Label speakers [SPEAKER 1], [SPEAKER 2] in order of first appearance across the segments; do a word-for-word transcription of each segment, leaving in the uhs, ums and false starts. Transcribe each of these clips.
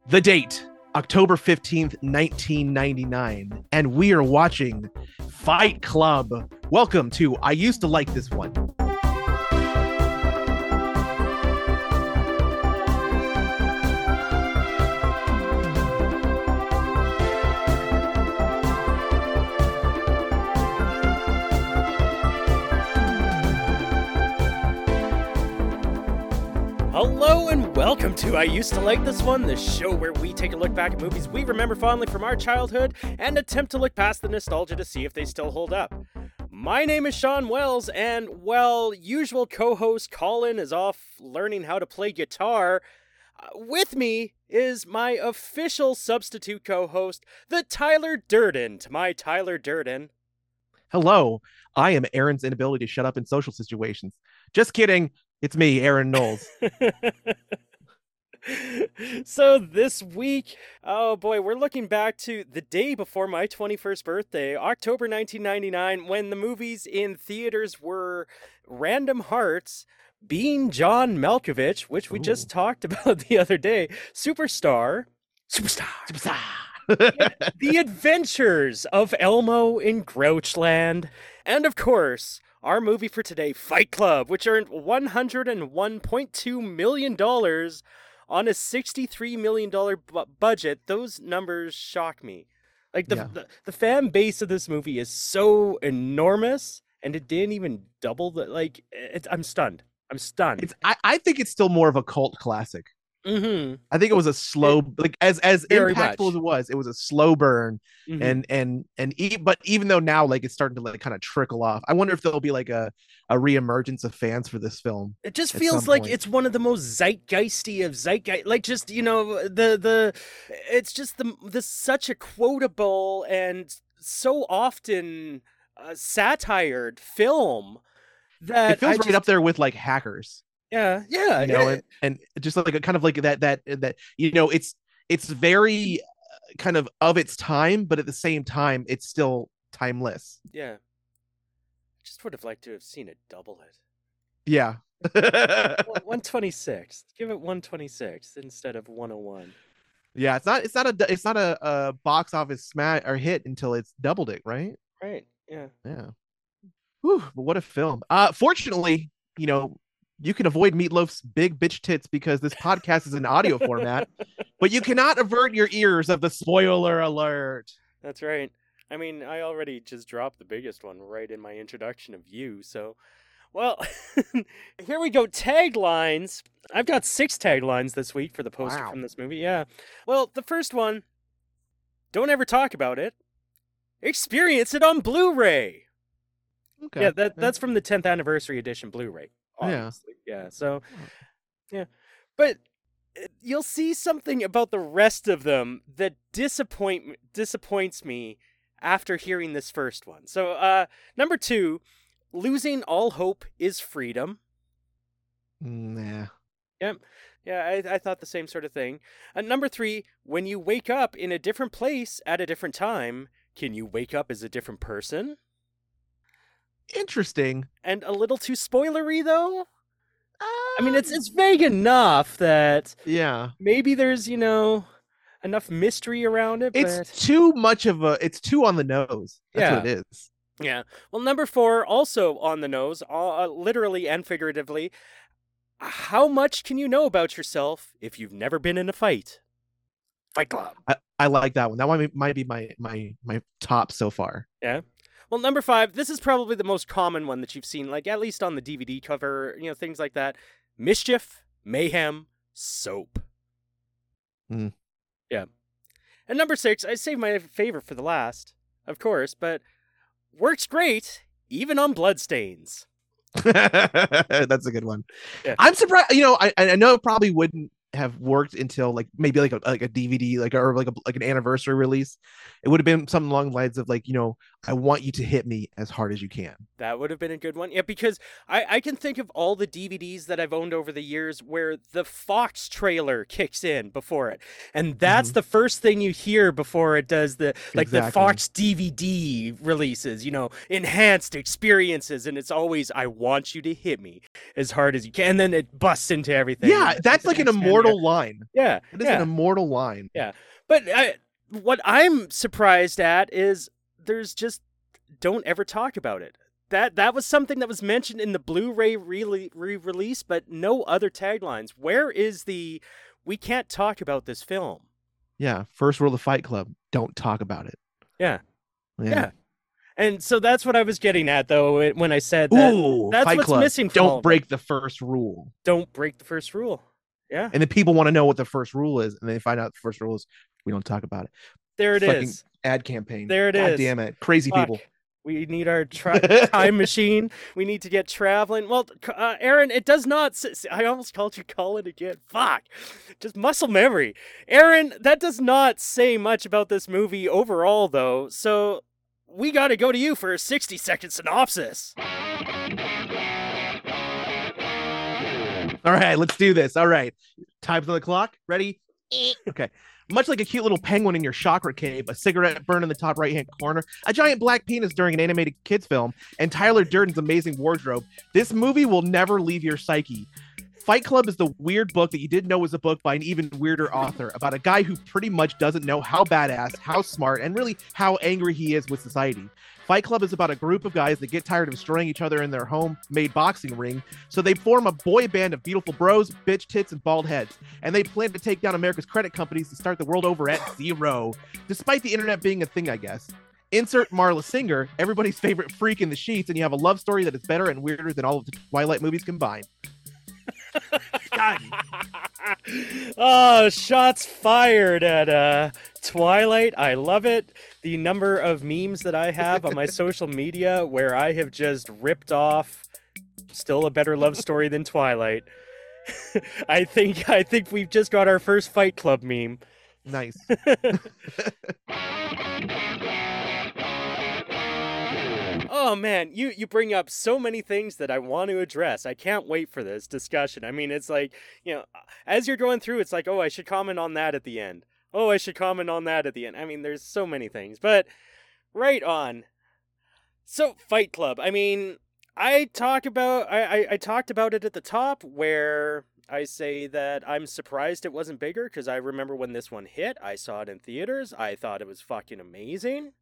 [SPEAKER 1] The date, October fifteenth, nineteen ninety-nine, and we are watching Fight Club. Welcome to I Used to Like This One.
[SPEAKER 2] Hello and welcome to I Used to Like This One, the show where we take a look back at movies we remember fondly from our childhood and attempt to look past the nostalgia to see if they still hold up. My name is Sean Wells, and, well, usual co-host Colin is off learning how to play guitar. Uh, with me is my official substitute co-host, the Tyler Durden, to my Tyler Durden.
[SPEAKER 1] Hello, I am Aaron's inability to shut up in social situations. Just kidding. It's me, Aaron Knowles.
[SPEAKER 2] So this week, oh boy, we're looking back to the day before my twenty-first birthday, October nineteen ninety-nine, when the movies in theaters were Random Hearts, Being John Malkovich, which we Ooh. just talked about the other day, Superstar,
[SPEAKER 1] Superstar, Superstar.
[SPEAKER 2] The Adventures of Elmo in Grouchland, and of course, our movie for today, Fight Club, which earned one hundred one point two million dollars on a sixty-three million dollars bu- budget. Those numbers shock me. Like, the,
[SPEAKER 1] yeah.
[SPEAKER 2] the the fan base of this movie is so enormous, and it didn't even double the, like, it's, I'm stunned. I'm stunned.
[SPEAKER 1] It's, I, I think it's still more of a cult classic.
[SPEAKER 2] Mm-hmm.
[SPEAKER 1] I think it was a slow, it, like as as impactful
[SPEAKER 2] much.
[SPEAKER 1] as it was, it was a slow burn,
[SPEAKER 2] mm-hmm.
[SPEAKER 1] and and and e- but even though now like it's starting to like kind of trickle off, I wonder if there'll be like a a reemergence of fans for this film.
[SPEAKER 2] It just feels like
[SPEAKER 1] point.
[SPEAKER 2] It's one of the most zeitgeisty of zeitgeist, like just you know the the, it's just the the such a quotable and so often uh, satired film that
[SPEAKER 1] it feels
[SPEAKER 2] I
[SPEAKER 1] right
[SPEAKER 2] just,
[SPEAKER 1] up there with like Hackers.
[SPEAKER 2] Yeah, yeah,
[SPEAKER 1] you know,
[SPEAKER 2] it,
[SPEAKER 1] and, and just like a kind of like that that that you know, it's it's very uh, kind of of its time, but at the same time, it's still timeless.
[SPEAKER 2] Yeah, just would have liked to have seen it double it.
[SPEAKER 1] Yeah,
[SPEAKER 2] one twenty-six. Give it one twenty-six instead of one oh one.
[SPEAKER 1] Yeah, it's not it's not a it's not a, a box office smash or hit until it's doubled it, right?
[SPEAKER 2] Right. Yeah.
[SPEAKER 1] Yeah. Whew, but what a film. Uh, fortunately, you know, you can avoid Meatloaf's big bitch tits because this podcast is in audio format, but you cannot avert your ears of the spoiler alert.
[SPEAKER 2] That's right. I mean, I already just dropped the biggest one right in my introduction of you, so... Well, here we go. Taglines. I've got six taglines this week for the poster
[SPEAKER 1] wow.
[SPEAKER 2] from this movie, yeah. Well, the first one, don't ever talk about it. Experience it on Blu-ray.
[SPEAKER 1] Okay.
[SPEAKER 2] Yeah, that that's from the tenth anniversary edition Blu-ray. Obviously. Yeah. Yeah, so, yeah. But you'll see something about the rest of them that disappoint disappoints me after hearing this first one. So, uh, number two, losing all hope is freedom.
[SPEAKER 1] Nah.
[SPEAKER 2] Yep. Yeah, I, I thought the same sort of thing. Uh, number three, when you wake up in a different place at a different time, can you wake up as a different person?
[SPEAKER 1] Interesting.
[SPEAKER 2] And a little too spoilery, though?
[SPEAKER 1] Um,
[SPEAKER 2] I mean, it's it's vague enough that
[SPEAKER 1] yeah,
[SPEAKER 2] maybe there's, you know, enough mystery around it, but...
[SPEAKER 1] It's too much of a... It's too on the nose. That's
[SPEAKER 2] yeah.
[SPEAKER 1] what it is.
[SPEAKER 2] Yeah. Well, number four, also on the nose, uh, literally and figuratively, how much can you know about yourself if you've never been in a fight? Fight Club.
[SPEAKER 1] I, I like that one. That one might be my my my top so far.
[SPEAKER 2] Yeah. Well, number five, this is probably the most common one that you've seen, like at least on the D V D cover, you know, things like that. Mischief, mayhem, soap.
[SPEAKER 1] Mm.
[SPEAKER 2] Yeah. And number six, I saved my favorite for the last, of course, but works great, even on bloodstains.
[SPEAKER 1] That's a good one.
[SPEAKER 2] Yeah.
[SPEAKER 1] I'm surprised, you know, I I know it probably wouldn't have worked until like maybe like a like a D V D, like or like a like an anniversary release. It would have been something along the lines of like, you know, I want you to hit me as hard as you can.
[SPEAKER 2] That would have been a good one. Yeah, because I, I can think of all the D V Ds that I've owned over the years where the Fox trailer kicks in before it. And that's mm-hmm. the first thing you hear before it does the, like exactly. the Fox D V D releases, you know, enhanced experiences. And it's always, I want you to hit me as hard as you can. And then it busts into everything.
[SPEAKER 1] Yeah, that's like an immortal immortal line.
[SPEAKER 2] Yeah,
[SPEAKER 1] It is
[SPEAKER 2] yeah.
[SPEAKER 1] an immortal line.
[SPEAKER 2] Yeah, but I, what I'm surprised at is there's just don't ever talk about it. That that was something that was mentioned in the Blu-ray re- re-release, but no other taglines. Where is the we can't talk about this film?
[SPEAKER 1] Yeah, first rule of Fight Club: don't talk about it.
[SPEAKER 2] Yeah,
[SPEAKER 1] yeah.
[SPEAKER 2] yeah. And so that's what I was getting at, though, when I said that.
[SPEAKER 1] Ooh,
[SPEAKER 2] that's
[SPEAKER 1] Fight
[SPEAKER 2] what's
[SPEAKER 1] Club.
[SPEAKER 2] missing. From
[SPEAKER 1] don't break the first rule.
[SPEAKER 2] Don't break the first rule. Yeah.
[SPEAKER 1] And then people want to know what the first rule is, and they find out the first rule is we don't talk about it.
[SPEAKER 2] There it
[SPEAKER 1] Fucking
[SPEAKER 2] is.
[SPEAKER 1] Ad campaign.
[SPEAKER 2] There it
[SPEAKER 1] God
[SPEAKER 2] is.
[SPEAKER 1] damn it. Crazy
[SPEAKER 2] Fuck.
[SPEAKER 1] people.
[SPEAKER 2] We need our tra- time machine. We need to get traveling. Well, uh, Aaron, it does not. S- I almost called you Colin again. Fuck. Just muscle memory. Aaron, that does not say much about this movie overall, though. So we got to go to you for a sixty second synopsis.
[SPEAKER 1] All right, let's do this. All right. Time's on the clock. Ready? Okay. Much like a cute little penguin in your chakra cave, a cigarette burned in the top right-hand corner, a giant black penis during an animated kids film, and Tyler Durden's amazing wardrobe, this movie will never leave your psyche. Fight Club is the weird book that you didn't know was a book by an even weirder author about a guy who pretty much doesn't know how badass, how smart, and really how angry he is with society. Fight Club is about a group of guys that get tired of destroying each other in their homemade boxing ring, so they form a boy band of beautiful bros, bitch tits, and bald heads. And they plan to take down America's credit companies to start the world over at zero, despite the internet being a thing, I guess. Insert Marla Singer, everybody's favorite freak in the sheets, and you have a love story that is better and weirder than all of the Twilight movies combined. God.
[SPEAKER 2] Oh, shots fired at uh, Twilight. I love it. The number of memes that I have on my social media where I have just ripped off still a better love story than Twilight. I think I think we've just got our first Fight Club meme.
[SPEAKER 1] Nice.
[SPEAKER 2] Oh man, you you bring up so many things that I want to address. I can't wait for this discussion. I mean, it's like, you know, as you're going through, it's like, oh, I should comment on that at the end. Oh, I should comment on that at the end. I mean, there's so many things, but right on. So, Fight Club. I mean, I talk about I, I, I talked about it at the top where I say that I'm surprised it wasn't bigger because I remember when this one hit, I saw it in theaters. I thought it was fucking amazing.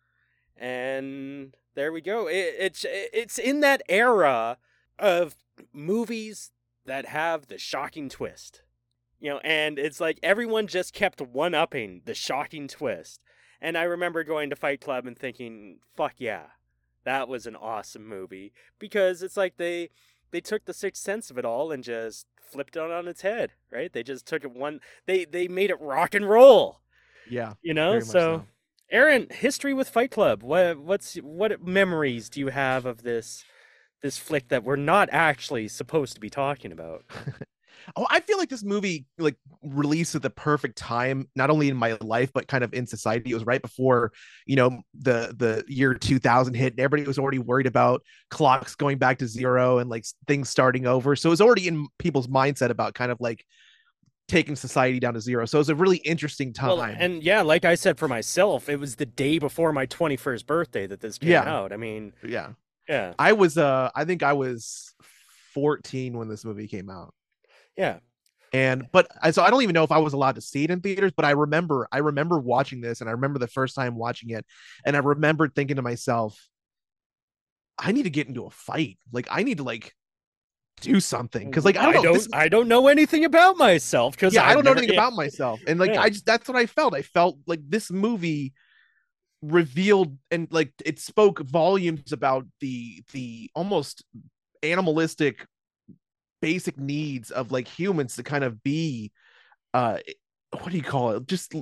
[SPEAKER 2] And there we go. It, it's it's in that era of movies that have the shocking twist. You know, and it's like everyone just kept one-upping the shocking twist. And I remember going to Fight Club and thinking, fuck yeah, that was an awesome movie. Because it's like they they took the sixth sense of it all and just flipped it on its head, right? They just took it one, they, they made it rock and roll.
[SPEAKER 1] Yeah.
[SPEAKER 2] You know, so... so. Aaron, history with Fight Club. What what's what memories do you have of this this flick that we're not actually supposed to be talking about?
[SPEAKER 1] Oh, I feel like this movie like released at the perfect time, not only in my life but kind of in society. It was right before, you know, the the year two thousand hit, and everybody was already worried about clocks going back to zero and like things starting over. So it was already in people's mindset about kind of like taking society down to zero. So it was a really interesting time.
[SPEAKER 2] Well, and yeah, like I said for myself, it was the day before my twenty-first birthday that this came
[SPEAKER 1] yeah.
[SPEAKER 2] out. I mean,
[SPEAKER 1] yeah.
[SPEAKER 2] Yeah.
[SPEAKER 1] I was uh I think I was fourteen when this movie came out.
[SPEAKER 2] Yeah.
[SPEAKER 1] And but I so I don't even know if I was allowed to see it in theaters, but I remember I remember watching this, and I remember the first time watching it, and I remembered thinking to myself, I need to get into a fight. Like I need to like do something, because like I don't know,
[SPEAKER 2] I don't,
[SPEAKER 1] this,
[SPEAKER 2] I don't know anything about myself because
[SPEAKER 1] yeah
[SPEAKER 2] I've
[SPEAKER 1] I don't know
[SPEAKER 2] never,
[SPEAKER 1] anything
[SPEAKER 2] yeah.
[SPEAKER 1] about myself, and like
[SPEAKER 2] Yeah.
[SPEAKER 1] I just that's what I felt. I felt like this movie revealed and like it spoke volumes about the the almost animalistic basic needs of like humans to kind of be uh what do you call it, just uh,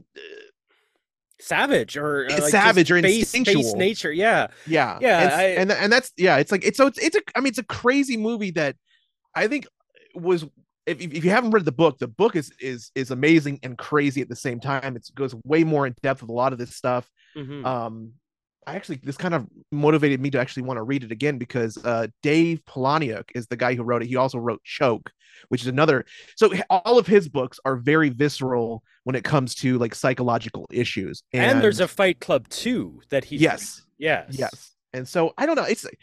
[SPEAKER 2] savage or uh, like
[SPEAKER 1] savage or
[SPEAKER 2] base,
[SPEAKER 1] instinctual
[SPEAKER 2] base nature. Yeah,
[SPEAKER 1] yeah
[SPEAKER 2] yeah,
[SPEAKER 1] and,
[SPEAKER 2] I,
[SPEAKER 1] and and that's yeah it's like it's so it's, it's a I mean it's a crazy movie that I think was, if, if you haven't read the book, the book is is is amazing and crazy at the same time. It goes way more in depth with a lot of this stuff.
[SPEAKER 2] mm-hmm.
[SPEAKER 1] um I actually, this kind of motivated me to actually want to read it again, because uh, Dave Polaniuk is the guy who wrote it. He also wrote Choke, which is another. So all of his books are very visceral when it comes to like psychological issues. And,
[SPEAKER 2] and there's a Fight Club too that he.
[SPEAKER 1] Yes.
[SPEAKER 2] Yes.
[SPEAKER 1] Yes. And so I don't know. It's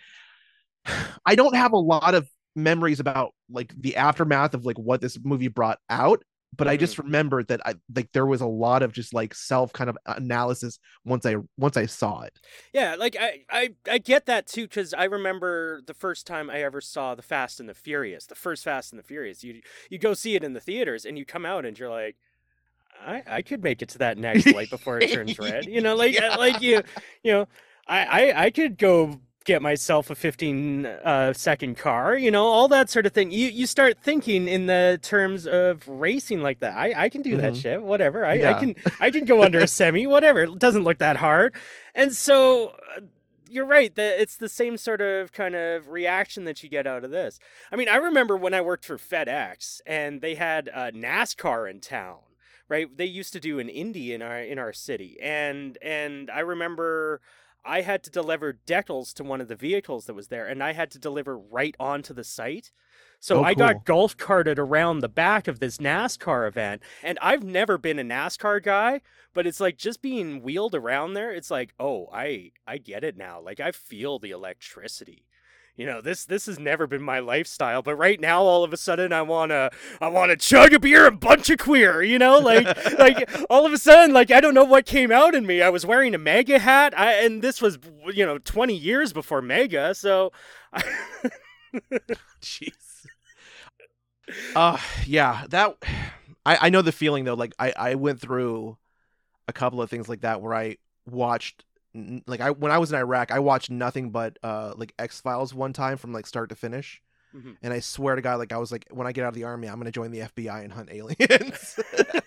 [SPEAKER 1] I don't have a lot of memories about like the aftermath of like what this movie brought out. but I just
[SPEAKER 2] Mhm.
[SPEAKER 1] remembered that I like there was a lot of just like self kind of analysis once I once I saw it.
[SPEAKER 2] Yeah, like I, I, I get that too, because I remember the first time I ever saw the Fast and the Furious, the first Fast and the Furious. You you go see it in the theaters, and you come out, and you're like, I, I could make it to that next light before it turns red. You know, like
[SPEAKER 1] Yeah.
[SPEAKER 2] like you, you know, I, I, I could go get myself a fifteen uh, second car. You know, all that sort of thing. You you start thinking in the terms of racing like that. I, I can do that
[SPEAKER 1] Mhm.
[SPEAKER 2] shit. Whatever. I, I
[SPEAKER 1] Yeah.
[SPEAKER 2] can I can go under a semi. Whatever. It doesn't look that hard. And so. Uh, you're right that it's the same sort of kind of reaction that you get out of this. I mean, I remember when I worked for FedEx and they had uh, NASCAR in town, right? They used to do an Indy in our in our city, and and I remember I had to deliver decals to one of the vehicles that was there, and I had to deliver right onto the site. So
[SPEAKER 1] Oh,
[SPEAKER 2] I got
[SPEAKER 1] cool.
[SPEAKER 2] golf carted around the back of this NASCAR event, and I've never been a NASCAR guy, but it's like just being wheeled around there, it's like, oh, I I get it now. Like I feel the electricity. You know, this this has never been my lifestyle, but right now all of a sudden I wanna I wanna chug a beer and bunch of queer, you know? Like like all of a sudden, like I don't know what came out in me. I was wearing a MAGA hat, I and this was you know, twenty years before MAGA, so
[SPEAKER 1] Jeez. Uh yeah, that I I know the feeling though. Like I I went through a couple of things like that where I watched n- like I when I was in Iraq, I watched nothing but uh like X-Files one time from like start to finish.
[SPEAKER 2] Mhm.
[SPEAKER 1] And I swear to God, like I was like, when I get out of the army, I'm gonna join the F B I and hunt aliens.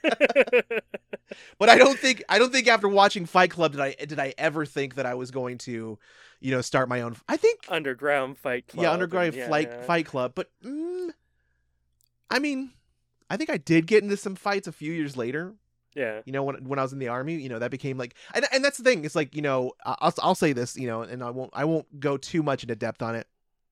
[SPEAKER 1] But I don't think I don't think after watching Fight Club did I did I ever think that I was going to, you know, start my own. I think
[SPEAKER 2] Underground Fight Club.
[SPEAKER 1] yeah, Underground
[SPEAKER 2] and yeah,
[SPEAKER 1] Fight
[SPEAKER 2] yeah.
[SPEAKER 1] Fight Club, but mm, I mean, I think I did get into some fights a few years later.
[SPEAKER 2] Yeah.
[SPEAKER 1] You know, when when I was in the army, you know, that became like, and and that's the thing. It's like, you know, I- I'll I'll say this, you know, and I won't I won't go too much into depth on it.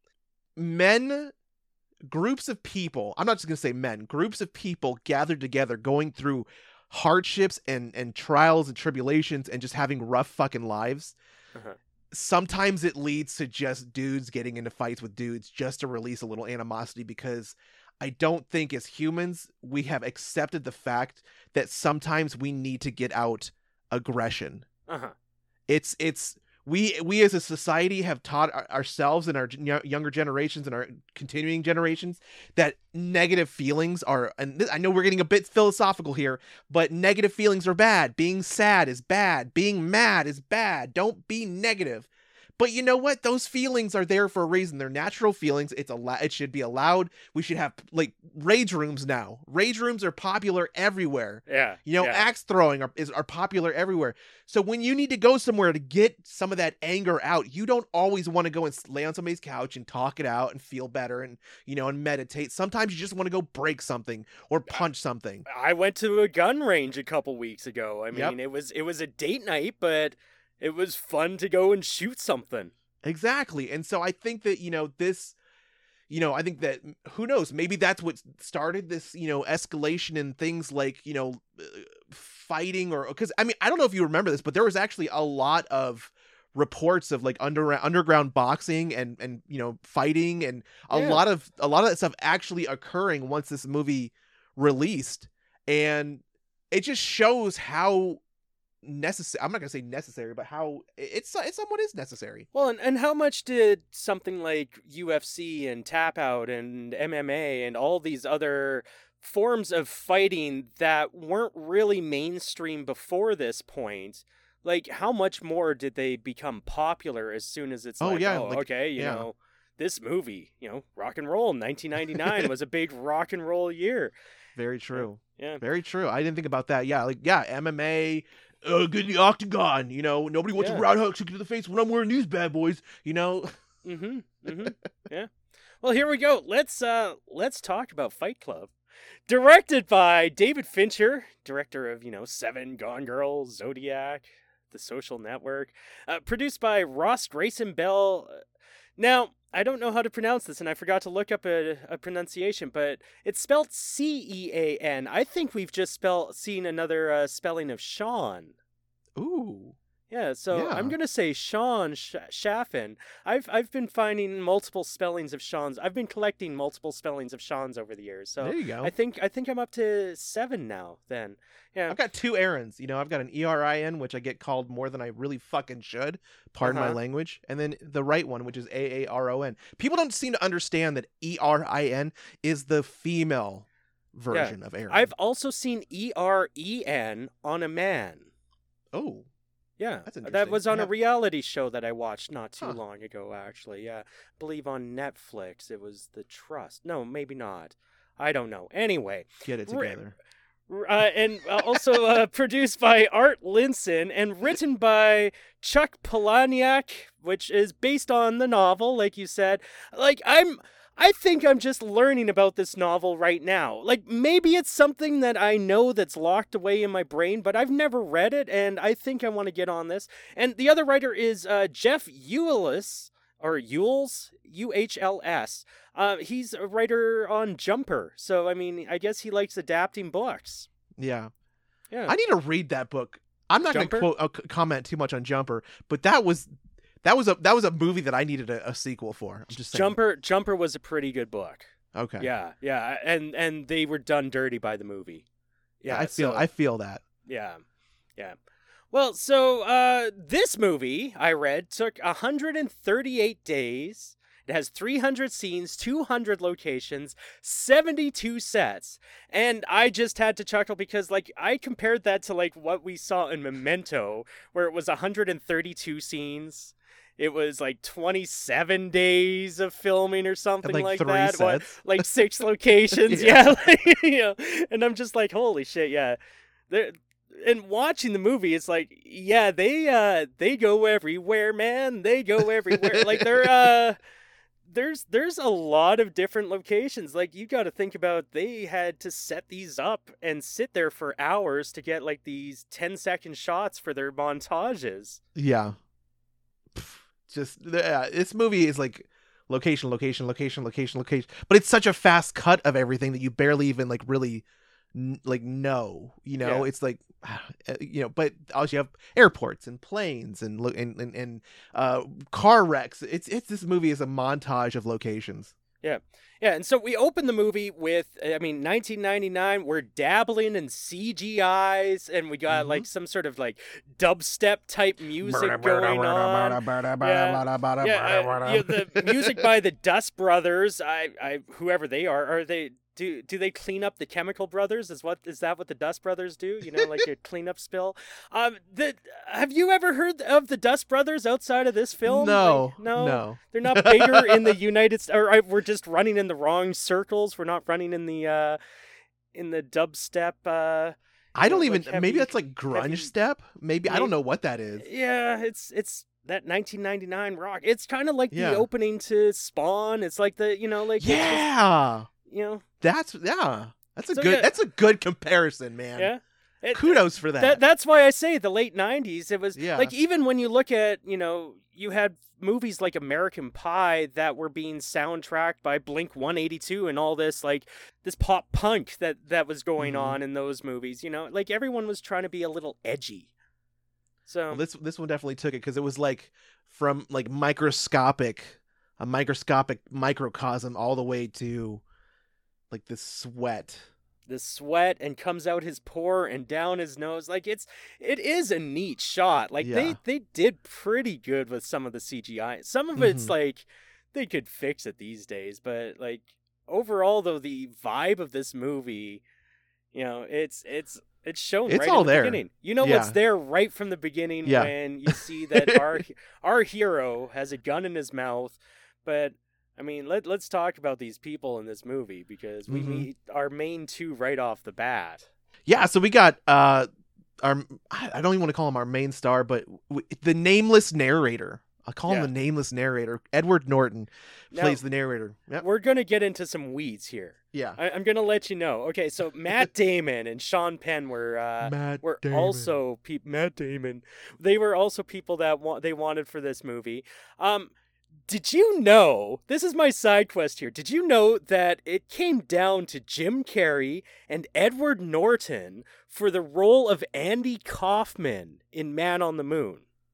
[SPEAKER 1] Men, groups of people. I'm not just gonna say men. Groups of people gathered together, going through hardships and and trials and tribulations, and just having rough fucking lives.
[SPEAKER 2] Uh-huh.
[SPEAKER 1] Sometimes it leads to just dudes getting into fights with dudes just to release a little animosity, because I don't think as humans we have accepted the fact that sometimes we need to get out aggression.
[SPEAKER 2] Uh-huh.
[SPEAKER 1] It's it's we we as a society have taught our, ourselves and our y- younger generations and our continuing generations that negative feelings are, and this, I know we're getting a bit philosophical here, but negative feelings are bad. Being sad is bad. Being mad is bad. Don't be negative. But you know what? Those feelings are there for a reason. They're natural feelings. It's a it should be allowed. We should have like rage rooms now. Rage rooms are popular everywhere.
[SPEAKER 2] Yeah.
[SPEAKER 1] You know,
[SPEAKER 2] yeah.
[SPEAKER 1] axe throwing are, is, are popular everywhere. So when you need to go somewhere to get some of that anger out, you don't always want to go and lay on somebody's couch and talk it out and feel better and, you know, and meditate. Sometimes you just want to go break something or punch something.
[SPEAKER 2] I went to a gun range a couple weeks ago. I mean,
[SPEAKER 1] Yep.
[SPEAKER 2] it was it was a date night, but it was fun to go and shoot something.
[SPEAKER 1] Exactly. And so I think that, you know, this, you know, I think that who knows, maybe that's what started this, you know, escalation in things like, you know, uh, fighting or because I mean, I don't know if you remember this, but there was actually a lot of reports of like under underground boxing and and you know fighting and a
[SPEAKER 2] Yeah.
[SPEAKER 1] lot of a lot of that stuff actually occurring once this movie released. And it just shows how necessary, I'm not gonna say necessary, but how it's it somewhat is necessary.
[SPEAKER 2] Well, and, and how much did something like U F C and Tap Out and M M A and all these other forms of fighting that weren't really mainstream before this point, like how much more did they become popular as soon as it's
[SPEAKER 1] Oh,
[SPEAKER 2] like,
[SPEAKER 1] yeah,
[SPEAKER 2] oh,
[SPEAKER 1] like,
[SPEAKER 2] okay, you
[SPEAKER 1] yeah.
[SPEAKER 2] know, this movie, you know, rock and roll, nineteen ninety-nine was a big rock and roll year.
[SPEAKER 1] Very true.
[SPEAKER 2] Yeah.
[SPEAKER 1] Very true. I didn't think about that. Yeah, like yeah, M M A, uh, get in the octagon. You know, nobody wants
[SPEAKER 2] Yeah.
[SPEAKER 1] a roundhouse kick to the face when I'm wearing these bad boys. You know.
[SPEAKER 2] Mm-hmm. Mm-hmm. Yeah. Well, here we go. Let's uh let's talk about Fight Club. Directed by David Fincher, director of, you know, Seven, Gone Girl, Zodiac, The Social Network. Uh, produced by Ross Grayson Bell. Now, I don't know how to pronounce this, and I forgot to look up a, a pronunciation, but it's spelled C E A N. I think we've just spell, seen another uh, spelling of Sean.
[SPEAKER 1] Ooh.
[SPEAKER 2] Yeah, so
[SPEAKER 1] Yeah.
[SPEAKER 2] I'm gonna say Sean Sh- Chaffin. I've I've been finding multiple spellings of Sean's. I've been collecting multiple spellings of Sean's over the years. So
[SPEAKER 1] There you go.
[SPEAKER 2] I think I think I'm up to seven now. Then, yeah.
[SPEAKER 1] I've got two Aarons. You know, I've got an E R I N, which I get called more than I really fucking should. Pardon
[SPEAKER 2] Uh-huh.
[SPEAKER 1] my language. And then the right one, which is A A R O N. People don't seem to understand that E R I N is the female version of Aaron.
[SPEAKER 2] I've also seen E R E N on a man.
[SPEAKER 1] Oh,
[SPEAKER 2] Yeah,
[SPEAKER 1] That's
[SPEAKER 2] that
[SPEAKER 1] interesting.
[SPEAKER 2] was on
[SPEAKER 1] Yeah.
[SPEAKER 2] a reality show that I watched not too
[SPEAKER 1] Huh.
[SPEAKER 2] long ago, actually. Yeah, I believe on Netflix. It was The Trust. No, maybe not. I don't know. Anyway,
[SPEAKER 1] get it
[SPEAKER 2] Re-
[SPEAKER 1] together.
[SPEAKER 2] uh, and uh, also uh, produced by Art Linson and written by Chuck Palahniuk, which is based on the novel, like you said. Like, I'm... I think I'm just learning about this novel right now. Like, maybe it's something that I know that's locked away in my brain, but I've never read it, and I think I want to get on this. And the other writer is uh, Jeff Ewells, or Ewells, U H L S. Uh, he's a writer on Jumper, so, I mean, I guess he likes adapting books.
[SPEAKER 1] Yeah.
[SPEAKER 2] Yeah.
[SPEAKER 1] I need to read that book. I'm not going to
[SPEAKER 2] Jumper?
[SPEAKER 1] quote uh, c- comment too much on Jumper, but that was that was a that was a movie that I needed a, a sequel for. I'm just saying.
[SPEAKER 2] Jumper Jumper was a pretty good book.
[SPEAKER 1] Okay.
[SPEAKER 2] Yeah, yeah, and and they were done dirty by the movie. Yeah,
[SPEAKER 1] I feel
[SPEAKER 2] so-
[SPEAKER 1] I feel that.
[SPEAKER 2] Yeah, yeah. Well, so uh, this movie I read took one hundred thirty-eight days. It has three hundred scenes, two hundred locations, seventy-two sets. And I just had to chuckle because, like, I compared that to, like, what we saw in Memento, where it was one hundred thirty-two scenes. It was, like, twenty-seven days of filming or something
[SPEAKER 1] like,
[SPEAKER 2] like,
[SPEAKER 1] three
[SPEAKER 2] that. What,
[SPEAKER 1] sets.
[SPEAKER 2] like, six locations.
[SPEAKER 1] Yeah.
[SPEAKER 2] Yeah. like, you know, and I'm just like, holy shit, yeah. There, and watching the movie, it's like, yeah, they uh they go everywhere, man. They go everywhere. Like they're uh there's there's a lot of different locations. Like you got to think about they had to set these up and sit there for hours to get like these ten second shots for their montages.
[SPEAKER 1] Yeah. Pff, Just yeah, this movie is like location, location, location, location, location, but it's such a fast cut of everything that you barely even like really n- like know. You know,
[SPEAKER 2] Yeah.
[SPEAKER 1] it's like you know, but also you have airports and planes and lo- and and, and uh, car wrecks. It's it's this movie is a montage of locations.
[SPEAKER 2] Yeah, and so we open the movie with, I mean, nineteen ninety-nine, we're dabbling in C G Is, and we got,
[SPEAKER 1] Mhm.
[SPEAKER 2] like, some sort of, like, dubstep type music going on. Yeah, yeah, uh, yeah, the music by the Dust Brothers, I, I, whoever they are, are they, do do they clean up the Chemical Brothers? Is what is that what the Dust Brothers do? You know, like a cleanup spill? Um, the, have you ever heard of the Dust Brothers outside of this film?
[SPEAKER 1] No,
[SPEAKER 2] Like, no,
[SPEAKER 1] no.
[SPEAKER 2] they're not bigger in the United States, or I, we're just running in the wrong circles. We're not running in the uh, in the dubstep. Uh,
[SPEAKER 1] I don't
[SPEAKER 2] like
[SPEAKER 1] even.
[SPEAKER 2] heavy-
[SPEAKER 1] maybe that's like grunge
[SPEAKER 2] heavy-
[SPEAKER 1] step. Maybe I
[SPEAKER 2] Maybe-
[SPEAKER 1] don't know what that is.
[SPEAKER 2] yeah, it's it's that nineteen ninety-nine rock. It's kind of like
[SPEAKER 1] Yeah.
[SPEAKER 2] the opening to Spawn. It's like the you know like it's just,
[SPEAKER 1] Yeah,
[SPEAKER 2] you know
[SPEAKER 1] that's yeah. That's a
[SPEAKER 2] So,
[SPEAKER 1] good.
[SPEAKER 2] yeah.
[SPEAKER 1] That's a good comparison, man.
[SPEAKER 2] yeah. It-
[SPEAKER 1] Kudos for that.
[SPEAKER 2] That, that's why I say the late nineties. It was
[SPEAKER 1] Yeah.
[SPEAKER 2] like even when you look at, you know, you had movies like American Pie that were being soundtracked by Blink one eighty-two and all this like this pop punk that that was going
[SPEAKER 1] Mhm.
[SPEAKER 2] on in those movies. You know, like everyone was trying to be a little edgy. So
[SPEAKER 1] Well, this this one definitely took it because it was like from like microscopic, a microscopic microcosm all the way to like the sweat.
[SPEAKER 2] the sweat and comes out his pore and down his nose. Like it's it is a neat shot. Like
[SPEAKER 1] Yeah.
[SPEAKER 2] they they did pretty good with some of the C G I. Some of it's
[SPEAKER 1] Mhm.
[SPEAKER 2] like they could fix it these days, but like overall though the vibe of this movie, you know, it's it's it's shown
[SPEAKER 1] It's
[SPEAKER 2] right
[SPEAKER 1] all
[SPEAKER 2] in the
[SPEAKER 1] there.
[SPEAKER 2] beginning. You know
[SPEAKER 1] Yeah.
[SPEAKER 2] what's there right from the beginning
[SPEAKER 1] Yeah.
[SPEAKER 2] when you see that our our hero has a gun in his mouth, but I mean, let, let's talk about these people in this movie because we
[SPEAKER 1] Mhm.
[SPEAKER 2] meet our main two right off the bat.
[SPEAKER 1] Yeah, so we got uh our I I don't even want to call him our main star, but w- the nameless narrator. I'll call
[SPEAKER 2] Yeah.
[SPEAKER 1] him the nameless narrator. Edward Norton
[SPEAKER 2] Now,
[SPEAKER 1] plays the narrator. Yep.
[SPEAKER 2] We're going to get into some weeds here.
[SPEAKER 1] Yeah.
[SPEAKER 2] I, I'm going to let you know. Okay, so Matt Damon and Sean Penn were uh,
[SPEAKER 1] Matt
[SPEAKER 2] were
[SPEAKER 1] Damon.
[SPEAKER 2] also pe- Matt Damon. They were also people that wa- they wanted for this movie. Um, did you know? This is my side quest here. Did you know that it came down to Jim Carrey and Edward Norton for the role of Andy Kaufman in Man on the Moon?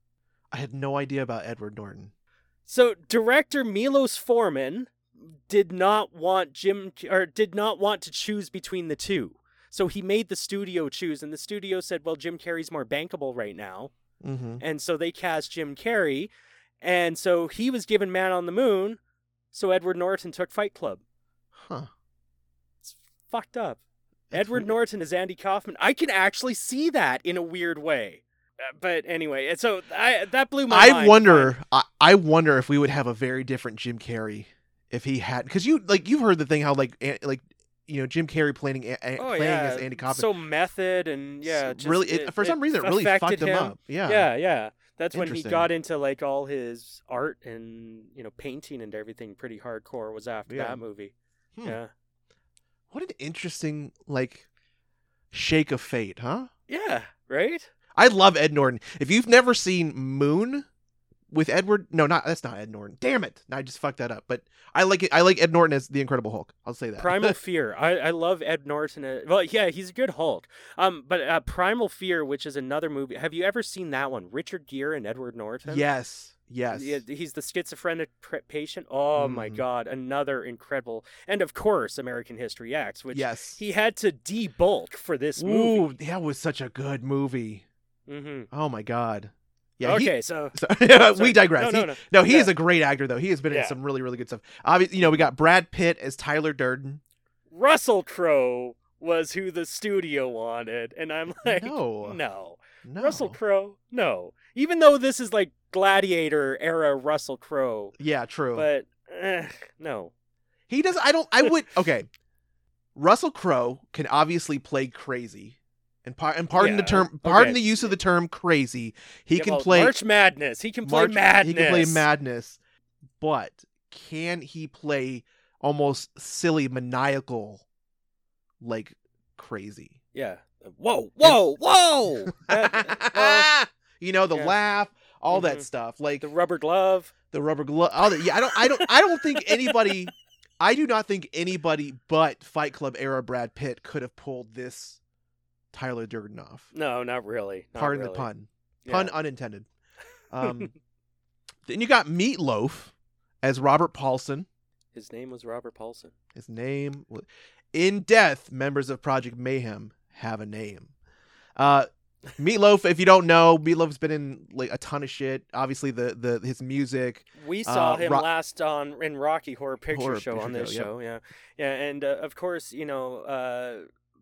[SPEAKER 1] I had no idea about Edward Norton.
[SPEAKER 2] So director Milos Forman did not want Jim or did not want to choose between the two. So he made the studio choose, and the studio said, well, Jim Carrey's more bankable right now.
[SPEAKER 1] Mm-hmm.
[SPEAKER 2] And so they cast Jim Carrey. And so he was given Man on the Moon. So Edward Norton took Fight Club.
[SPEAKER 1] Huh.
[SPEAKER 2] It's fucked up.
[SPEAKER 1] That's
[SPEAKER 2] Edward
[SPEAKER 1] weird.
[SPEAKER 2] Norton is Andy Kaufman. I can actually see that in a weird way. Uh, but anyway, and so I that blew my
[SPEAKER 1] I
[SPEAKER 2] mind.
[SPEAKER 1] wonder. I, I wonder if we would have a very different Jim Carrey if he had, because you like you've heard the thing how like a- like you know Jim Carrey playing a, a-
[SPEAKER 2] Oh,
[SPEAKER 1] playing
[SPEAKER 2] yeah.
[SPEAKER 1] as Andy Kaufman.
[SPEAKER 2] So method and yeah,
[SPEAKER 1] So
[SPEAKER 2] just,
[SPEAKER 1] really it, for some reason it really
[SPEAKER 2] affected
[SPEAKER 1] fucked him, up. Yeah.
[SPEAKER 2] Yeah, yeah. That's when he
[SPEAKER 1] Interesting.
[SPEAKER 2] got into like all his art and you know painting and everything pretty hardcore was after
[SPEAKER 1] Yeah.
[SPEAKER 2] that movie.
[SPEAKER 1] Hmm.
[SPEAKER 2] Yeah.
[SPEAKER 1] What an interesting like shake of fate, huh?
[SPEAKER 2] Yeah, right?
[SPEAKER 1] I love Ed Norton. If you've never seen Moon with Edward, no, not that's not Ed Norton. Damn it! I just fucked that up. But I like it. I like Ed Norton as the Incredible Hulk. I'll say that.
[SPEAKER 2] Primal Fear. I, I love Ed Norton. uh, Well, yeah, he's a good Hulk. Um, but uh, Primal Fear, which is another movie. Have you ever seen that one? Richard Gere and Edward Norton.
[SPEAKER 1] yes, yes.
[SPEAKER 2] Yeah, he's the schizophrenic pr- patient. Oh my
[SPEAKER 1] Mm.
[SPEAKER 2] God, another incredible. And of course, American History X, which
[SPEAKER 1] yes.
[SPEAKER 2] he had to debulk for this movie.
[SPEAKER 1] Ooh, that was such a good movie.
[SPEAKER 2] Mm-hmm.
[SPEAKER 1] Oh my god. Yeah.
[SPEAKER 2] Okay,
[SPEAKER 1] he-
[SPEAKER 2] so
[SPEAKER 1] so-
[SPEAKER 2] sorry.
[SPEAKER 1] we digress.
[SPEAKER 2] No, no,
[SPEAKER 1] He-
[SPEAKER 2] no.
[SPEAKER 1] no, he
[SPEAKER 2] Yeah.
[SPEAKER 1] is a great actor though. He has been in
[SPEAKER 2] Yeah.
[SPEAKER 1] some really, really good stuff. Obviously, you know, we got Brad Pitt as Tyler Durden.
[SPEAKER 2] Russell Crowe was who the studio wanted, and I'm like,
[SPEAKER 1] No.
[SPEAKER 2] no.
[SPEAKER 1] No.
[SPEAKER 2] Russell Crowe, no. Even though this is like Gladiator era Russell Crowe,
[SPEAKER 1] Yeah, true.
[SPEAKER 2] but eh, no.
[SPEAKER 1] He does. I don't. I would. Okay. Russell Crowe can obviously play crazy, and, par- and pardon the
[SPEAKER 2] Yeah,
[SPEAKER 1] term. Pardon
[SPEAKER 2] okay.
[SPEAKER 1] the use of the term crazy. He
[SPEAKER 2] Yeah,
[SPEAKER 1] can
[SPEAKER 2] well,
[SPEAKER 1] play
[SPEAKER 2] March Madness. He can play
[SPEAKER 1] March-
[SPEAKER 2] madness.
[SPEAKER 1] He can play madness, but can he play almost silly, maniacal, like crazy?
[SPEAKER 2] Yeah. Whoa, whoa, whoa! That- well,
[SPEAKER 1] you know, the
[SPEAKER 2] yeah.
[SPEAKER 1] laugh, all that
[SPEAKER 2] Mhm.
[SPEAKER 1] stuff, like
[SPEAKER 2] the rubber glove.
[SPEAKER 1] the rubber glove. All that. Yeah, I don't. I don't. I don't think anybody. I do not think anybody but Fight Club era Brad Pitt could have pulled this Tyler Durden off.
[SPEAKER 2] No, not really. Not
[SPEAKER 1] Pardon
[SPEAKER 2] really.
[SPEAKER 1] the pun.
[SPEAKER 2] Yeah.
[SPEAKER 1] Pun unintended. Um, then you got Meatloaf as Robert Paulson.
[SPEAKER 2] His name was Robert Paulson.
[SPEAKER 1] His name wa- in death. Members of Project Mayhem have a name. Uh, Meatloaf. If you don't know, Meatloaf's been in like a ton of shit. Obviously, the the his music.
[SPEAKER 2] We saw
[SPEAKER 1] Uh,
[SPEAKER 2] him
[SPEAKER 1] Ro-
[SPEAKER 2] last on in Rocky Horror Picture
[SPEAKER 1] Horror
[SPEAKER 2] Show on
[SPEAKER 1] Picture
[SPEAKER 2] this
[SPEAKER 1] Show,
[SPEAKER 2] show. Yeah, yeah, and uh, of course, you know, uh,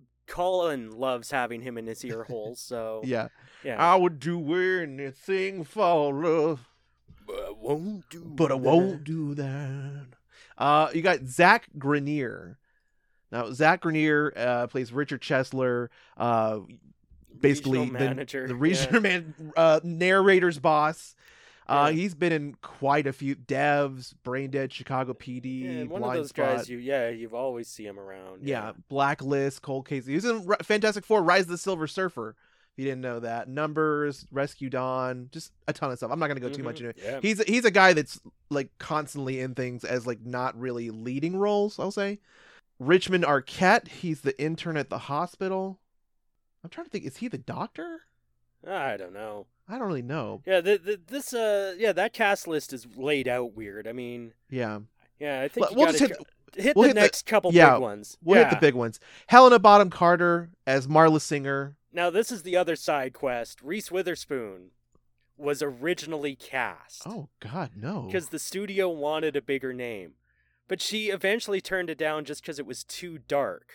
[SPEAKER 2] Colin loves having him in his ear holes. So
[SPEAKER 1] Yeah.
[SPEAKER 2] yeah.
[SPEAKER 1] I would do anything for love,
[SPEAKER 2] But I won't do.
[SPEAKER 1] but I won't do that. Uh, you got Zach Grenier. Now, Zach Grenier uh, plays Richard Chesler, uh, basically
[SPEAKER 2] Regional
[SPEAKER 1] the,
[SPEAKER 2] manager,
[SPEAKER 1] the
[SPEAKER 2] yeah.
[SPEAKER 1] regional man, uh, narrator's boss. Uh,
[SPEAKER 2] Yeah.
[SPEAKER 1] He's been in quite a few Devs, Brain Dead, Chicago P D,
[SPEAKER 2] Yeah, one
[SPEAKER 1] Blind
[SPEAKER 2] of those
[SPEAKER 1] Spot.
[SPEAKER 2] guys. You yeah, you've always see him around.
[SPEAKER 1] Yeah, Blacklist, Cold Case. He was in R- Fantastic Four, Rise of the Silver Surfer. If you didn't know that, Numbers, Rescue Dawn, just a ton of stuff. I'm not gonna go too much
[SPEAKER 2] Mhm,
[SPEAKER 1] into it.
[SPEAKER 2] Yeah.
[SPEAKER 1] He's he's a guy that's like constantly in things as like not really leading roles. I'll say. Richmond Arquette. He's the intern at the hospital. I'm trying to think. Is he the doctor?
[SPEAKER 2] I don't know.
[SPEAKER 1] I don't really know.
[SPEAKER 2] Yeah, the, the, this uh yeah that cast list is laid out weird. I mean,
[SPEAKER 1] Yeah,
[SPEAKER 2] yeah, I think
[SPEAKER 1] Well,
[SPEAKER 2] you
[SPEAKER 1] we'll
[SPEAKER 2] gotta
[SPEAKER 1] just hit-
[SPEAKER 2] go- hit
[SPEAKER 1] we'll
[SPEAKER 2] the
[SPEAKER 1] hit the-
[SPEAKER 2] next couple
[SPEAKER 1] yeah,
[SPEAKER 2] big ones.
[SPEAKER 1] we'll
[SPEAKER 2] yeah.
[SPEAKER 1] hit the big ones. Helena Bottom Carter as Marla Singer.
[SPEAKER 2] Now this is the other side quest. Reese Witherspoon was originally cast
[SPEAKER 1] Oh God, no.
[SPEAKER 2] because the studio wanted a bigger name, but she eventually turned it down just because it was too dark.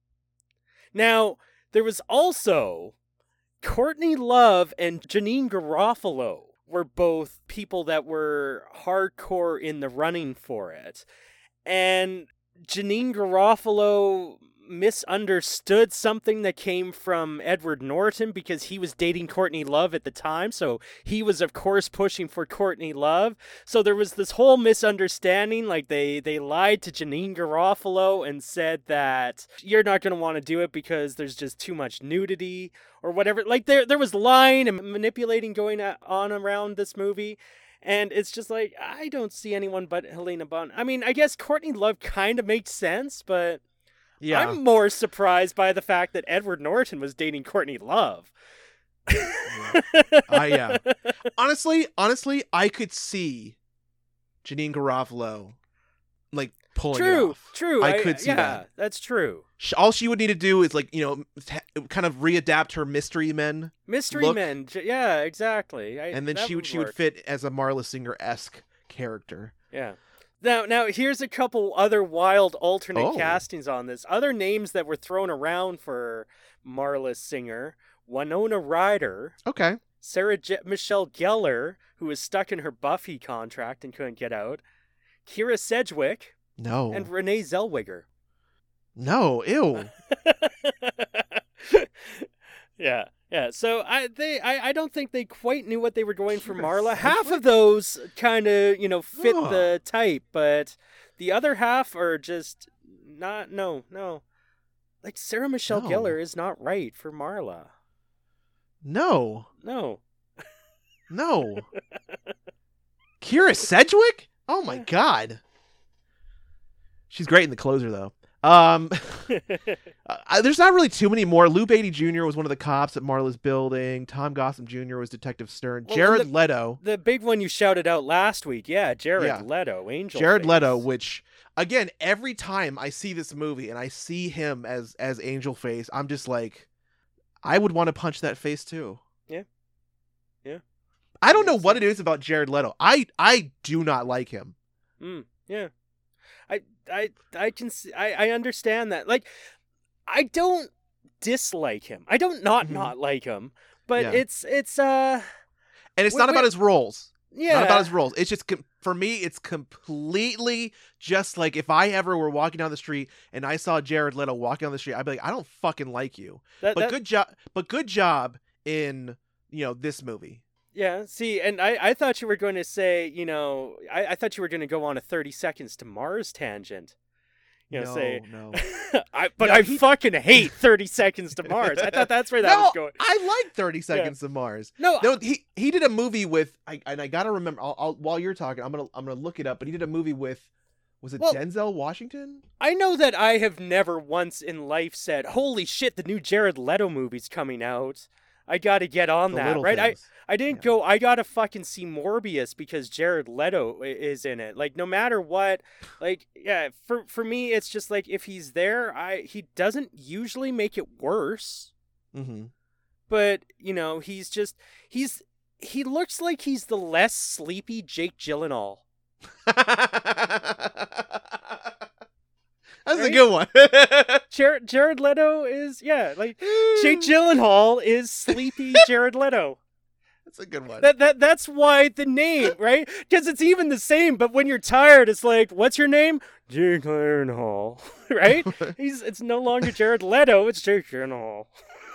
[SPEAKER 2] Now there was also Courtney Love and Janine Garofalo were both people that were hardcore in the running for it. And Janine Garofalo misunderstood something that came from Edward Norton because he was dating Courtney Love at the time. So he was, of course, pushing for Courtney Love. So there was this whole misunderstanding. Like they, they lied to Janine Garofalo and said that you're not going to want to do it because there's just too much nudity or whatever. Like there, there was lying and manipulating going on around this movie. And it's just like, I don't see anyone but Helena Bonham. I mean, I guess Courtney Love kind of makes sense, but
[SPEAKER 1] yeah.
[SPEAKER 2] I'm more surprised by the fact that Edward Norton was dating Courtney Love.
[SPEAKER 1] I yeah. Honestly, honestly, I could see Janine Garofalo like pulling
[SPEAKER 2] true,
[SPEAKER 1] it off.
[SPEAKER 2] True,
[SPEAKER 1] I
[SPEAKER 2] I
[SPEAKER 1] could see
[SPEAKER 2] yeah,
[SPEAKER 1] that.
[SPEAKER 2] That's true.
[SPEAKER 1] All she would need to do is like, you know, kind of readapt her Mystery Men.
[SPEAKER 2] Mystery
[SPEAKER 1] look,
[SPEAKER 2] Men. Yeah, exactly. I,
[SPEAKER 1] and then she would she
[SPEAKER 2] work.
[SPEAKER 1] would fit as a Marla Singer-esque character.
[SPEAKER 2] Yeah. Now, now here's a couple other wild alternate
[SPEAKER 1] oh.
[SPEAKER 2] castings on this. Other names that were thrown around for Marla Singer: Winona Ryder.
[SPEAKER 1] Okay.
[SPEAKER 2] Sarah Je- Michelle Gellar, who was stuck in her Buffy contract and couldn't get out. Kira Sedgwick.
[SPEAKER 1] No.
[SPEAKER 2] And Renee Zellweger.
[SPEAKER 1] No, ew.
[SPEAKER 2] yeah, yeah. So I they I, I don't think they quite knew what they were going for Marla. Half of those kind of, you know, fit
[SPEAKER 1] oh.
[SPEAKER 2] the type, but the other half are just not no, no. Like Sarah Michelle
[SPEAKER 1] no.
[SPEAKER 2] Gellar is not right for Marla.
[SPEAKER 1] No.
[SPEAKER 2] No.
[SPEAKER 1] No. Kira Sedgwick? Oh my god. She's great in The Closer, though. Um, uh, there's not really too many more. Lou Beatty Junior was one of the cops at Marla's building. Tom Gossam Junior was Detective Stern.
[SPEAKER 2] Well,
[SPEAKER 1] Jared
[SPEAKER 2] the,
[SPEAKER 1] Leto.
[SPEAKER 2] The big one you shouted out last week. Yeah, Jared
[SPEAKER 1] yeah.
[SPEAKER 2] Leto, Angel
[SPEAKER 1] Jared
[SPEAKER 2] Face.
[SPEAKER 1] Leto, which, again, every time I see this movie and I see him as, as Angel Face, I'm just like, I would want to punch that face, too.
[SPEAKER 2] Yeah. Yeah.
[SPEAKER 1] I don't know what it is about Jared Leto. I, I do not like him.
[SPEAKER 2] Mm, yeah. I I I can see, I I understand that. Like, I don't dislike him. I don't not
[SPEAKER 1] mm-hmm.
[SPEAKER 2] not like him. But
[SPEAKER 1] yeah.
[SPEAKER 2] it's it's uh,
[SPEAKER 1] and it's
[SPEAKER 2] wait,
[SPEAKER 1] not about
[SPEAKER 2] wait.
[SPEAKER 1] his roles.
[SPEAKER 2] Yeah,
[SPEAKER 1] not about his roles. It's just for me. It's completely just like if I ever were walking down the street and I saw Jared Leto walking down the street, I'd be like, I don't fucking like you.
[SPEAKER 2] That,
[SPEAKER 1] but
[SPEAKER 2] that...
[SPEAKER 1] good job. But good job in you know this movie.
[SPEAKER 2] Yeah, see, and I, I thought you were going to say, you know, I, I thought you were going to go on a thirty seconds to Mars tangent. You know,
[SPEAKER 1] no,
[SPEAKER 2] say,
[SPEAKER 1] no.
[SPEAKER 2] I, but
[SPEAKER 1] no,
[SPEAKER 2] I
[SPEAKER 1] he...
[SPEAKER 2] fucking hate thirty seconds to Mars. I thought that's where that
[SPEAKER 1] no,
[SPEAKER 2] was going.
[SPEAKER 1] I like thirty seconds
[SPEAKER 2] yeah.
[SPEAKER 1] to Mars.
[SPEAKER 2] No,
[SPEAKER 1] no, he he did a movie with, I, and I gotta remember. I'll, I'll, while you're talking, I'm gonna I'm gonna look it up. But he did a movie with, was it
[SPEAKER 2] well,
[SPEAKER 1] Denzel Washington?
[SPEAKER 2] I know that I have never once in life said, "Holy shit, the new Jared Leto movie's coming out. I got to get on
[SPEAKER 1] the
[SPEAKER 2] that." Right?
[SPEAKER 1] Things.
[SPEAKER 2] I I didn't
[SPEAKER 1] yeah.
[SPEAKER 2] go, I gotta fucking see Morbius because Jared Leto is in it. Like, no matter what, like, yeah, for for me, it's just like, if he's there, I he doesn't usually make it worse.
[SPEAKER 1] Mm-hmm.
[SPEAKER 2] But, you know, he's just, he's, he looks like he's the less sleepy Jake Gyllenhaal.
[SPEAKER 1] That's
[SPEAKER 2] right?
[SPEAKER 1] a good one.
[SPEAKER 2] Jared, Jared Leto is, yeah, like, Jake Gyllenhaal is sleepy Jared Leto.
[SPEAKER 1] That's a good one.
[SPEAKER 2] That that that's why the name, right? Because it's even the same, but when you're tired, it's like, what's your name? Jake Gyllenhaal, right? He's it's no longer Jared Leto, it's Jake Gyllenhaal.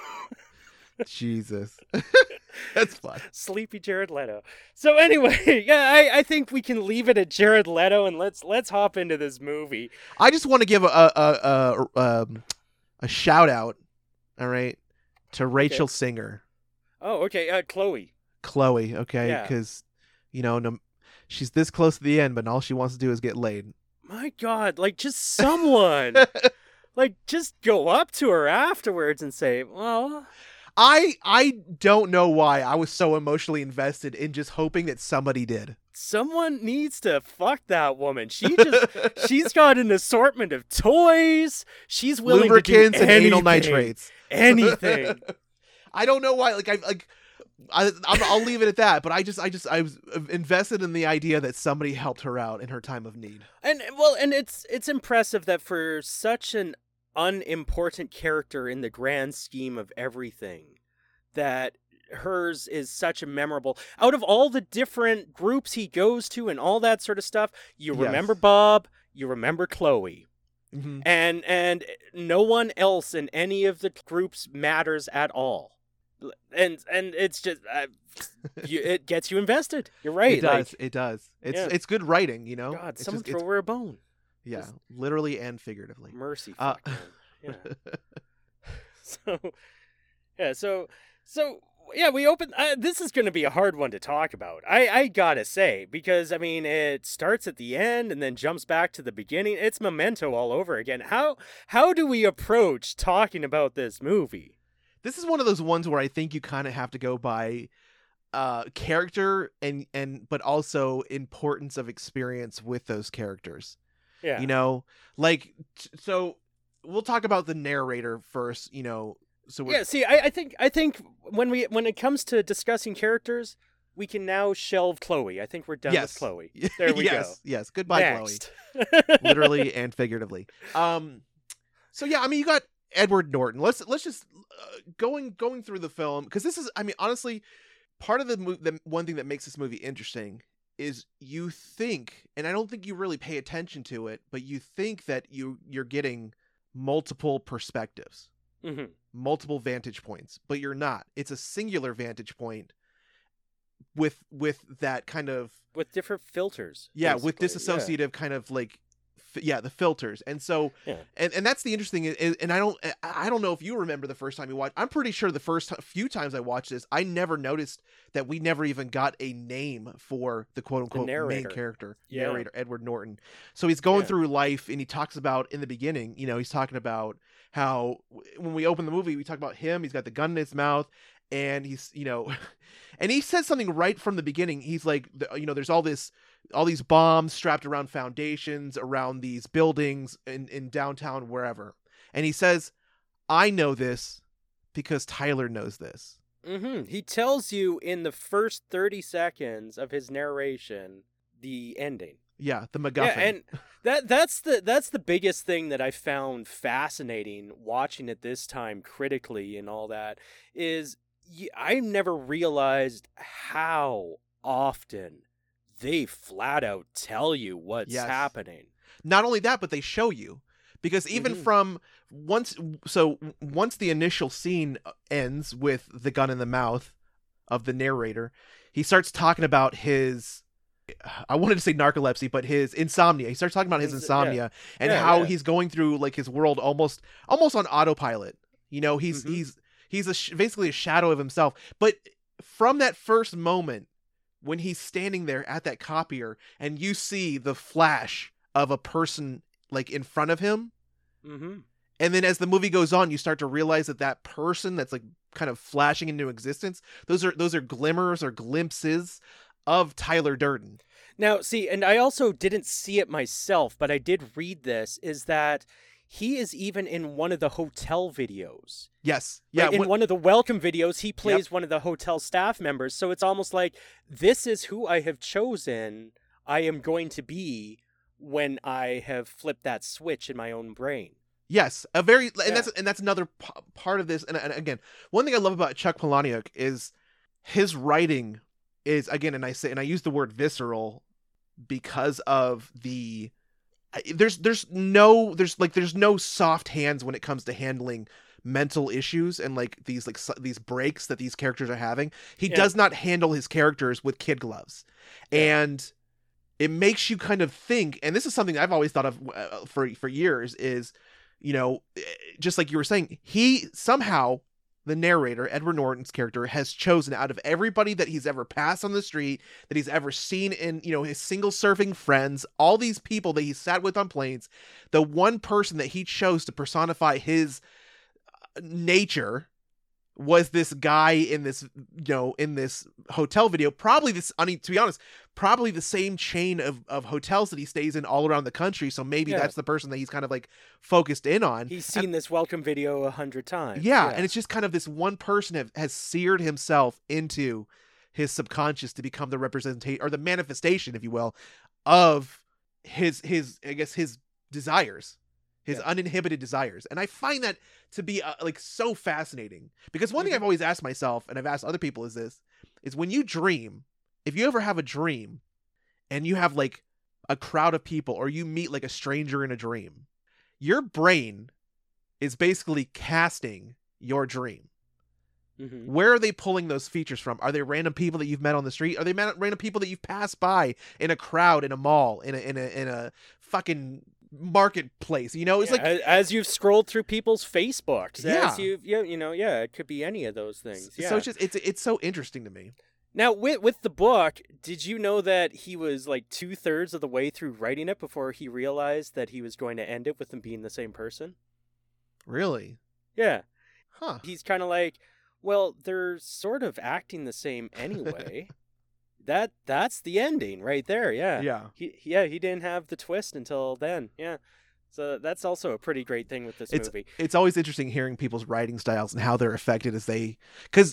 [SPEAKER 1] Jesus. That's fun.
[SPEAKER 2] Sleepy Jared Leto. So anyway, yeah, I, I think we can leave it at Jared Leto and let's let's hop into this movie.
[SPEAKER 1] I just want to give a a a, a, um, a shout out, all right, to Rachel
[SPEAKER 2] okay.
[SPEAKER 1] Singer.
[SPEAKER 2] Oh, okay, uh, Chloe.
[SPEAKER 1] Chloe, okay, because
[SPEAKER 2] yeah.
[SPEAKER 1] you know no, she's this close to the end, but all she wants to do is get laid.
[SPEAKER 2] My God, like just someone, like just go up to her afterwards and say, "Well."
[SPEAKER 1] I I don't know why I was so emotionally invested in just hoping that somebody did.
[SPEAKER 2] Someone needs to fuck that woman. She just she's got an assortment of toys. She's willing
[SPEAKER 1] lubricants
[SPEAKER 2] to do
[SPEAKER 1] and
[SPEAKER 2] anything,
[SPEAKER 1] anal nitrates.
[SPEAKER 2] Anything.
[SPEAKER 1] I don't know why. Like I like. I, I'm, I'll leave it at that. But I just, I just, I was invested in the idea that somebody helped her out in her time of need.
[SPEAKER 2] And well, and it's it's impressive that for such an unimportant character in the grand scheme of everything, that hers is such a memorable. Out of all the different groups he goes to and all that sort of stuff, you
[SPEAKER 1] Yes.
[SPEAKER 2] remember Bob, you remember Chloe.
[SPEAKER 1] Mm-hmm.
[SPEAKER 2] And and no one else in any of the groups matters at all. And and it's just uh, you, it gets you invested. You're right.
[SPEAKER 1] It does.
[SPEAKER 2] Like,
[SPEAKER 1] it does. It's
[SPEAKER 2] yeah.
[SPEAKER 1] it's good writing, you know.
[SPEAKER 2] God,
[SPEAKER 1] it's
[SPEAKER 2] someone
[SPEAKER 1] just,
[SPEAKER 2] throw her a bone.
[SPEAKER 1] Yeah,
[SPEAKER 2] Just
[SPEAKER 1] literally and figuratively.
[SPEAKER 2] Mercy.
[SPEAKER 1] Uh,
[SPEAKER 2] Fuck, man. Yeah. so, yeah. So so yeah, we open. Uh, this is going to be a hard one to talk about. I I gotta say, because I mean, it starts at the end and then jumps back to the beginning. It's Memento all over again. How how do we approach talking about this movie?
[SPEAKER 1] this is one of those ones where I think you kind of have to go by uh character and and but also importance of experience with those characters.
[SPEAKER 2] Yeah.
[SPEAKER 1] You know, like t- so we'll talk about the narrator first, you know. So we're,
[SPEAKER 2] Yeah, see, I, I think I think when we when it comes to discussing characters, we can now shelve Chloe. I think we're done
[SPEAKER 1] yes.
[SPEAKER 2] with Chloe. There we
[SPEAKER 1] yes,
[SPEAKER 2] go.
[SPEAKER 1] Yes, goodbye
[SPEAKER 2] Next.
[SPEAKER 1] Chloe. Literally and figuratively. Um so yeah, I mean you got Edward Norton. Let's let's just uh, going going through the film, because this is, I mean, honestly, part of the movie, the one thing that makes this movie interesting is you think, and I don't think you really pay attention to it, but you think that you you're getting multiple perspectives,
[SPEAKER 2] Mm-hmm.
[SPEAKER 1] multiple vantage points, but you're not. It's a singular vantage point with with that kind of
[SPEAKER 2] With different filters.
[SPEAKER 1] yeah, with
[SPEAKER 2] basically.
[SPEAKER 1] disassociative
[SPEAKER 2] Yeah.
[SPEAKER 1] kind of like f- yeah, the filters. And so
[SPEAKER 2] Yeah.
[SPEAKER 1] and and that's the interesting is, and I don't I don't know if you remember the first time you watched. I'm pretty sure the first few times I watched this, I never noticed that we never even got a name for the quote unquote main
[SPEAKER 2] narrator.
[SPEAKER 1] character,
[SPEAKER 2] Yeah.
[SPEAKER 1] narrator Edward Norton. So he's going
[SPEAKER 2] Yeah.
[SPEAKER 1] through life and he talks about in the beginning, you know, he's talking about how when we open the movie, we talk about him, he's got the gun in his mouth and he's, you know, and he says something right from the beginning. He's like, you know, there's all this all these bombs strapped around foundations, around these buildings in, in downtown, wherever. And he says, I know this because Tyler knows this.
[SPEAKER 2] Mm-hmm. He tells you in the first thirty seconds of his narration the ending.
[SPEAKER 1] Yeah, the MacGuffin.
[SPEAKER 2] Yeah, and that that's the that's the biggest thing that I found fascinating watching it this time critically and all that is y- I never realized how often they flat out tell you what's
[SPEAKER 1] Yes.
[SPEAKER 2] happening.
[SPEAKER 1] Not only that, but they show you. Because even
[SPEAKER 2] Mhm.
[SPEAKER 1] from once, so once the initial scene ends with the gun in the mouth of the narrator, he starts talking about his, I wanted to say narcolepsy, but his insomnia. He starts talking about his
[SPEAKER 2] Ins-
[SPEAKER 1] insomnia and
[SPEAKER 2] Yeah,
[SPEAKER 1] how
[SPEAKER 2] yeah.
[SPEAKER 1] he's going through like his world almost, almost on autopilot. You know, he's,
[SPEAKER 2] Mhm.
[SPEAKER 1] he's, he's a sh- basically a shadow of himself. But from that first moment, when he's standing there at that copier and you see the flash of a person like in front of him,
[SPEAKER 2] Mm-hmm.
[SPEAKER 1] and then as the movie goes on, you start to realize that that person that's like kind of flashing into existence, those are those are glimmers or glimpses of Tyler Durden.
[SPEAKER 2] Now, see, and I also didn't see it myself, but I did read this, is that he is even in one of the hotel videos.
[SPEAKER 1] Yes. Yeah.
[SPEAKER 2] Right? In
[SPEAKER 1] when-
[SPEAKER 2] one of the welcome videos, he plays one of the hotel staff members. So it's almost like, this is who I have chosen I am going to be when I have flipped that switch in my own brain.
[SPEAKER 1] Yes, a very, and
[SPEAKER 2] Yeah.
[SPEAKER 1] that's and that's another p- part of this. And, and again, one thing I love about Chuck Palahniuk is his writing is, again, and I say, and I use the word visceral because of the I- there's there's no there's like there's no soft hands when it comes to handling mental issues and like these like s- these breaks that these characters are having. He
[SPEAKER 2] Yeah.
[SPEAKER 1] does not handle his characters with kid gloves,
[SPEAKER 2] Yeah.
[SPEAKER 1] and it makes you kind of think. And this is something I've always thought of uh, for for years is, you know, eh, just like you were saying, he somehow, the narrator, Edward Norton's character, has chosen out of everybody that he's ever passed on the street, that he's ever seen in, you know, his single surfing friends, all these people that he sat with on planes, the one person that he chose to personify his uh, nature was this guy in this, you know, in this hotel video. Probably this, I mean, to be honest, probably the same chain of, of hotels that he stays in all around the country. So maybe
[SPEAKER 2] Yeah.
[SPEAKER 1] that's the person that he's kind of like focused in on.
[SPEAKER 2] He's seen this welcome video a hundred times.
[SPEAKER 1] Yeah, and it's just kind of this one person have, has seared himself into his subconscious to become the representation or the manifestation, if you will, of his his I guess his desires, his
[SPEAKER 2] Yeah.
[SPEAKER 1] uninhibited desires. And I find that to be uh, like so fascinating, because one thing
[SPEAKER 2] Mhm.
[SPEAKER 1] I've always asked myself, and I've asked other people, is this: is when you dream, if you ever have a dream, and you have like a crowd of people, or you meet like a stranger in a dream, your brain is basically casting your dream.
[SPEAKER 2] Mhm.
[SPEAKER 1] Where are they pulling those features from? Are they random people that you've met on the street? Are they man- random people that you've passed by in a crowd, in a mall, in a in a in a fucking marketplace? You know, it's
[SPEAKER 2] Yeah,
[SPEAKER 1] like
[SPEAKER 2] as, as you've scrolled through people's Facebooks,
[SPEAKER 1] Yeah.
[SPEAKER 2] as you've, yeah, you know, yeah, it could be any of those things. Yeah.
[SPEAKER 1] so it's just it's it's so interesting to me.
[SPEAKER 2] Now, with with the book, did you know that he was like two thirds of the way through writing it before he realized that he was going to end it with them being the same person?
[SPEAKER 1] Really?
[SPEAKER 2] Yeah.
[SPEAKER 1] Huh.
[SPEAKER 2] He's kind of like, well, they're sort of acting the same anyway. that that's the ending right there. Yeah.
[SPEAKER 1] Yeah.
[SPEAKER 2] He yeah, he didn't have the twist until then. Yeah. So that's also a pretty great thing with this
[SPEAKER 1] it's,
[SPEAKER 2] movie.
[SPEAKER 1] It's always interesting hearing people's writing styles and how they're affected as they, because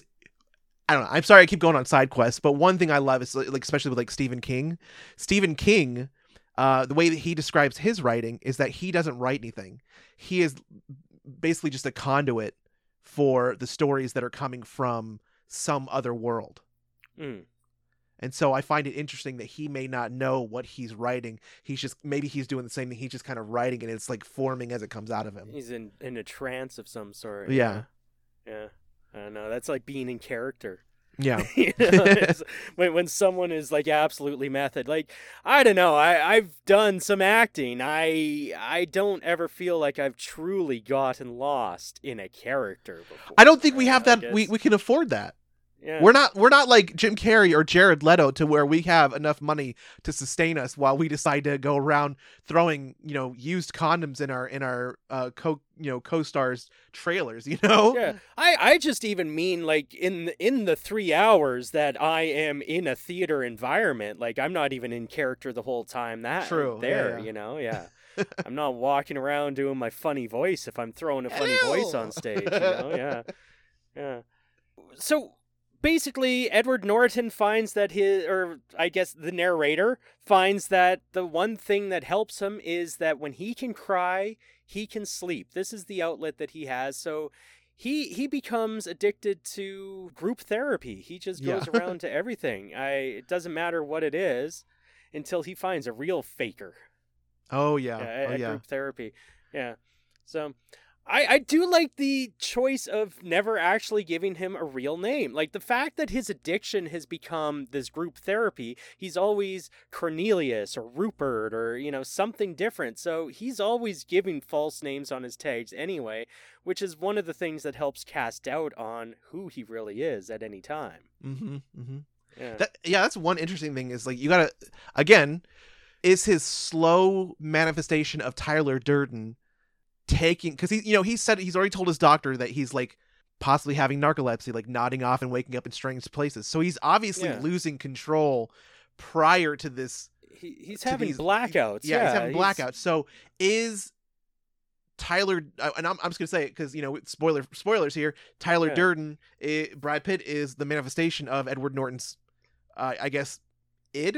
[SPEAKER 1] I don't know. I'm sorry I keep going on side quests, but one thing I love is like, especially with like Stephen King. Stephen King, uh, the way that he describes his writing is that he doesn't write anything. He is basically just a conduit for the stories that are coming from some other world.
[SPEAKER 2] Mm.
[SPEAKER 1] And so I find it interesting that he may not know what he's writing. He's just, maybe he's doing the same thing. He's just kind of writing and it's like forming as it comes out of him.
[SPEAKER 2] He's in, in a trance of some sort.
[SPEAKER 1] Yeah.
[SPEAKER 2] Yeah. I don't know. That's like being in character.
[SPEAKER 1] Yeah.
[SPEAKER 2] You know, when when someone is like absolutely method, like I don't know, I I've done some acting. I I don't ever feel like I've truly gotten lost in a character before.
[SPEAKER 1] I don't think we have
[SPEAKER 2] I
[SPEAKER 1] that. We
[SPEAKER 2] guess.
[SPEAKER 1] we can afford that.
[SPEAKER 2] Yeah.
[SPEAKER 1] We're not we're not like Jim Carrey or Jared Leto to where we have enough money to sustain us while we decide to go around throwing, you know, used condoms in our in our uh co you know co-stars trailers, you know?
[SPEAKER 2] Yeah. I I just even mean like in the, in the three hours that I am in a theater environment, like I'm not even in character the whole time that
[SPEAKER 1] True.
[SPEAKER 2] there,
[SPEAKER 1] Yeah, yeah.
[SPEAKER 2] you know? Yeah. I'm not walking around doing my funny voice if I'm throwing a funny
[SPEAKER 1] Ew.
[SPEAKER 2] voice on stage, you know? Yeah. Yeah. So basically, Edward Norton finds that his, or I guess the narrator finds that the one thing that helps him is that when he can cry, he can sleep. This is the outlet that he has. So he he becomes addicted to group therapy. He just goes
[SPEAKER 1] Yeah.
[SPEAKER 2] around to everything. I it doesn't matter what it is until he finds a real faker.
[SPEAKER 1] Oh yeah.
[SPEAKER 2] Yeah, at,
[SPEAKER 1] oh
[SPEAKER 2] at
[SPEAKER 1] yeah.
[SPEAKER 2] group therapy. Yeah. So I, I do like the choice of never actually giving him a real name. Like the fact that his addiction has become this group therapy, he's always Cornelius or Rupert or, you know, something different. So he's always giving false names on his tags anyway, which is one of the things that helps cast doubt on who he really is at any time.
[SPEAKER 1] Mm-hmm. Mm-hmm.
[SPEAKER 2] Yeah.
[SPEAKER 1] That, yeah, that's one interesting thing is like you gotta again, is his slow manifestation of Tyler Durden taking, because he you know he said he's already told his doctor that he's like possibly having narcolepsy, like nodding off and waking up in strange places, so he's obviously
[SPEAKER 2] Yeah.
[SPEAKER 1] losing control prior to this.
[SPEAKER 2] He, he's
[SPEAKER 1] to
[SPEAKER 2] having
[SPEAKER 1] these-
[SPEAKER 2] blackouts.
[SPEAKER 1] Yeah,
[SPEAKER 2] Yeah,
[SPEAKER 1] he's having blackouts. So is Tyler, uh, and I'm, I'm just gonna say it because you know spoiler spoilers here, Tyler
[SPEAKER 2] Yeah.
[SPEAKER 1] Durden, eh, Brad Pitt is the manifestation of Edward Norton's uh, I guess id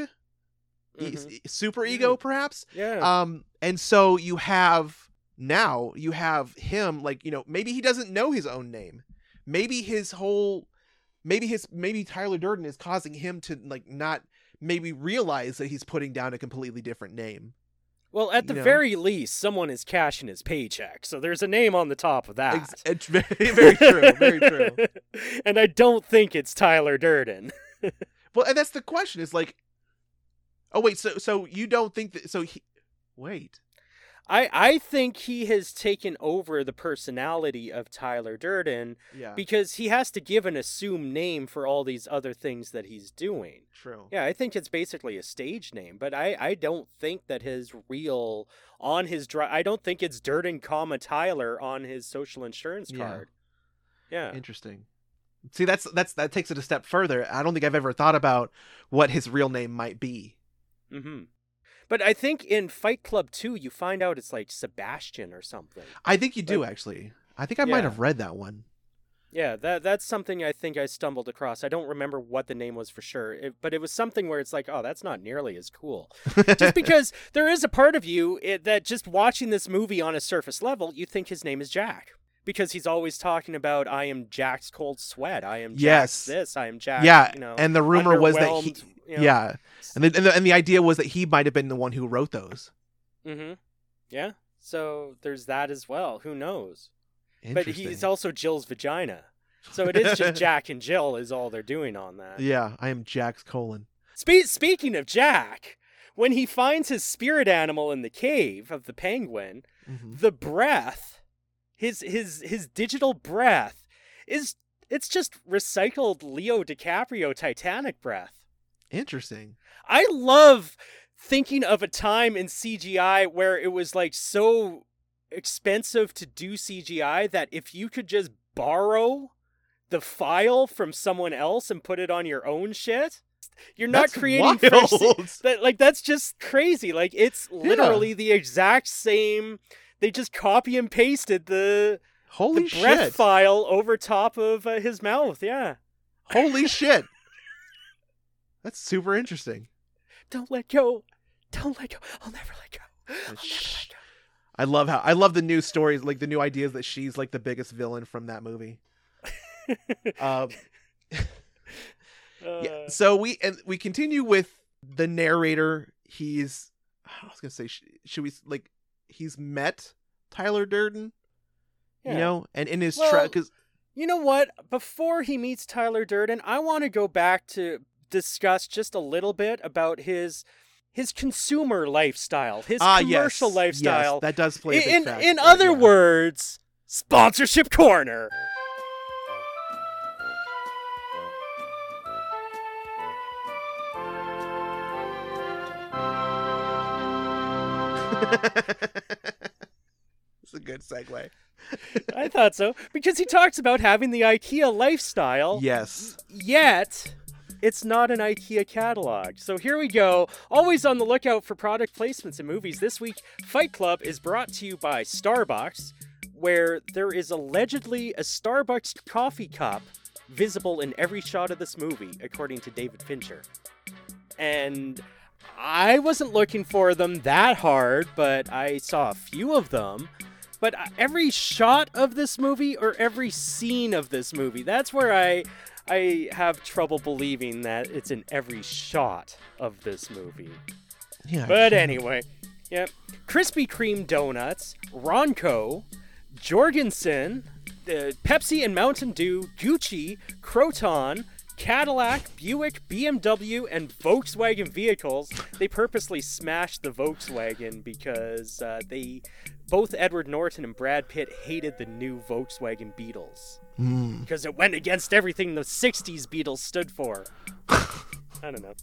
[SPEAKER 1] e-
[SPEAKER 2] Mhm.
[SPEAKER 1] super ego perhaps.
[SPEAKER 2] Yeah.
[SPEAKER 1] Um, and so you have now you have him like, you know, maybe he doesn't know his own name. Maybe his whole, maybe his, maybe Tyler Durden is causing him to like not maybe realize that he's putting down a completely different name.
[SPEAKER 2] Well, at the
[SPEAKER 1] you know?
[SPEAKER 2] very least, someone is cashing his paycheck, so there's a name on the top of that.
[SPEAKER 1] Ex- It's very, very true. Very true.
[SPEAKER 2] And I don't think it's Tyler Durden.
[SPEAKER 1] Well, and that's the question is like, oh wait, so, so you don't think that, so he, wait.
[SPEAKER 2] I, I think he has taken over the personality of Tyler Durden
[SPEAKER 1] Yeah.
[SPEAKER 2] because he has to give an assumed name for all these other things that he's doing.
[SPEAKER 1] True.
[SPEAKER 2] Yeah, I think it's basically a stage name, but I, I don't think that his real, on his, dri- I don't think it's Durden, comma, Tyler on his social insurance
[SPEAKER 1] Yeah.
[SPEAKER 2] card. Yeah.
[SPEAKER 1] Interesting. See, that's, that's, that takes it a step further. I don't think I've ever thought about what his real name might be.
[SPEAKER 2] Mm-hmm. But I think in Fight Club two, you find out it's like Sebastian or something.
[SPEAKER 1] I think you do
[SPEAKER 2] Like-
[SPEAKER 1] actually. I think I might
[SPEAKER 2] Yeah.
[SPEAKER 1] have read that one.
[SPEAKER 2] Yeah, that that's something I think I stumbled across. I don't remember what the name was for sure, it, but it was something where it's like, oh, that's not nearly as cool. Just because there is a part of you it, that just watching this movie on a surface level, you think his name is Jack. Because he's always talking about, I am Jack's cold sweat. I am Jack's
[SPEAKER 1] Yes.
[SPEAKER 2] this. I am Jack.
[SPEAKER 1] Yeah,
[SPEAKER 2] you know,
[SPEAKER 1] and the rumor was that he,
[SPEAKER 2] underwhelmed, you know.
[SPEAKER 1] yeah, and the, and the and the idea was that he might have been the one who wrote those.
[SPEAKER 2] Mm-hmm. Yeah. So there's that as well. Who knows? But
[SPEAKER 1] Interesting.
[SPEAKER 2] he's also Jill's vagina. So it is just Jack and Jill is all they're doing on that.
[SPEAKER 1] Yeah, I am Jack's colon.
[SPEAKER 2] Spe- speaking of Jack, when he finds his spirit animal in the cave of the penguin,
[SPEAKER 1] Mm-hmm.
[SPEAKER 2] the breath, his his his digital breath, is it's just recycled Leo DiCaprio Titanic breath.
[SPEAKER 1] Interesting.
[SPEAKER 2] I love thinking of a time in C G I where it was like so expensive to do C G I that if you could just borrow the file from someone else and put it on your own shit? You're not
[SPEAKER 1] That's
[SPEAKER 2] creating fresh
[SPEAKER 1] wild.
[SPEAKER 2] that, like, that's just crazy. Like, it's literally yeah. the exact same. They just copy and pasted the
[SPEAKER 1] holy
[SPEAKER 2] the breath
[SPEAKER 1] shit
[SPEAKER 2] file over top of uh, his mouth. Yeah.
[SPEAKER 1] Holy shit. That's super interesting.
[SPEAKER 2] Don't let go. Don't let go. I'll never let go. I'll never let go.
[SPEAKER 1] I love how I love the new stories, like the new ideas that she's like the biggest villain from that movie. um,
[SPEAKER 2] uh,
[SPEAKER 1] yeah, so we and we continue with the narrator. He's I was gonna say should we like he's met Tyler Durden, yeah. you know, and in his
[SPEAKER 2] well,
[SPEAKER 1] truck because
[SPEAKER 2] you know what? Before he meets Tyler Durden, I want to go back to discuss just a little bit about his. His consumer lifestyle, his
[SPEAKER 1] ah,
[SPEAKER 2] commercial
[SPEAKER 1] yes,
[SPEAKER 2] lifestyle.
[SPEAKER 1] Yes, that does play a big
[SPEAKER 2] in,
[SPEAKER 1] factor.
[SPEAKER 2] In other
[SPEAKER 1] yeah.
[SPEAKER 2] words, sponsorship corner.
[SPEAKER 1] It's a good segue.
[SPEAKER 2] I thought so. Because he talks about having the IKEA lifestyle.
[SPEAKER 1] Yes.
[SPEAKER 2] Yet... it's not an IKEA catalog. So here we go. Always on the lookout for product placements in movies. This week, Fight Club is brought to you by Starbucks, where there is allegedly a Starbucks coffee cup visible in every shot of this movie, according to David Fincher. And I wasn't looking for them that hard, but I saw a few of them. But every shot of this movie, or every scene of this movie, that's where I... I have trouble believing that it's in every shot of this movie.
[SPEAKER 1] Yeah.
[SPEAKER 2] But anyway, yeah. Krispy Kreme donuts, Ronco, Jorgensen, uh, Pepsi and Mountain Dew, Gucci, Croton, Cadillac, Buick, B M W, and Volkswagen vehicles. They purposely smashed the Volkswagen because uh, they, both Edward Norton and Brad Pitt hated the new Volkswagen Beetles.
[SPEAKER 1] Mm.
[SPEAKER 2] Because it went against everything the sixties Beatles stood for. I don't know.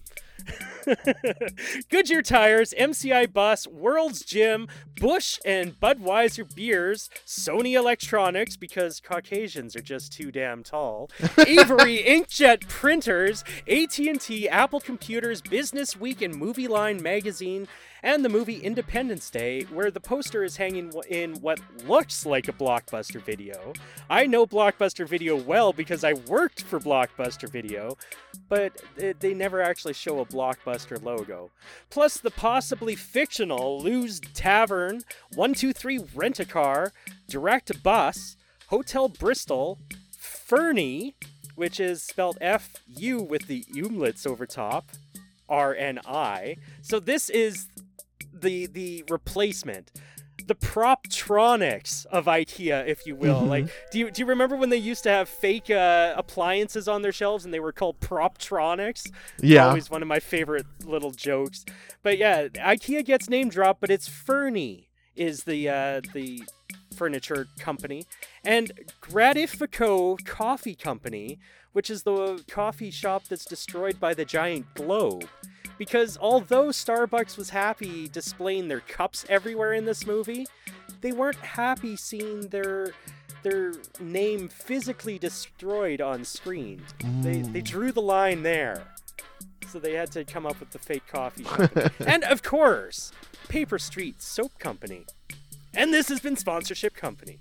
[SPEAKER 2] Goodyear Tires, M C I Bus, World's Gym, Busch and Budweiser Beers, Sony Electronics, because Caucasians are just too damn tall, Avery Inkjet Printers, A T and T, Apple Computers, Business Week and Movie Line Magazine, and the movie Independence Day, where the poster is hanging in what looks like a Blockbuster Video. I know Blockbuster Video well because I worked for Blockbuster Video, but they never actually show a Blockbuster logo. Plus the possibly fictional Lou's Tavern, one two three Rent-A-Car, Direct Bus, Hotel Bristol, Fernie, which is spelled F U with the umlauts over top, R N I. So this is the the replacement, the Proptronics of IKEA, if you will. Mm-hmm. Like, do you do you remember when they used to have fake uh, appliances on their shelves and they were called Proptronics?
[SPEAKER 1] Yeah,
[SPEAKER 2] it's always one of my favorite little jokes. But yeah, IKEA gets name dropped, but it's Fernie is the uh, the furniture company, and Gratifico Coffee Company, which is the coffee shop that's destroyed by the giant globe. Because although Starbucks was happy displaying their cups everywhere in this movie, they weren't happy seeing their their name physically destroyed on screen. Mm. They they drew the line there. So they had to come up with the fake coffee company. And of course, Paper Street Soap Company. And this has been Sponsorship Company.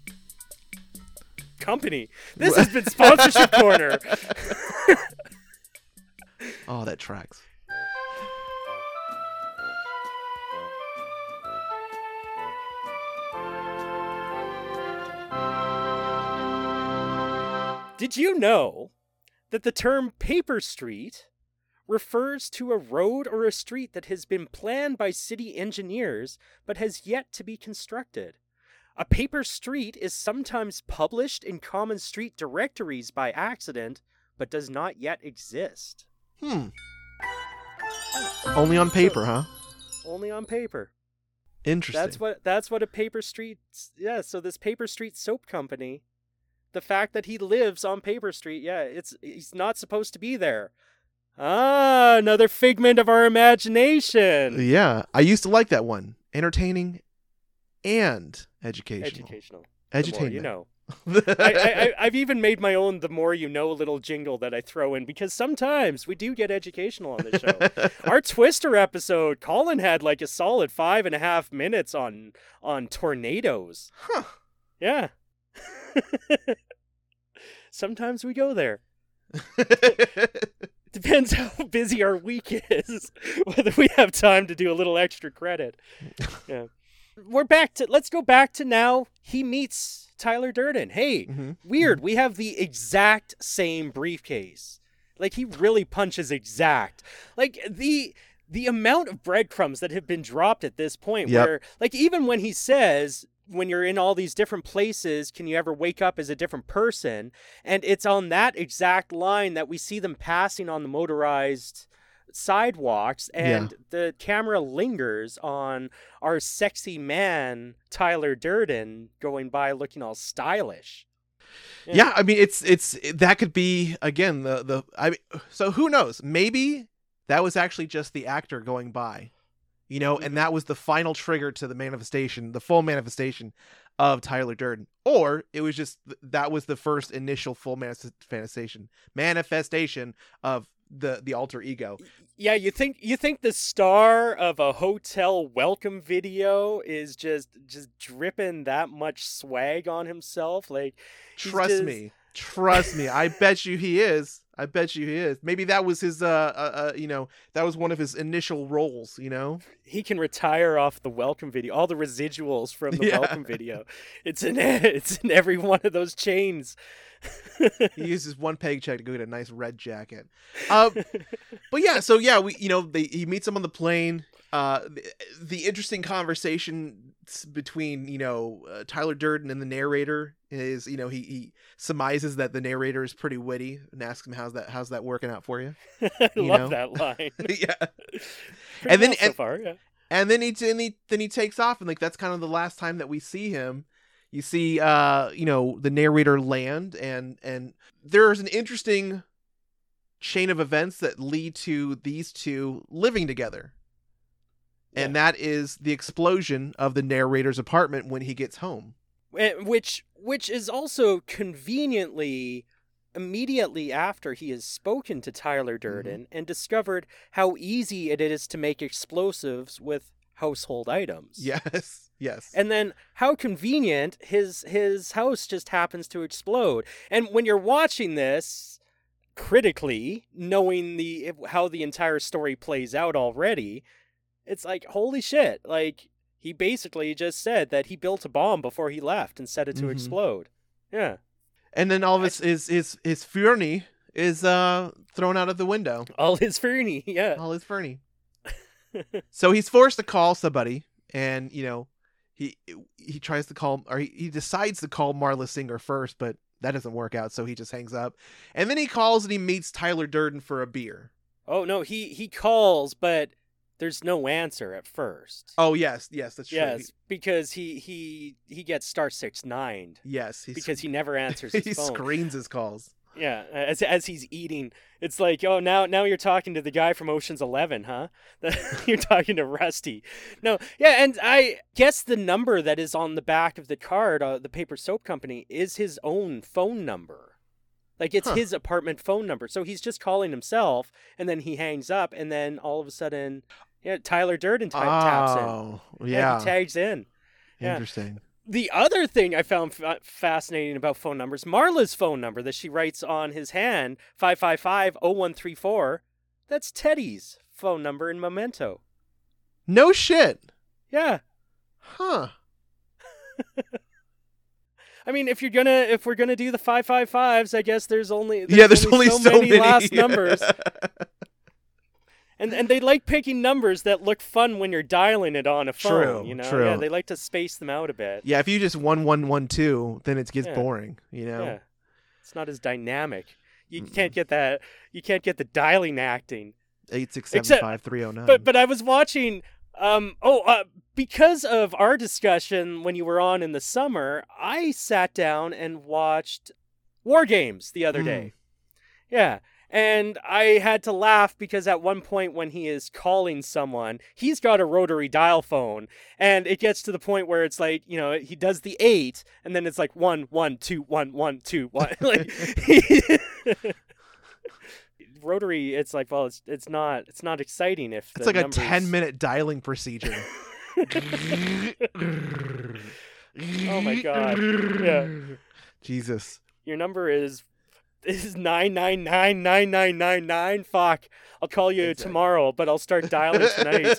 [SPEAKER 2] Company. This has been Sponsorship Corner.
[SPEAKER 1] Oh, that tracks.
[SPEAKER 2] Did you know that the term paper street refers to a road or a street that has been planned by city engineers but has yet to be constructed? A paper street is sometimes published in common street directories by accident but does not yet exist.
[SPEAKER 1] Hmm. Only on paper,
[SPEAKER 2] so,
[SPEAKER 1] huh?
[SPEAKER 2] Only on paper.
[SPEAKER 1] Interesting.
[SPEAKER 2] That's what that's what a paper street. Yeah, so this Paper Street Soap Company, the fact that he lives on Paper Street, yeah, it's he's not supposed to be there. Ah, another figment of our imagination.
[SPEAKER 1] Yeah, I used to like that one. Entertaining and educational.
[SPEAKER 2] Educational.
[SPEAKER 1] Edutainment.
[SPEAKER 2] You know. I, I, I've even made my own "the more you know" little jingle that I throw in because sometimes we do get educational on this show. Our Twister episode, Colin had like a solid five and a half minutes on on tornadoes.
[SPEAKER 1] Huh.
[SPEAKER 2] Yeah. Sometimes we go there. Depends how busy our week is, whether we have time to do a little extra credit. Yeah. We're back to, let's go back to now. He meets Tyler Durden. Hey,
[SPEAKER 1] mm-hmm.
[SPEAKER 2] weird. We have the exact same briefcase. Like, he really punches exact. Like, the the amount of breadcrumbs that have been dropped at this point,
[SPEAKER 1] yep.
[SPEAKER 2] where, like, even when he says, when you're in all these different places, can you ever wake up as a different person? And it's on that exact line that we see them passing on the motorized sidewalks, and yeah. the camera lingers on our sexy man, Tyler Durden, going by looking all stylish.
[SPEAKER 1] Yeah, yeah I mean, it's, it's, that could be, again, the, the, I mean, so who knows? Maybe that was actually just the actor going by. You know, and that was the final trigger to the manifestation, the full manifestation of Tyler Durden. Or it was just, that was the first initial full manifestation, manifestation of the, the alter ego.
[SPEAKER 2] Yeah, you think you think the star of a hotel welcome video is just just dripping that much swag on himself? Like,
[SPEAKER 1] trust
[SPEAKER 2] just...
[SPEAKER 1] me. Trust me. I bet you he is. I bet you he is. Maybe that was his, uh, uh, uh, you know, that was one of his initial roles, you know?
[SPEAKER 2] He can retire off the welcome video, all the residuals from the
[SPEAKER 1] yeah.
[SPEAKER 2] welcome video. It's in, it's in every one of those chains.
[SPEAKER 1] He uses one paycheck to go get a nice red jacket. Uh, but yeah, so yeah, we, you know, they, he meets him on the plane. Uh, the, the interesting conversation between, you know, uh, Tyler Durden and the narrator is, you know, he, he surmises that the narrator is pretty witty and asks him, how's that, how's that working out for you?
[SPEAKER 2] I
[SPEAKER 1] you
[SPEAKER 2] love
[SPEAKER 1] know?
[SPEAKER 2] that line.
[SPEAKER 1] yeah.
[SPEAKER 2] Pretty
[SPEAKER 1] and then,
[SPEAKER 2] well so
[SPEAKER 1] and,
[SPEAKER 2] far, yeah.
[SPEAKER 1] and then he, and he, then he takes off, and like, that's kind of the last time that we see him. You see, uh, you know, the narrator land, and, and there's an interesting chain of events that lead to these two living together. And yeah. that is the explosion of the narrator's apartment when he gets home.
[SPEAKER 2] Which which is also conveniently immediately after he has spoken to Tyler Durden mm-hmm. and discovered how easy it is to make explosives with household items.
[SPEAKER 1] Yes, yes.
[SPEAKER 2] And then how convenient his his house just happens to explode. And when you're watching this critically, knowing the how the entire story plays out already, it's like, holy shit, like, he basically just said that he built a bomb before he left and set it to mm-hmm. explode. Yeah.
[SPEAKER 1] And then all of his, his, his, his Fernie is uh, thrown out of the window.
[SPEAKER 2] All his Fernie, yeah.
[SPEAKER 1] All his Fernie. So he's forced to call somebody, and, you know, he he tries to call, or he, he decides to call Marla Singer first, but that doesn't work out, so he just hangs up. And then he calls and he meets Tyler Durden for a beer.
[SPEAKER 2] Oh, no, he, he calls, but there's no answer at first.
[SPEAKER 1] Oh, yes, yes, that's true.
[SPEAKER 2] Yes, because he he he gets star six nine.
[SPEAKER 1] Yes,
[SPEAKER 2] he's, because he never answers his
[SPEAKER 1] he
[SPEAKER 2] phone.
[SPEAKER 1] He screens his calls.
[SPEAKER 2] Yeah, as as he's eating, it's like, oh, now now you're talking to the guy from Ocean's Eleven, huh? You're talking to Rusty. No, yeah, and I guess the number that is on the back of the card, uh, the paper soap company, is his own phone number. Like, it's huh. his apartment phone number. So he's just calling himself, and then he hangs up, and then all of a sudden, yeah, Tyler Durden t- oh, taps in.
[SPEAKER 1] Yeah.
[SPEAKER 2] yeah. He tags in.
[SPEAKER 1] Interesting.
[SPEAKER 2] Yeah. The other thing I found f- fascinating about phone numbers, Marla's phone number that she writes on his hand, five five five oh one three four, that's Teddy's phone number in Memento.
[SPEAKER 1] No shit.
[SPEAKER 2] Yeah.
[SPEAKER 1] Huh.
[SPEAKER 2] I mean, if you're gonna, if we're gonna do the five five fives, I guess there's only there's
[SPEAKER 1] yeah, there's
[SPEAKER 2] only,
[SPEAKER 1] only
[SPEAKER 2] so,
[SPEAKER 1] so
[SPEAKER 2] many,
[SPEAKER 1] many
[SPEAKER 2] last numbers, and and they like picking numbers that look fun when you're dialing it on a phone.
[SPEAKER 1] True,
[SPEAKER 2] you know,
[SPEAKER 1] true.
[SPEAKER 2] yeah, they like to space them out a bit.
[SPEAKER 1] Yeah, if you just one one one two, then it gets yeah. boring. You know,
[SPEAKER 2] yeah. It's not as dynamic. You Mm-mm. can't get that. You can't get the dialing acting.
[SPEAKER 1] Eight six seven five three zero nine.
[SPEAKER 2] But but I was watching. Um, oh, uh, because of our discussion when you were on in the summer, I sat down and watched War Games the other mm. day. Yeah. And I had to laugh because at one point when he is calling someone, he's got a rotary dial phone, and it gets to the point where it's like, you know, he does the eight, and then it's like one, one, two, one, one, two, one. Like he, rotary, it's like, well, it's it's not it's not exciting if
[SPEAKER 1] it's
[SPEAKER 2] the
[SPEAKER 1] like
[SPEAKER 2] numbers...
[SPEAKER 1] a ten minute dialing procedure.
[SPEAKER 2] Oh my god! Yeah,
[SPEAKER 1] Jesus.
[SPEAKER 2] Your number is. This is nine nine nine nine nine nine nine. Fuck. I'll call you exactly. tomorrow, but I'll start dialing tonight.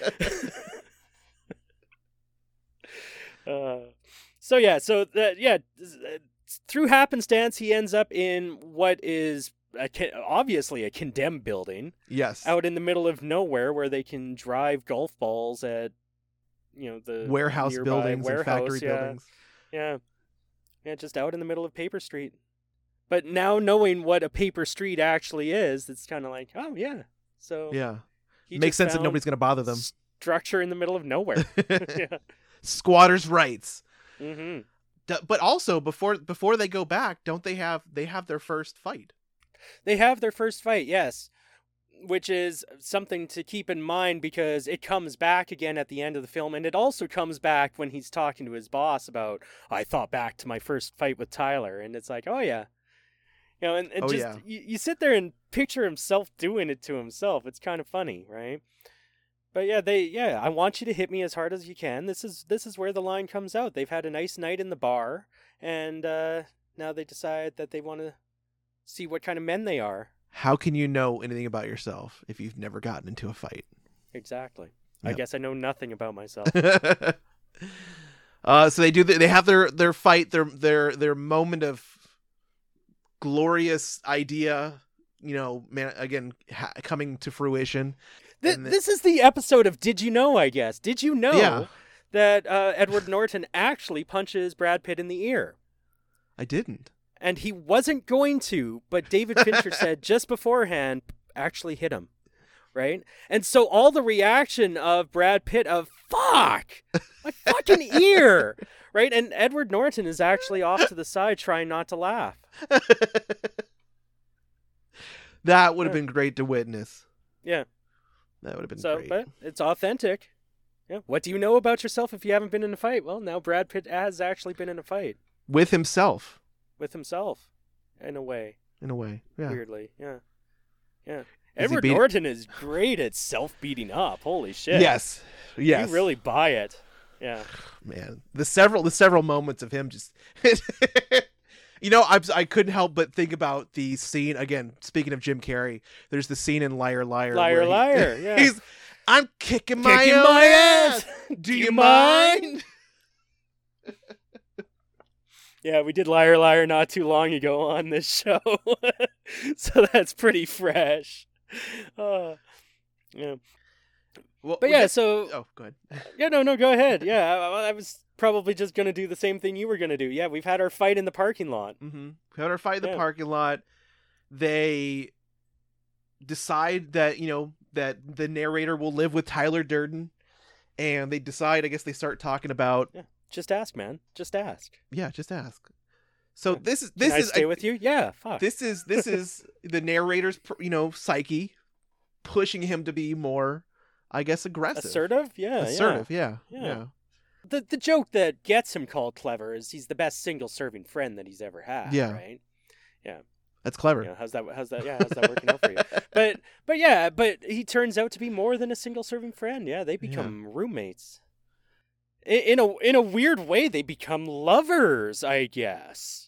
[SPEAKER 2] uh, so yeah, so that yeah, through happenstance, he ends up in what is a, obviously a condemned building.
[SPEAKER 1] Yes.
[SPEAKER 2] Out in the middle of nowhere, where they can drive golf balls at, you know, the
[SPEAKER 1] warehouse buildings
[SPEAKER 2] warehouse,
[SPEAKER 1] and factory
[SPEAKER 2] yeah.
[SPEAKER 1] buildings.
[SPEAKER 2] Yeah. Yeah, just out in the middle of Paper Street. But now knowing what a paper street actually is, it's kind of like, oh, yeah. So
[SPEAKER 1] yeah, makes sense that nobody's going to bother them.
[SPEAKER 2] Structure in the middle of nowhere. Yeah.
[SPEAKER 1] Squatters' rights.
[SPEAKER 2] Mm-hmm.
[SPEAKER 1] D- but also, before before they go back, don't they have they have their first fight?
[SPEAKER 2] They have their first fight, yes. Which is something to keep in mind because it comes back again at the end of the film. And it also comes back when he's talking to his boss about, I thought back to my first fight with Tyler. And it's like, oh, yeah. You know, and, and
[SPEAKER 1] oh,
[SPEAKER 2] just
[SPEAKER 1] yeah.
[SPEAKER 2] you, you sit there and picture himself doing it to himself. It's kind of funny, right? But yeah, they yeah, I want you to hit me as hard as you can. This is this is where the line comes out. They've had a nice night in the bar, and uh, now they decide that they want to see what kind of men they are.
[SPEAKER 1] How can you know anything about yourself if you've never gotten into a fight?
[SPEAKER 2] Exactly.
[SPEAKER 1] Yep.
[SPEAKER 2] I guess I know nothing about myself.
[SPEAKER 1] uh, so they do. The, they have their their fight. Their their their moment of glorious idea, you know, man, again, ha- coming to fruition.
[SPEAKER 2] Th- the- this is the episode of Did You Know, I guess. Did you know
[SPEAKER 1] yeah.
[SPEAKER 2] that uh, Edward Norton actually punches Brad Pitt in the ear?
[SPEAKER 1] I didn't.
[SPEAKER 2] And he wasn't going to, but David Fincher said just beforehand, actually hit him. Right? And so all the reaction of Brad Pitt of, fuck, my fucking ear. Right? And Edward Norton is actually off to the side trying not to laugh.
[SPEAKER 1] That would have
[SPEAKER 2] yeah.
[SPEAKER 1] been great to witness.
[SPEAKER 2] Yeah.
[SPEAKER 1] That would have been
[SPEAKER 2] so,
[SPEAKER 1] great.
[SPEAKER 2] But it's authentic. Yeah. What do you know about yourself if you haven't been in a fight? Well, now Brad Pitt has actually been in a fight.
[SPEAKER 1] With himself.
[SPEAKER 2] With himself, in a way.
[SPEAKER 1] In a way, yeah.
[SPEAKER 2] Weirdly, yeah. Yeah.
[SPEAKER 1] Is
[SPEAKER 2] Edward
[SPEAKER 1] beat-
[SPEAKER 2] Norton is great at self-beating up. Holy shit.
[SPEAKER 1] Yes. Yes.
[SPEAKER 2] You really buy it. Yeah.
[SPEAKER 1] Man, the several the several moments of him just you know, I I couldn't help but think about the scene again. Speaking of Jim Carrey, there's the scene in Liar Liar.
[SPEAKER 2] Liar
[SPEAKER 1] he,
[SPEAKER 2] Liar. Yeah.
[SPEAKER 1] He's I'm kicking my,
[SPEAKER 2] kicking
[SPEAKER 1] own
[SPEAKER 2] my
[SPEAKER 1] ass.
[SPEAKER 2] ass.
[SPEAKER 1] Do,
[SPEAKER 2] Do
[SPEAKER 1] you
[SPEAKER 2] you
[SPEAKER 1] mind?
[SPEAKER 2] mind? Yeah, we did Liar Liar not too long ago on this show, so that's pretty fresh. Uh, yeah.
[SPEAKER 1] Well,
[SPEAKER 2] but yeah,
[SPEAKER 1] get,
[SPEAKER 2] so
[SPEAKER 1] oh, go ahead.
[SPEAKER 2] Yeah, no, no, go ahead. Yeah, I, I was probably just gonna do the same thing you were gonna do. Yeah, we've had our fight in the parking lot.
[SPEAKER 1] Mm-hmm. We had our fight in the
[SPEAKER 2] yeah.
[SPEAKER 1] parking lot. They decide that you know that the narrator will live with Tyler Durden, and they decide. I guess they start talking about.
[SPEAKER 2] Yeah. Just ask, man. Just ask.
[SPEAKER 1] Yeah, just ask. So
[SPEAKER 2] yeah.
[SPEAKER 1] this is this
[SPEAKER 2] Can I
[SPEAKER 1] is
[SPEAKER 2] stay
[SPEAKER 1] I,
[SPEAKER 2] with you. Yeah, fuck.
[SPEAKER 1] This is this is the narrator's you know psyche, pushing him to be more, I guess, aggressive,
[SPEAKER 2] assertive. Yeah,
[SPEAKER 1] assertive. Yeah,
[SPEAKER 2] yeah.
[SPEAKER 1] yeah. yeah.
[SPEAKER 2] The the joke that gets him called clever is he's the best single serving friend that he's ever had.
[SPEAKER 1] Yeah.
[SPEAKER 2] Right. Yeah.
[SPEAKER 1] That's clever.
[SPEAKER 2] You know, how's that? How's that? Yeah, how's that working out for you? But but yeah, but he turns out to be more than a single serving friend. Yeah, they become yeah. roommates. In a in a weird way, they become lovers, I guess.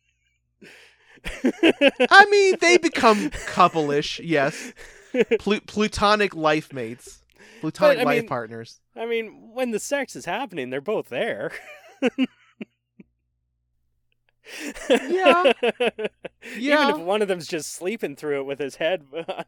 [SPEAKER 1] I mean, they become couple-ish, yes. Pl- plutonic life mates, plutonic
[SPEAKER 2] but,
[SPEAKER 1] life
[SPEAKER 2] mean,
[SPEAKER 1] partners.
[SPEAKER 2] I mean, when the sex is happening, they're both there.
[SPEAKER 1] yeah, yeah.
[SPEAKER 2] Even if one of them's just sleeping through it with his head.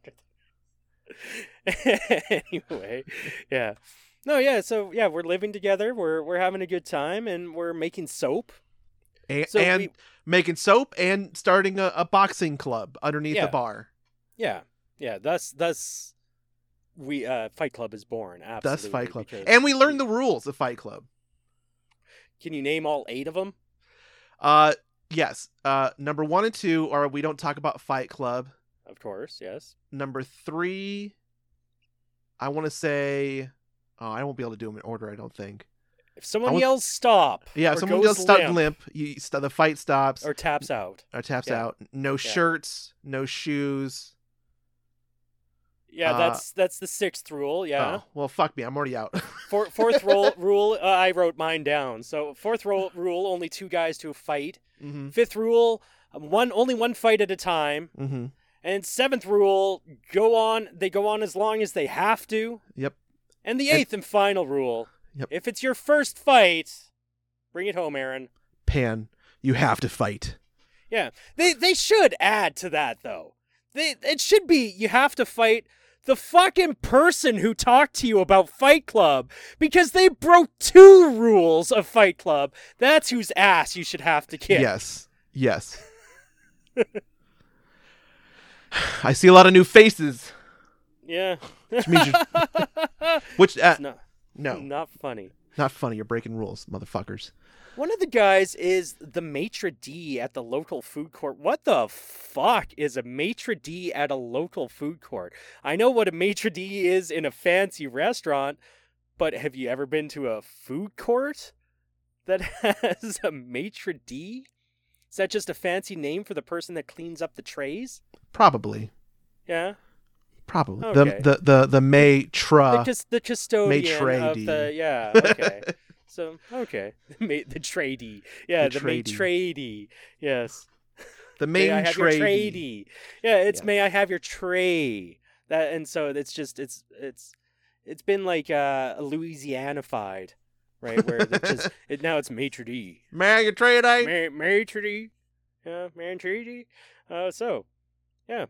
[SPEAKER 2] Anyway, yeah. No, yeah, so yeah, we're living together, we're we're having a good time, and we're making soap.
[SPEAKER 1] And,
[SPEAKER 2] so
[SPEAKER 1] and
[SPEAKER 2] we,
[SPEAKER 1] making soap and starting a, a boxing club underneath
[SPEAKER 2] yeah.
[SPEAKER 1] the bar.
[SPEAKER 2] Yeah, yeah, thus, thus, we, uh, Fight Club is born, absolutely.
[SPEAKER 1] Thus Fight Club. And we learn the rules of Fight Club.
[SPEAKER 2] Can you name all eight of them?
[SPEAKER 1] Uh, yes. Uh, number one and two are we don't talk about Fight Club.
[SPEAKER 2] Of course, yes.
[SPEAKER 1] Number three, I want to say, oh, I won't be able to do them in order, I don't think.
[SPEAKER 2] If someone
[SPEAKER 1] was,
[SPEAKER 2] yells stop,
[SPEAKER 1] yeah,
[SPEAKER 2] or
[SPEAKER 1] if someone
[SPEAKER 2] goes
[SPEAKER 1] yells stop
[SPEAKER 2] limp,
[SPEAKER 1] limp, you, the fight stops.
[SPEAKER 2] or taps out.
[SPEAKER 1] Or taps
[SPEAKER 2] Yeah.
[SPEAKER 1] out. No
[SPEAKER 2] Yeah.
[SPEAKER 1] shirts, no shoes.
[SPEAKER 2] Yeah,
[SPEAKER 1] Uh,
[SPEAKER 2] that's that's the sixth rule, yeah.
[SPEAKER 1] Oh, well, fuck me, I'm already out.
[SPEAKER 2] For, fourth rule, rule uh, I wrote mine down. So fourth rule, rule only two guys to a fight.
[SPEAKER 1] mm-hmm.
[SPEAKER 2] Fifth rule, one only one fight at a time.
[SPEAKER 1] Mm-hmm.
[SPEAKER 2] And seventh rule, go on. They go on as long as they have to.
[SPEAKER 1] Yep.
[SPEAKER 2] And the
[SPEAKER 1] And-
[SPEAKER 2] eighth and final rule,
[SPEAKER 1] Yep.
[SPEAKER 2] if it's your first fight, bring it home, Aaron.
[SPEAKER 1] Pan, you have to fight.
[SPEAKER 2] Yeah, they they should add to that though. They it should be you have to fight the fucking person who talked to you about Fight Club because they broke two rules of Fight Club. That's whose ass you should have to kick.
[SPEAKER 1] Yes. Yes. I see a lot of new faces.
[SPEAKER 2] Yeah.
[SPEAKER 1] Which means you're, which uh,
[SPEAKER 2] no,
[SPEAKER 1] no,
[SPEAKER 2] not funny.
[SPEAKER 1] not funny. You're breaking rules, motherfuckers.
[SPEAKER 2] One of the guys is the maitre d' at the local food court. What the fuck is a maitre d' at a local food court? I know what a maitre d' is in a fancy restaurant, but have you ever been to a food court that has a maitre d'? Is that just a fancy name for the person that cleans up the trays?
[SPEAKER 1] Probably.
[SPEAKER 2] Yeah.
[SPEAKER 1] Probably.
[SPEAKER 2] Okay.
[SPEAKER 1] The the the the maitre.
[SPEAKER 2] The, cus- the custodian
[SPEAKER 1] Maitre
[SPEAKER 2] of
[SPEAKER 1] d'.
[SPEAKER 2] the yeah. Okay. So okay, the ma- the tradie, yeah,
[SPEAKER 1] The
[SPEAKER 2] the, the
[SPEAKER 1] tradie.
[SPEAKER 2] tradie, yes.
[SPEAKER 1] The
[SPEAKER 2] May
[SPEAKER 1] main
[SPEAKER 2] I have
[SPEAKER 1] tradie.
[SPEAKER 2] your tradie? Yeah, it's
[SPEAKER 1] Yeah.
[SPEAKER 2] may I have your tray? That and so it's just it's it's it's been like uh Louisianified, right? Where it's just it now it's maitre d',
[SPEAKER 1] May I get tradie?
[SPEAKER 2] Ma- maitre d', yeah, maitre d'. Uh, so yeah.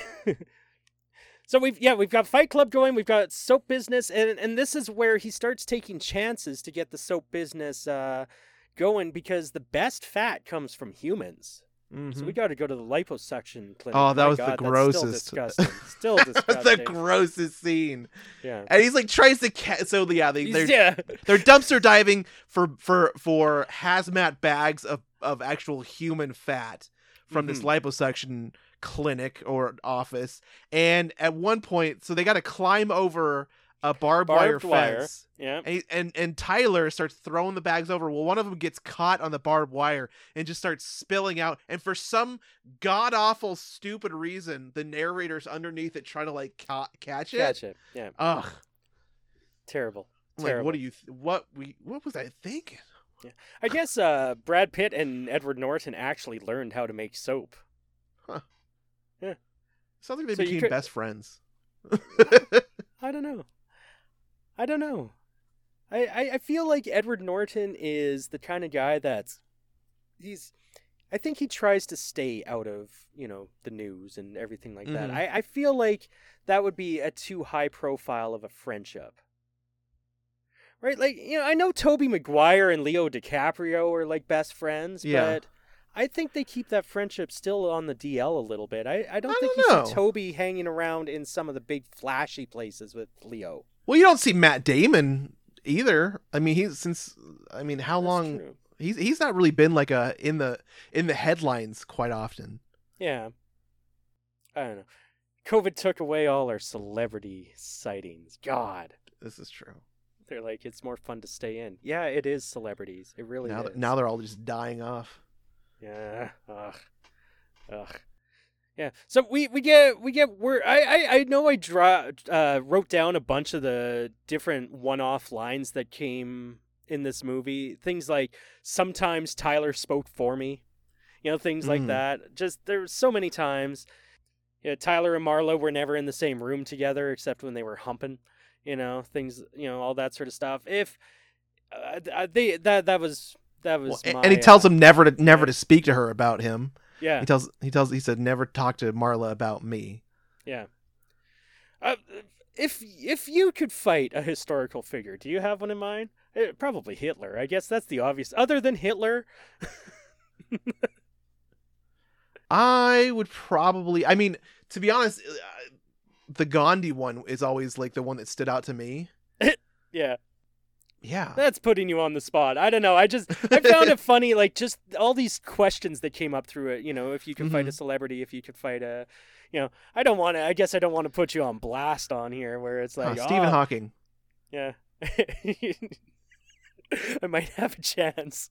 [SPEAKER 2] So we've yeah we've got Fight Club going, we've got soap business, and and this is where he starts taking chances to get the soap business uh, going because the best fat comes from humans.
[SPEAKER 1] Mhm.
[SPEAKER 2] So we got to go to the liposuction clinic.
[SPEAKER 1] Oh, that
[SPEAKER 2] My
[SPEAKER 1] was the
[SPEAKER 2] God, that's
[SPEAKER 1] grossest.
[SPEAKER 2] Still disgusting. Still
[SPEAKER 1] That was
[SPEAKER 2] disgusting.
[SPEAKER 1] the grossest scene.
[SPEAKER 2] Yeah.
[SPEAKER 1] And he's like tries to ca- so yeah they they're,
[SPEAKER 2] yeah.
[SPEAKER 1] they're dumpster diving for for for hazmat bags of of actual human fat from this
[SPEAKER 2] Mhm.
[SPEAKER 1] liposuction clinic or office, and at one point so they got to climb over a barbed, wire
[SPEAKER 2] Barbed wire.
[SPEAKER 1] fence.
[SPEAKER 2] Yeah.
[SPEAKER 1] And, he, and and Tyler starts throwing the bags over. Well, one of them gets caught on the barbed wire and just starts spilling out. And for some god awful stupid reason, the narrator's underneath it trying to like ca- catch it.
[SPEAKER 2] Catch it. Yeah.
[SPEAKER 1] Ugh.
[SPEAKER 2] Terrible.
[SPEAKER 1] I'm
[SPEAKER 2] Terrible.
[SPEAKER 1] like, what do you? Th- what we? What was I thinking?
[SPEAKER 2] I guess uh, Brad Pitt and Edward Norton actually learned how to make soap.
[SPEAKER 1] Sounds like they
[SPEAKER 2] So you
[SPEAKER 1] became
[SPEAKER 2] could-
[SPEAKER 1] best friends.
[SPEAKER 2] I don't know. I don't know. I, I, I feel like Edward Norton is the kind of guy that's he's I think he tries to stay out of, you know, the news and everything like that.
[SPEAKER 1] Mhm.
[SPEAKER 2] I, I feel like that would be a too high profile of a friendship. Right? Like, you know, I know Tobey Maguire and Leo DiCaprio are like best friends,
[SPEAKER 1] Yeah.
[SPEAKER 2] but I think they keep that friendship still on the D L a little bit. I, I don't
[SPEAKER 1] I
[SPEAKER 2] think
[SPEAKER 1] don't
[SPEAKER 2] you
[SPEAKER 1] know.
[SPEAKER 2] see Toby hanging around in some of the big flashy places with Leo.
[SPEAKER 1] Well, you don't see Matt Damon either. I mean, he's since. I mean, how
[SPEAKER 2] That's
[SPEAKER 1] long?
[SPEAKER 2] true.
[SPEAKER 1] He's he's not really been like a in the in the headlines quite often.
[SPEAKER 2] Yeah. I don't know. COVID took away all our celebrity sightings. God.
[SPEAKER 1] This is true.
[SPEAKER 2] They're like, it's more fun to stay in. Yeah, it is celebrities. It really
[SPEAKER 1] Now
[SPEAKER 2] is.
[SPEAKER 1] that, now they're all just dying off.
[SPEAKER 2] Yeah. Ugh. Ugh. Yeah. So we, we get we get we're I, I, I know I draw uh wrote down a bunch of the different one-off lines that came in this movie. Things like sometimes Tyler spoke for me. You know, things like
[SPEAKER 1] Mhm.
[SPEAKER 2] that. Just there's so many times. Yeah, Tyler and Marlo were never in the same room together except when they were humping. You know, things, you know, all that sort of stuff. If uh, they that that was that was
[SPEAKER 1] Well,
[SPEAKER 2] my,
[SPEAKER 1] and he tells
[SPEAKER 2] uh,
[SPEAKER 1] him never to never
[SPEAKER 2] yeah.
[SPEAKER 1] to speak to her about him.
[SPEAKER 2] yeah.
[SPEAKER 1] He tells he tells he said never talk to Marla about me.
[SPEAKER 2] Yeah. Uh, if if you could fight a historical figure, do you have one in mind? Uh, probably Hitler. I guess that's the obvious. Other than Hitler,
[SPEAKER 1] I would probably. I mean, to be honest, uh, the Gandhi one is always like the one that stood out to me.
[SPEAKER 2] yeah,
[SPEAKER 1] Yeah.
[SPEAKER 2] that's putting you on the spot. I don't know. I just I found it funny, like just all these questions that came up through it. You know, if you could fight a
[SPEAKER 1] Mhm.
[SPEAKER 2] celebrity, if you could fight a, you know, I don't want to. I guess I don't want to put you on blast on here, where it's like
[SPEAKER 1] uh, Stephen
[SPEAKER 2] oh,
[SPEAKER 1] Hawking.
[SPEAKER 2] Yeah, I might have a chance.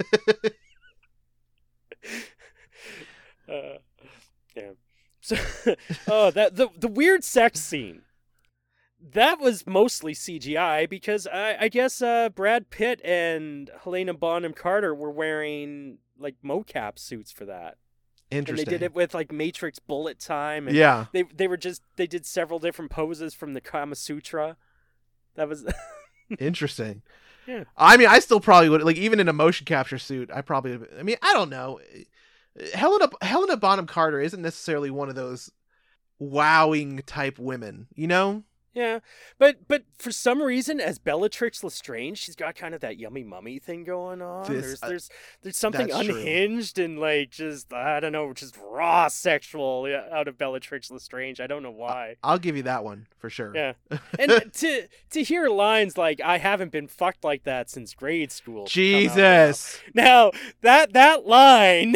[SPEAKER 2] uh, yeah. So, oh, that the the weird sex scene. That was mostly C G I because I, I guess uh, Brad Pitt and Helena Bonham Carter were wearing like mocap suits for that.
[SPEAKER 1] Interesting.
[SPEAKER 2] And they did it with like Matrix bullet time. And
[SPEAKER 1] yeah.
[SPEAKER 2] They they were just they did several different poses from the Kama Sutra. That was
[SPEAKER 1] interesting.
[SPEAKER 2] Yeah.
[SPEAKER 1] I mean, I still probably would like even in a motion capture suit. I probably. I mean, I don't know. Helena Helena Bonham Carter isn't necessarily one of those wowing type women, you know.
[SPEAKER 2] Yeah, but but for some reason, as Bellatrix Lestrange, she's got kind of that yummy mummy thing going on.
[SPEAKER 1] This,
[SPEAKER 2] there's
[SPEAKER 1] uh,
[SPEAKER 2] there's there's something
[SPEAKER 1] that's true.
[SPEAKER 2] unhinged and like just I don't know, just raw sexual out of Bellatrix Lestrange. I don't know why.
[SPEAKER 1] I'll give you that one for sure.
[SPEAKER 2] Yeah, and to to hear lines like "I haven't been fucked like that since grade school."
[SPEAKER 1] Jesus.
[SPEAKER 2] Now that that line,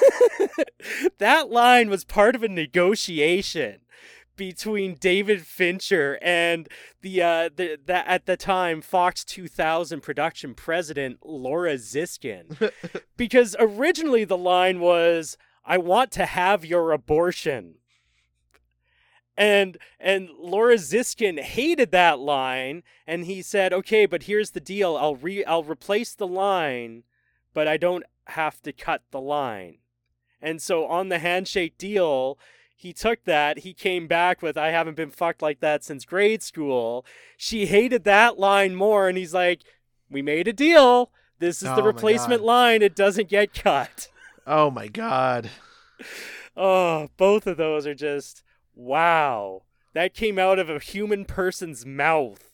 [SPEAKER 2] that line was part of a negotiation between David Fincher and the uh the, the at the time Fox two thousand production president Laura Ziskin, because originally the line was "I want to have your abortion," and and Laura Ziskin hated that line, and he said, "Okay, but here's the deal: I'll re I'll replace the line, but I don't have to cut the line." And so on the handshake deal, he took that, he came back with, "I haven't been fucked like that since grade school." She hated that line more, and he's like, "We made a deal. This is
[SPEAKER 1] Oh
[SPEAKER 2] the
[SPEAKER 1] my
[SPEAKER 2] replacement
[SPEAKER 1] God.
[SPEAKER 2] line. It doesn't get cut."
[SPEAKER 1] Oh my God.
[SPEAKER 2] Oh, both of those are just, wow. That came out of a human person's mouth.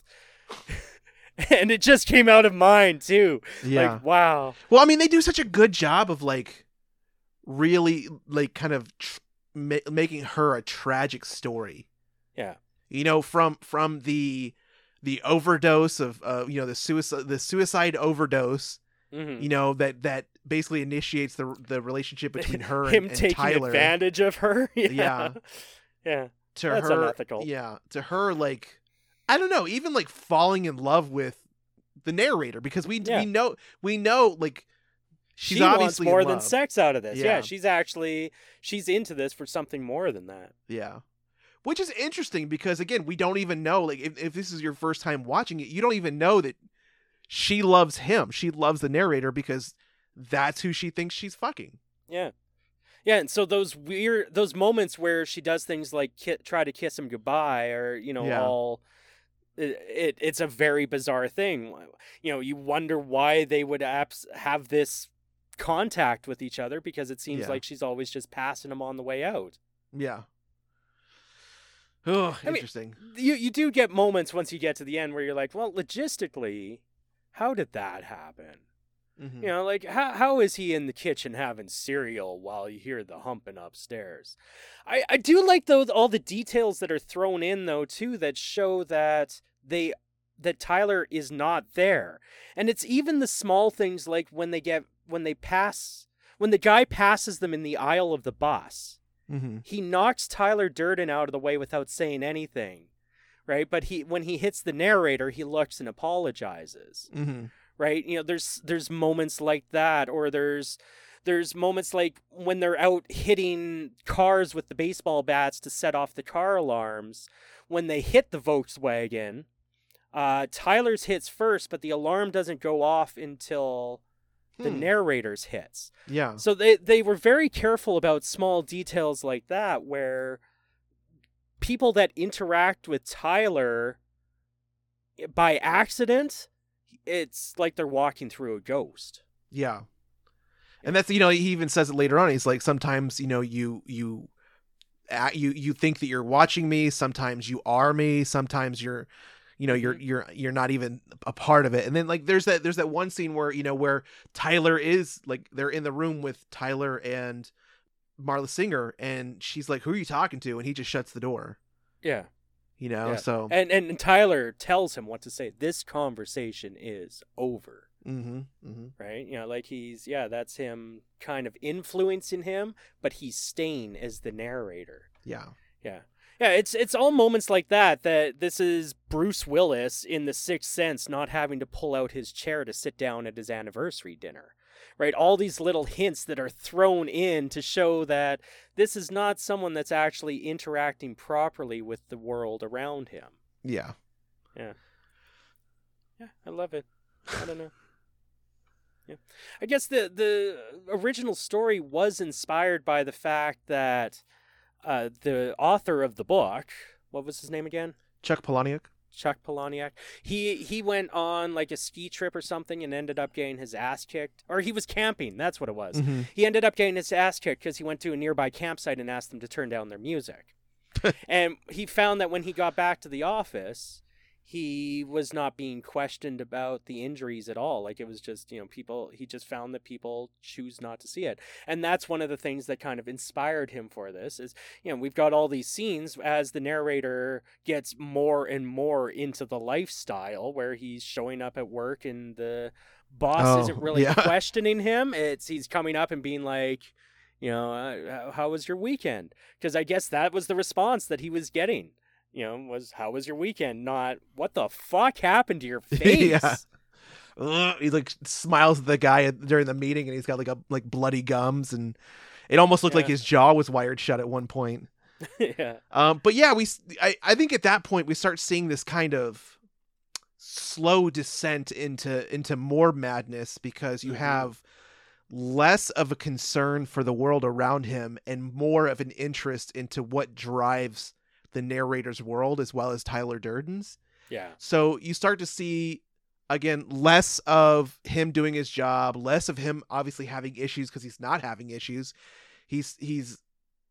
[SPEAKER 2] And it just came out of mine, too.
[SPEAKER 1] Yeah.
[SPEAKER 2] Like, wow.
[SPEAKER 1] Well, I mean, they do such a good job of like really like kind of tr- ma- making her a tragic story.
[SPEAKER 2] Yeah.
[SPEAKER 1] You know, from from the the overdose of uh, you know, the suicide the suicide overdose.
[SPEAKER 2] Mm-hmm.
[SPEAKER 1] You know, that that basically initiates the the relationship between her and,
[SPEAKER 2] Him
[SPEAKER 1] and
[SPEAKER 2] taking
[SPEAKER 1] Tyler.
[SPEAKER 2] advantage of her. Yeah.
[SPEAKER 1] Yeah.
[SPEAKER 2] Yeah.
[SPEAKER 1] To
[SPEAKER 2] That's
[SPEAKER 1] her,
[SPEAKER 2] unethical.
[SPEAKER 1] yeah, to her, like, I don't know, even like falling in love with the narrator, because we
[SPEAKER 2] Yeah.
[SPEAKER 1] we know we know like she's
[SPEAKER 2] she wants
[SPEAKER 1] obviously
[SPEAKER 2] more
[SPEAKER 1] in
[SPEAKER 2] than
[SPEAKER 1] love.
[SPEAKER 2] sex out of this. Yeah.
[SPEAKER 1] Yeah.
[SPEAKER 2] She's actually, she's into this for something more than that.
[SPEAKER 1] Yeah. Which is interesting because, again, we don't even know, like, if, if this is your first time watching it, you don't even know that she loves him. She loves the narrator because that's who she thinks she's fucking.
[SPEAKER 2] Yeah. Yeah, and so those weird, those moments where she does things like ki- try to kiss him goodbye, or, you know,
[SPEAKER 1] Yeah.
[SPEAKER 2] all, it, it it's a very bizarre thing. You know, you wonder why they would abs- have this contact with each other, because it seems
[SPEAKER 1] Yeah.
[SPEAKER 2] like she's always just passing him on the way out.
[SPEAKER 1] Yeah. Oh,
[SPEAKER 2] I mean,
[SPEAKER 1] interesting.
[SPEAKER 2] You you do get moments once you get to the end where you're like, well, logistically, how did that happen?
[SPEAKER 1] Mhm.
[SPEAKER 2] You know, like, how how is he in the kitchen having cereal while you hear the humping upstairs? I, I do like, though, all the details that are thrown in, though, too, that show that they that Tyler is not there. And it's even the small things, like when they get when they pass when the guy passes them in the aisle of the bus.
[SPEAKER 1] Mhm.
[SPEAKER 2] He knocks Tyler Durden out of the way without saying anything, right? But he when he hits the narrator, he looks and apologizes.
[SPEAKER 1] Mhm.
[SPEAKER 2] Right? You know, there's there's moments like that, or there's there's moments like when they're out hitting cars with the baseball bats to set off the car alarms. When they hit the Volkswagen, uh, Tyler's hits first, but the alarm doesn't go off until the
[SPEAKER 1] Hmm.
[SPEAKER 2] narrator's hits.
[SPEAKER 1] Yeah.
[SPEAKER 2] So they they were very careful about small details like that, where people that interact with Tyler by accident, it's like they're walking through a ghost.
[SPEAKER 1] Yeah. And that's, you know, he even says it later on. He's like, sometimes, you know, you, you, uh, you, you think that you're watching me. Sometimes you are me. Sometimes you're, you know, you're, you're, you're not even a part of it. And then like, there's that, there's that one scene where, you know, where Tyler is like, they're in the room with Tyler and Marla Singer, and she's like, who are you talking to? And he just shuts the door,
[SPEAKER 2] Yeah.
[SPEAKER 1] you know?
[SPEAKER 2] Yeah.
[SPEAKER 1] So,
[SPEAKER 2] And, and and Tyler tells him what to say. This conversation is over.
[SPEAKER 1] mm-hmm, mm-hmm.
[SPEAKER 2] Right? You know, like he's, yeah, that's him kind of influencing him, but he's staying as the narrator.
[SPEAKER 1] Yeah.
[SPEAKER 2] Yeah. Yeah, it's it's all moments like that that this is Bruce Willis in The Sixth Sense not having to pull out his chair to sit down at his anniversary dinner. Right? All these little hints that are thrown in to show that this is not someone that's actually interacting properly with the world around him.
[SPEAKER 1] Yeah.
[SPEAKER 2] Yeah. Yeah, I love it. I don't know. Yeah. I guess the the original story was inspired by the fact that uh, the author of the book, what was his name again?
[SPEAKER 1] Chuck Palahniuk.
[SPEAKER 2] Chuck Palahniuk. He he went on like a ski trip or something and ended up getting his ass kicked. Or he was camping. That's what it was.
[SPEAKER 1] Mm-hmm.
[SPEAKER 2] He ended up getting his ass kicked because he went to a nearby campsite and asked them to turn down their music. And he found that when he got back to the office, he was not being questioned about the injuries at all. Like, it was just, you know, people, he just found that people choose not to see it. And that's one of the things that kind of inspired him for this is, you know, we've got all these scenes as the narrator gets more and more into the lifestyle where he's showing up at work and the boss
[SPEAKER 1] Oh,
[SPEAKER 2] isn't really
[SPEAKER 1] yeah.
[SPEAKER 2] questioning him. It's, he's coming up and being like, you know, uh, how was your weekend? Because I guess that was the response that he was getting. You know, was how was your weekend? Not what the fuck happened to your face?
[SPEAKER 1] Yeah. Ugh, he like smiles at the guy during the meeting, and he's got like a like bloody gums, and it almost looked
[SPEAKER 2] Yeah.
[SPEAKER 1] like his jaw was wired shut at one point.
[SPEAKER 2] Yeah.
[SPEAKER 1] Um, but yeah, we I, I think at that point we start seeing this kind of slow descent into into more madness because you
[SPEAKER 2] Mhm.
[SPEAKER 1] have less of a concern for the world around him and more of an interest into what drives the narrator's world as well as Tyler Durden's.
[SPEAKER 2] Yeah.
[SPEAKER 1] So you start to see, again, less of him doing his job, less of him obviously having issues because he's not having issues. He's he's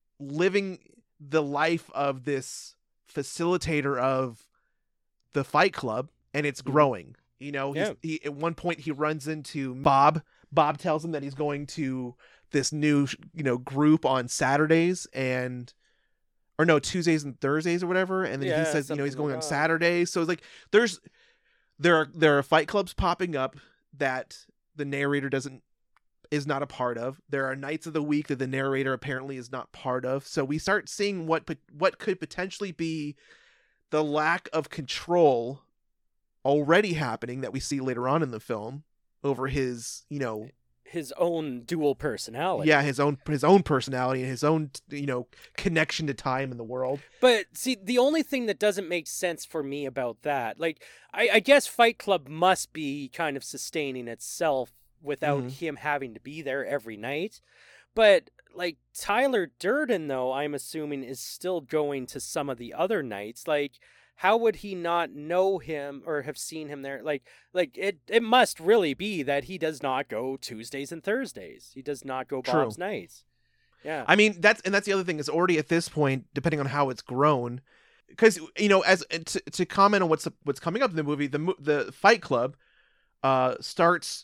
[SPEAKER 1] living the life of this facilitator of the Fight Club, and it's growing. You know, he's,
[SPEAKER 2] Yeah.
[SPEAKER 1] he at one point he runs into Bob. Bob tells him that he's going to this new, you know, group on Saturdays and or no, Tuesdays and Thursdays or whatever. And then
[SPEAKER 2] Yeah,
[SPEAKER 1] he says, you know, he's
[SPEAKER 2] something
[SPEAKER 1] going
[SPEAKER 2] like
[SPEAKER 1] on
[SPEAKER 2] that.
[SPEAKER 1] Saturdays. So it's like there's there are there are fight clubs popping up that the narrator doesn't is not a part of. There are nights of the week that the narrator apparently is not part of. So we start seeing what pot- what could potentially be the lack of control already happening that we see later on in the film over his, you know,
[SPEAKER 2] His own dual personality.
[SPEAKER 1] yeah, his own his own personality and his own, you know, connection to time in the world.
[SPEAKER 2] But see, the only thing that doesn't make sense for me about that, like, I, I guess Fight Club must be kind of sustaining itself without
[SPEAKER 1] Mhm.
[SPEAKER 2] him having to be there every night. But, like, Tyler Durden, though, I'm assuming is still going to some of the other nights. Like, how would he not know him or have seen him there? Like, like it, it must really be that he does not go Tuesdays and Thursdays. He does not go
[SPEAKER 1] True.
[SPEAKER 2] Bob's nights. Yeah.
[SPEAKER 1] I mean, that's and that's the other thing is already at this point, depending on how it's grown, because you know, as to, to comment on what's what's coming up in the movie, the mo- the Fight Club uh, starts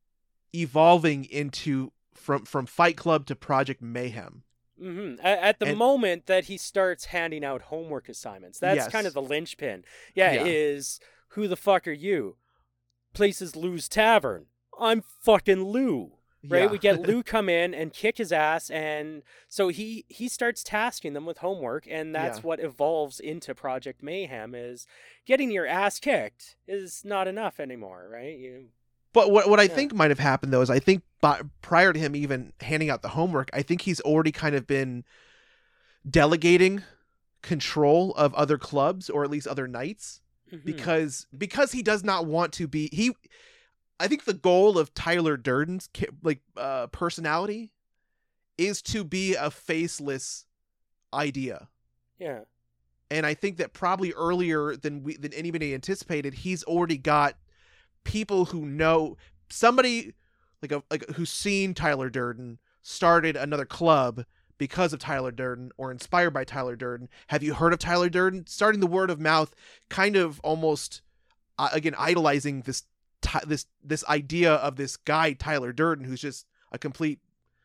[SPEAKER 1] evolving into from from Fight Club to Project Mayhem.
[SPEAKER 2] Mm-hmm. At, at the
[SPEAKER 1] And-
[SPEAKER 2] moment that he starts handing out homework assignments, that's
[SPEAKER 1] Yes.
[SPEAKER 2] kind of the linchpin. Yeah,
[SPEAKER 1] Yeah.
[SPEAKER 2] is who the fuck are you? Places Lou's Tavern. I'm fucking Lou. Right?
[SPEAKER 1] Yeah.
[SPEAKER 2] We get Lou come in and kick his ass, and so he he starts tasking them with homework, and that's
[SPEAKER 1] Yeah.
[SPEAKER 2] what evolves into Project Mayhem. Is getting your ass kicked is not enough anymore, right? You
[SPEAKER 1] But what what I
[SPEAKER 2] Yeah.
[SPEAKER 1] think might have happened though is I think by, prior to him even handing out the homework, I think he's already kind of been delegating control of other clubs or at least other nights
[SPEAKER 2] Mhm.
[SPEAKER 1] because because he does not want to be he. I think the goal of Tyler Durden's ca- like uh, personality is to be a faceless idea.
[SPEAKER 2] yeah.
[SPEAKER 1] And I think that probably earlier than we than anybody anticipated, he's already got people who know somebody like a like who's seen Tyler Durden started another club because of Tyler Durden or inspired by Tyler Durden. Have you heard of Tyler Durden? Starting the word of mouth, kind of almost uh, again idolizing this ty- this this idea of this guy Tyler Durden who's just a complete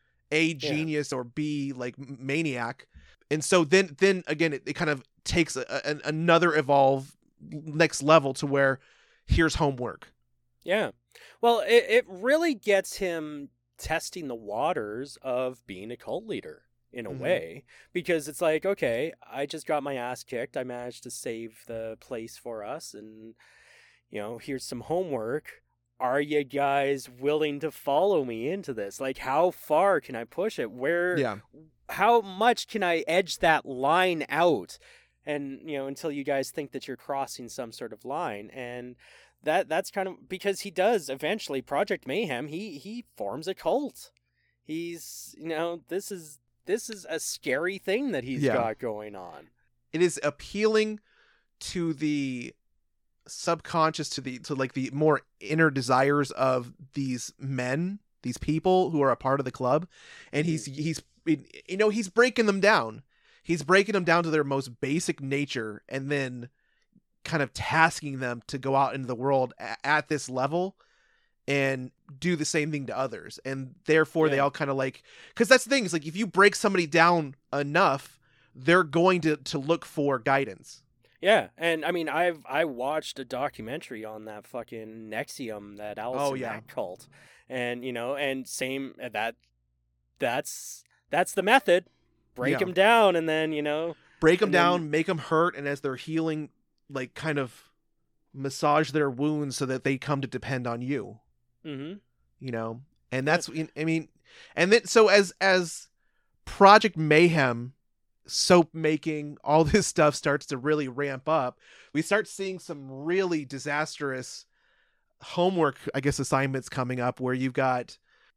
[SPEAKER 1] A genius or B like maniac. And so then then again it, it kind of takes a, a, another evolve next level to where here's homework.
[SPEAKER 2] Yeah. Well, it, it really gets him testing the waters of being a cult leader. in a
[SPEAKER 1] Mhm.
[SPEAKER 2] way, because it's like, okay, I just got my ass kicked. I managed to save the place for us, and you know, here's some homework. Are you guys willing to follow me into this? Like, how far can I push it? Where,
[SPEAKER 1] Yeah.
[SPEAKER 2] how much can I edge that line out? And, you know, until you guys think that you're crossing some sort of line. And that that's kind of because he does eventually Project Mayhem. He, he forms a cult. He's, you know, this is, this is a scary thing that he's
[SPEAKER 1] Yeah.
[SPEAKER 2] got going on.
[SPEAKER 1] It is appealing to the subconscious, to the to like the more inner desires of these men, these people who are a part of the club, and he's he's you know he's breaking them down. He's breaking them down to their most basic nature, and then kind of tasking them to go out into the world a- at this level and do the same thing to others. And therefore they
[SPEAKER 2] Yeah.
[SPEAKER 1] all kind of like, because that's the thing, is like if you break somebody down enough, they're going to to look for guidance.
[SPEAKER 2] Yeah, and I mean, I've I watched a documentary on that fucking Nexium, that Allison
[SPEAKER 1] Oh, yeah.
[SPEAKER 2] Mack cult, and you know, and same uh, that that's that's the method. Break
[SPEAKER 1] Yeah.
[SPEAKER 2] them down, and then you know,
[SPEAKER 1] Break them
[SPEAKER 2] And then-
[SPEAKER 1] down, make them hurt, and as they're healing, like kind of massage their wounds so that they come to depend on you.
[SPEAKER 2] hmm
[SPEAKER 1] You know, and that's I mean, and then so as as Project Mayhem, soap making, all this stuff starts to really ramp up, we start seeing some really disastrous homework, I guess, assignments coming up where you've got,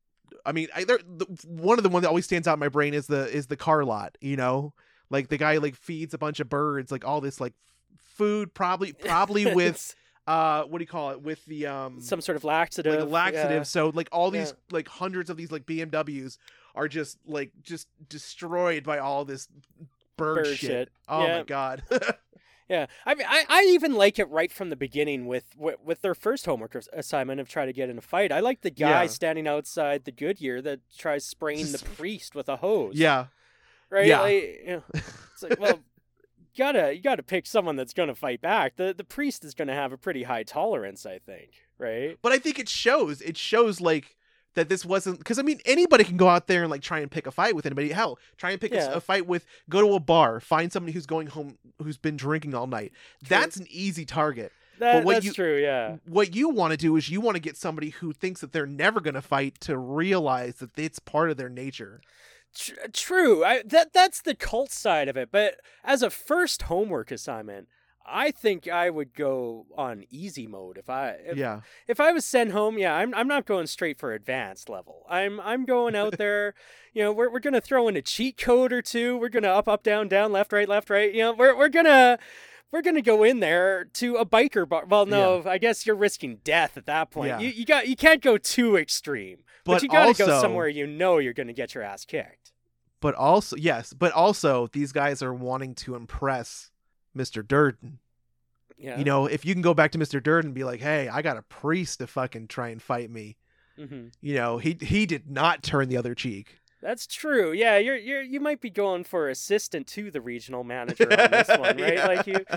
[SPEAKER 1] I mean, I, there, the, one of the ones that always stands out in my brain is the is the car lot. You know, like the guy like feeds a bunch of birds, like all this like food, probably probably with uh what do you call it, with the um
[SPEAKER 2] some sort of laxative.
[SPEAKER 1] like a laxative.
[SPEAKER 2] yeah.
[SPEAKER 1] So like all these
[SPEAKER 2] Yeah.
[SPEAKER 1] like hundreds of these like B M Ws are just like just destroyed by all this bird,
[SPEAKER 2] Bird
[SPEAKER 1] shit.
[SPEAKER 2] shit.
[SPEAKER 1] Oh
[SPEAKER 2] Yeah.
[SPEAKER 1] my god.
[SPEAKER 2] Yeah, I mean, I, I even like it right from the beginning with, with with their first homework ass- assignment of trying to get in a fight. I like the guy
[SPEAKER 1] Yeah.
[SPEAKER 2] standing outside the Goodyear that tries spraying the priest with a hose.
[SPEAKER 1] Yeah.
[SPEAKER 2] right?
[SPEAKER 1] Yeah.
[SPEAKER 2] Like, you know, it's like, well, you gotta you gotta pick someone that's gonna fight back. The the priest is gonna have a pretty high tolerance, I think, right?
[SPEAKER 1] But I think it shows. It shows like that this wasn't, because I mean anybody can go out there and like try and pick a fight with anybody. Hell, try and pick a s-
[SPEAKER 2] Yeah.
[SPEAKER 1] a, fight with, go to a bar, find somebody who's going home who's been drinking all night. That's an easy target.
[SPEAKER 2] That,
[SPEAKER 1] what
[SPEAKER 2] that's
[SPEAKER 1] you-
[SPEAKER 2] true, yeah.
[SPEAKER 1] What you want to do is you want to get somebody who thinks that they're never going to fight to realize that it's part of their nature.
[SPEAKER 2] Tr- true. I, that that's the cult side of it. But as a first homework assignment, I think I would go on easy mode if I if,
[SPEAKER 1] Yeah.
[SPEAKER 2] if I was sent home. Yeah, I'm I'm not going straight for advanced level. I'm I'm going out there. You know, we're we're gonna throw in a cheat code or two. We're gonna up up down down left right left right. You know, we're we're gonna. We're gonna go in there to a biker bar. Well, no, I guess you're risking death at that point.
[SPEAKER 1] Yeah.
[SPEAKER 2] You you got you can't go too extreme, but,
[SPEAKER 1] But
[SPEAKER 2] you gotta go
[SPEAKER 1] also-
[SPEAKER 2] somewhere you know you're gonna get your ass kicked.
[SPEAKER 1] But also, yes, but also these guys are wanting to impress Mister Durden.
[SPEAKER 2] Yeah,
[SPEAKER 1] You know, if you can go back to Mister Durden and be like, "Hey, I got a priest to fucking try and fight me."
[SPEAKER 2] hmm
[SPEAKER 1] You know, he he did not turn the other cheek.
[SPEAKER 2] That's true. Yeah, you're you're you might be going for assistant to the regional manager on this one, right?
[SPEAKER 1] Yeah.
[SPEAKER 2] Like you.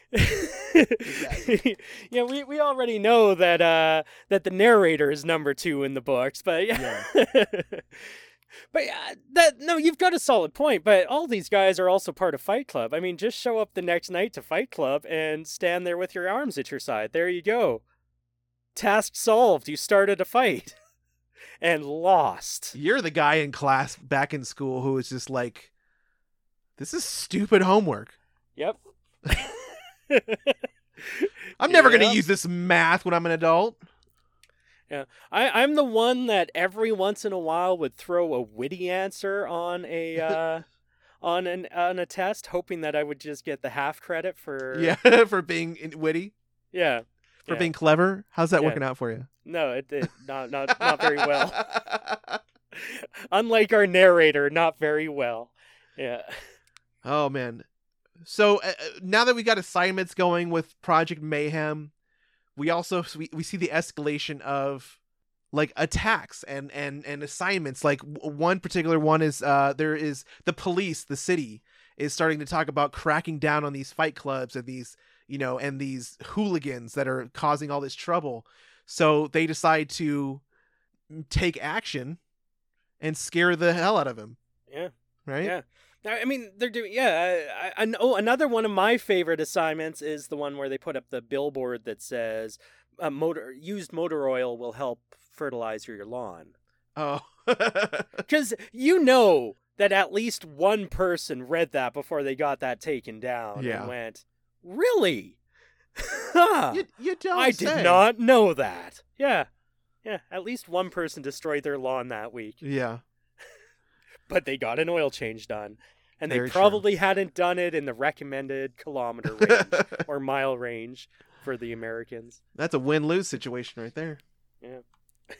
[SPEAKER 2] Yeah, we, we already know that uh that the narrator is number two in the books, but yeah. But yeah, that no, you've got a solid point. But all these guys are also part of Fight Club. I mean, just show up the next night to Fight Club and stand there with your arms at your side. There you go. Task solved. You started a fight and lost.
[SPEAKER 1] You're the guy in class back in school who was just like, "This is stupid homework.
[SPEAKER 2] Yep.
[SPEAKER 1] I'm never going
[SPEAKER 2] Yeah.
[SPEAKER 1] to use this math when I'm an adult."
[SPEAKER 2] Yeah, I, I'm the one that every once in a while would throw a witty answer on a uh, on an on a test, hoping that I would just get the half credit for
[SPEAKER 1] Yeah, for being in- witty,
[SPEAKER 2] yeah
[SPEAKER 1] for
[SPEAKER 2] yeah.
[SPEAKER 1] being clever. How's that
[SPEAKER 2] Yeah.
[SPEAKER 1] working out for you?
[SPEAKER 2] No, it, it not not not very well. Unlike our narrator, not very well. Yeah.
[SPEAKER 1] Oh man. So uh, uh, now that we got assignments going with Project Mayhem, we also we, we see the escalation of like attacks and and and assignments. Like w- one particular one is uh there is the police, the city is starting to talk about cracking down on these fight clubs and these, you know, and these hooligans that are causing all this trouble. So they decide to take action and scare the hell out of him.
[SPEAKER 2] Yeah.
[SPEAKER 1] right?
[SPEAKER 2] Yeah. I mean, they're doing, yeah. I, I, oh, another one of my favorite assignments is the one where they put up the billboard that says, uh, motor used motor oil will help fertilize your lawn.
[SPEAKER 1] Oh.
[SPEAKER 2] Because you know that at least one person read that before they got that taken down
[SPEAKER 1] Yeah.
[SPEAKER 2] and went, really?
[SPEAKER 1] you, you don't
[SPEAKER 2] I
[SPEAKER 1] say.
[SPEAKER 2] did not know that. Yeah. Yeah, at least one person destroyed their lawn that week.
[SPEAKER 1] Yeah.
[SPEAKER 2] But they got an oil change done. And they
[SPEAKER 1] Very
[SPEAKER 2] probably
[SPEAKER 1] true.
[SPEAKER 2] hadn't done it in the recommended kilometer range or mile range for the Americans.
[SPEAKER 1] That's a win-lose situation right there.
[SPEAKER 2] Yeah.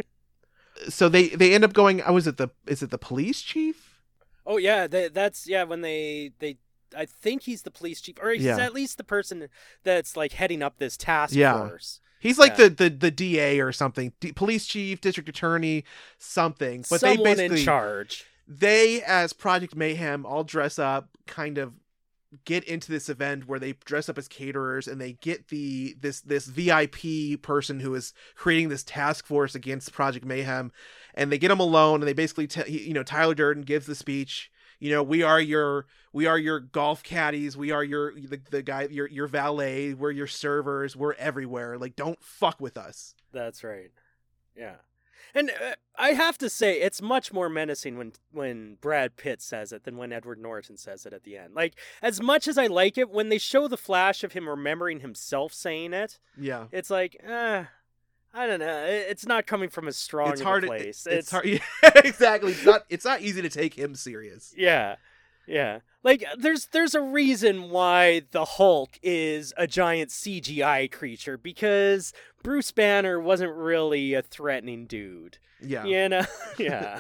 [SPEAKER 1] So they, they end up going, oh, is it the is it the police chief?
[SPEAKER 2] Oh yeah, they, that's yeah when they they I think he's the police chief, or he's
[SPEAKER 1] Yeah.
[SPEAKER 2] at least the person that's like heading up this task
[SPEAKER 1] Yeah.
[SPEAKER 2] force.
[SPEAKER 1] He's like
[SPEAKER 2] Yeah.
[SPEAKER 1] the, the the D A or something, D- police chief, district attorney, something. But
[SPEAKER 2] Someone
[SPEAKER 1] they basically
[SPEAKER 2] in charge.
[SPEAKER 1] they as Project Mayhem all dress up, kind of get into this event where they dress up as caterers, and they get the this this V I P person who is creating this task force against Project Mayhem, and they get him alone, and they basically t- he- you know Tyler Durden gives the speech. You know, we are your we are your golf caddies, we are your the, the guy your your valet, we're your servers, we're everywhere. Like, don't fuck with us.
[SPEAKER 2] That's right. Yeah. And uh, I have to say, it's much more menacing when when Brad Pitt says it than when Edward Norton says it at the end. Like, as much as I like it, when they show the flash of him remembering himself saying it,
[SPEAKER 1] Yeah.
[SPEAKER 2] it's like, uh, I don't know. It- It's not coming from as strong
[SPEAKER 1] It's
[SPEAKER 2] of
[SPEAKER 1] hard
[SPEAKER 2] a
[SPEAKER 1] to-
[SPEAKER 2] place.
[SPEAKER 1] It's, it's hard. Yeah, exactly. It's not it's not easy to take him serious.
[SPEAKER 2] Yeah. Yeah. Like, there's there's a reason why the Hulk is a giant C G I creature, because Bruce Banner wasn't really a threatening dude.
[SPEAKER 1] Yeah.
[SPEAKER 2] You know? Yeah.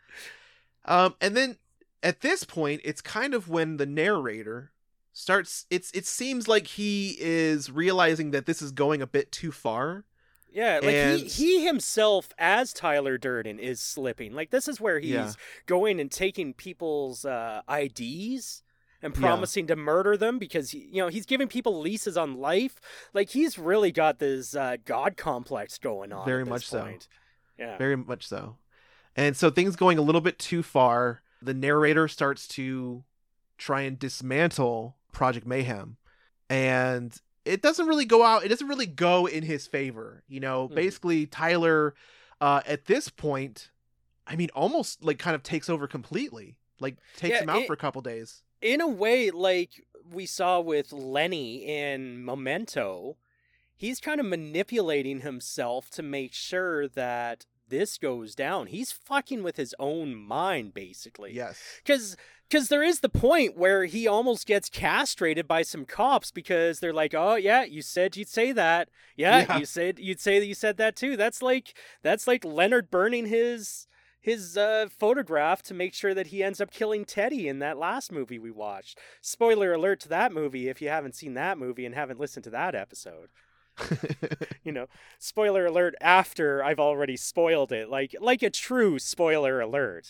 [SPEAKER 1] Um, and then at this point, it's kind of when the narrator starts. It's it seems like he is realizing that this is going a bit too far.
[SPEAKER 2] Yeah, like
[SPEAKER 1] And-
[SPEAKER 2] he, he himself as Tyler Durden is slipping. Like, this is where he's
[SPEAKER 1] Yeah.
[SPEAKER 2] going and taking people's uh, I Ds and
[SPEAKER 1] Yeah.
[SPEAKER 2] promising to murder them because, he, you know, he's giving people leases on life. Like, he's really got this uh, God complex going on.
[SPEAKER 1] Very
[SPEAKER 2] at this
[SPEAKER 1] much so.
[SPEAKER 2] point. Yeah.
[SPEAKER 1] Very much so. And so things going a little bit too far. The narrator starts to try and dismantle Project Mayhem, and it doesn't really go out. It doesn't really go in his favor. You know,
[SPEAKER 2] Mhm.
[SPEAKER 1] basically Tyler, uh, at this point, I mean, almost like kind of takes over completely. Like takes
[SPEAKER 2] Yeah,
[SPEAKER 1] him out
[SPEAKER 2] it-
[SPEAKER 1] for a couple days.
[SPEAKER 2] In a way, like we saw with Lenny in Memento, he's kind of manipulating himself to make sure that this goes down. He's fucking with his own mind, basically.
[SPEAKER 1] Yes.
[SPEAKER 2] Because because there is the point where he almost gets castrated by some cops because they're like, oh yeah, you said you'd say that. Yeah,
[SPEAKER 1] Yeah.
[SPEAKER 2] you said you'd say that you said that too. That's like that's like Leonard burning his his uh, photograph to make sure that he ends up killing Teddy in that last movie we watched. Spoiler alert to that movie if you haven't seen that movie and haven't listened to that episode. You know, spoiler alert after I've already spoiled it, like like a true spoiler alert.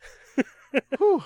[SPEAKER 1] Whew.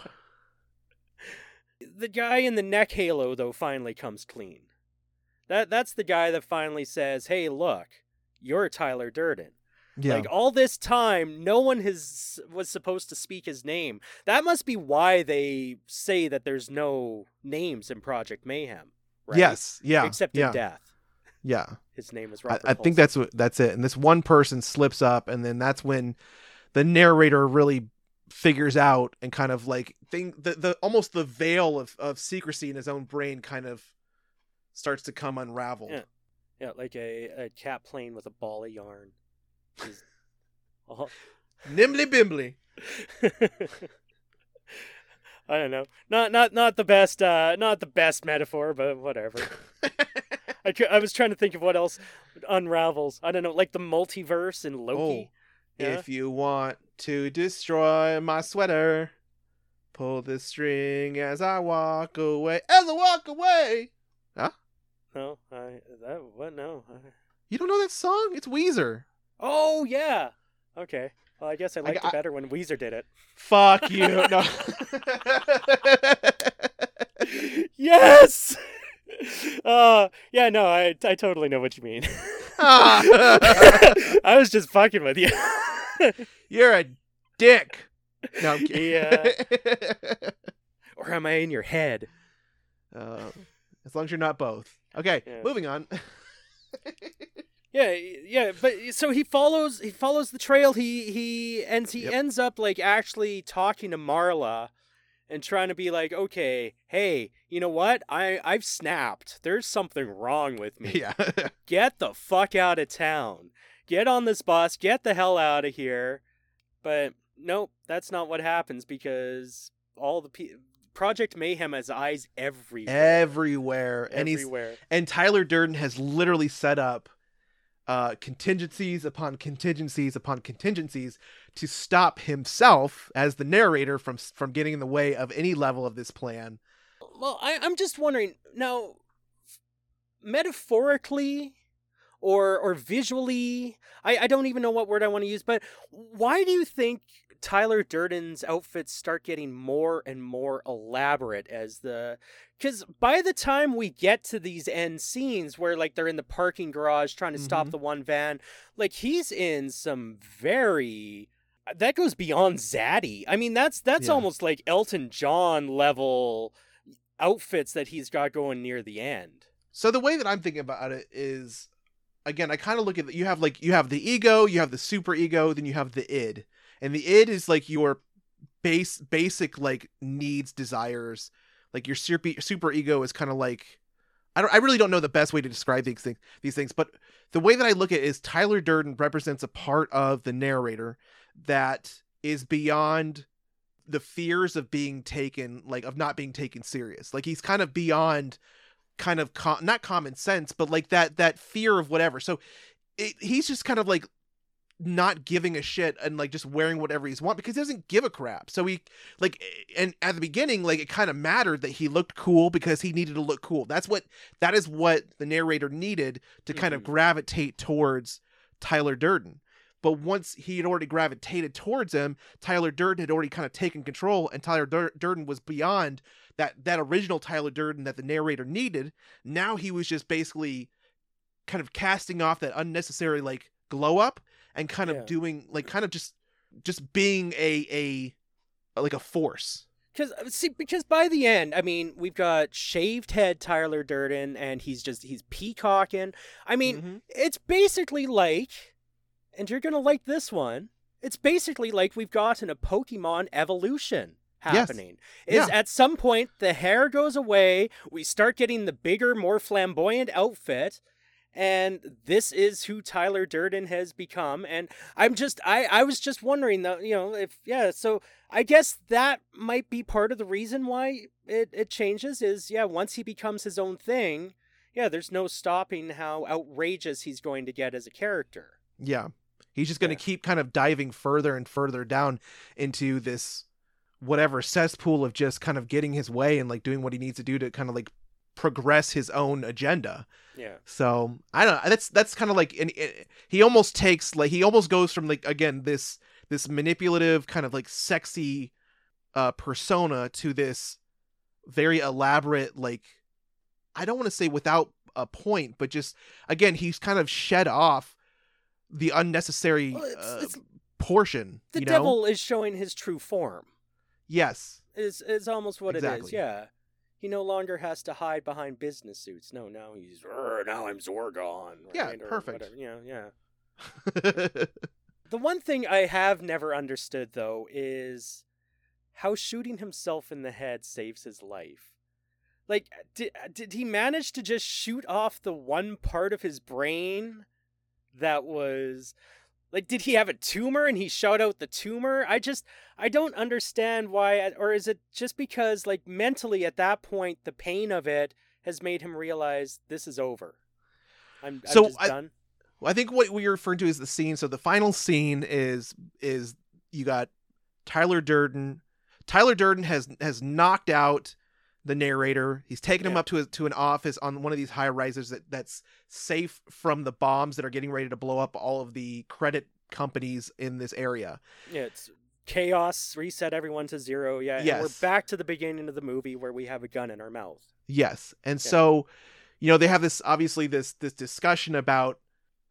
[SPEAKER 2] The guy in the neck halo, though, finally comes clean. That That's the guy that finally says, hey, look, you're Tyler Durden.
[SPEAKER 1] Yeah.
[SPEAKER 2] Like, all this time, no one has was supposed to speak his name. That must be why they say that there's no names in Project Mayhem, right?
[SPEAKER 1] Yes. Yeah.
[SPEAKER 2] Except
[SPEAKER 1] yeah.
[SPEAKER 2] in death.
[SPEAKER 1] Yeah.
[SPEAKER 2] His name is
[SPEAKER 1] I,
[SPEAKER 2] Robert
[SPEAKER 1] I think
[SPEAKER 2] Paulson.
[SPEAKER 1] that's what that's it. And this one person slips up, and then that's when the narrator really figures out and kind of like thing the, the almost the veil of, of secrecy in his own brain kind of starts to come unraveled.
[SPEAKER 2] Yeah. Yeah, like a, a cat playing with a ball of yarn. He's- oh.
[SPEAKER 1] Nimbly bimbly.
[SPEAKER 2] I don't know. Not not not the best. Uh, not the best metaphor, but whatever. I, cou- I was trying to think of what else unravels. I don't know, like the multiverse in Loki. Yeah?
[SPEAKER 1] If you want to destroy my sweater, pull the string as I walk away. As I walk away.
[SPEAKER 2] No, I that what? No. I...
[SPEAKER 1] You don't know that song? It's Weezer.
[SPEAKER 2] Oh yeah. Okay. Well, I guess I liked
[SPEAKER 1] I-
[SPEAKER 2] it better when Weezer did it.
[SPEAKER 1] Fuck you. No.
[SPEAKER 2] Yes. Uh, yeah. No, I I totally know what you mean.
[SPEAKER 1] Ah.
[SPEAKER 2] I was just fucking with you.
[SPEAKER 1] You're a dick. No, I'm kidding. Yeah.
[SPEAKER 2] Or am I in your head?
[SPEAKER 1] Uh, as long as you're not both. Okay, yeah. Moving on.
[SPEAKER 2] Yeah, yeah, but so he follows he follows the trail. He he ends he yep. ends up like actually talking to Marla and trying to be like, okay, hey, you know what? I I've snapped. There's something wrong with me.
[SPEAKER 1] Yeah.
[SPEAKER 2] Get the fuck out of town. Get on this bus. Get the hell out of here. But nope, that's not what happens because all the people. Project Mayhem has eyes everywhere.
[SPEAKER 1] Everywhere. And
[SPEAKER 2] everywhere.
[SPEAKER 1] he's and Tyler Durden has literally set up uh, contingencies upon contingencies upon contingencies to stop himself as the narrator from from getting in the way of any level of this plan.
[SPEAKER 2] Well, I, I'm just wondering now, metaphorically or or visually, I, I don't even know what word I want to use, but why do you think Tyler Durden's outfits start getting more and more elaborate as the... Because by the time we get to these end scenes where, like, they're in the parking garage trying to mm-hmm. stop the one van, like, he's in some very... That goes beyond zaddy. I mean, that's that's yeah. almost like Elton John level outfits that he's got going near the end.
[SPEAKER 1] So the way that I'm thinking about it is, again, I kind of look at... You have, like, you have the ego, you have the super ego, then you have the id. And the id is like your base, basic like needs, desires. Like your super super ego is kind of like, I don't, I really don't know the best way to describe these things, these things. But the way that I look at it is Tyler Durden represents a part of the narrator that is beyond the fears of being taken, like of not being taken serious. Like he's kind of beyond, kind of com- not common sense, but like that that fear of whatever. So it, he's just kind of like. Not giving a shit and like just wearing whatever he's want because he doesn't give a crap. So he like, and at the beginning, like it kind of mattered that he looked cool because he needed to look cool. That's what, that is what the narrator needed to mm-hmm. kind of gravitate towards Tyler Durden. But once he had already gravitated towards him, Tyler Durden had already kind of taken control, and Tyler Dur- Durden was beyond that, that original Tyler Durden that the narrator needed. Now he was just basically kind of casting off that unnecessary like glow up. And kind of yeah. doing like kind of just just being a a like a force.
[SPEAKER 2] Because see, because by the end, I mean, we've got shaved head Tyler Durden, and he's just he's peacocking. I mean, mm-hmm. it's basically like, and you're gonna like this one. It's basically like we've gotten a Pokemon evolution happening. Yes. Is yeah. at some point the hair goes away, we start getting the bigger, more flamboyant outfit. And this is who Tyler Durden has become. And I'm just, I, I was just wondering that, you know, if, yeah, so I guess that might be part of the reason why it, it changes is, yeah, once he becomes his own thing, yeah, there's no stopping how outrageous he's going to get as a character.
[SPEAKER 1] Yeah. He's just going to yeah. keep kind of diving further and further down into this, whatever, cesspool of just kind of getting his way and like doing what he needs to do to kind of like progress his own agenda.
[SPEAKER 2] Yeah.
[SPEAKER 1] So I don't know. That's that's kind of like, and he almost takes like he almost goes from like again this this manipulative kind of like sexy uh, persona to this very elaborate like I don't want to say without a point, but just again he's kind of shed off the unnecessary well, it's, uh, it's, portion.
[SPEAKER 2] The
[SPEAKER 1] you
[SPEAKER 2] devil
[SPEAKER 1] know?
[SPEAKER 2] is showing his true form.
[SPEAKER 1] Yes.
[SPEAKER 2] Is is almost what
[SPEAKER 1] exactly.
[SPEAKER 2] it is. Yeah. He no longer has to hide behind business suits. No, now he's, now I'm Zorgon. Right?
[SPEAKER 1] Yeah,
[SPEAKER 2] or
[SPEAKER 1] perfect.
[SPEAKER 2] Whatever. Yeah, yeah. The one thing I have never understood, though, is how shooting himself in the head saves his life. Like, did, did he manage to just shoot off the one part of his brain that was... Like, did he have a tumor and he shot out the tumor? I just, I don't understand why, or is it just because, like, mentally at that point, the pain of it has made him realize this is over? I'm, I'm
[SPEAKER 1] so
[SPEAKER 2] just
[SPEAKER 1] I,
[SPEAKER 2] done.
[SPEAKER 1] I think what we are referring to is the scene. So the final scene is, is you got Tyler Durden. Tyler Durden has, has knocked out the narrator. He's taken yeah. him up to a, to an office on one of these high rises that, that's safe from the bombs that are getting ready to blow up all of the credit companies in this area.
[SPEAKER 2] Yeah, it's chaos, reset everyone to zero. Yeah,
[SPEAKER 1] yes.
[SPEAKER 2] And we're back to the beginning of the movie where we have a gun in our mouth.
[SPEAKER 1] Yes. And yeah. so, you know, they have this, obviously this, this discussion about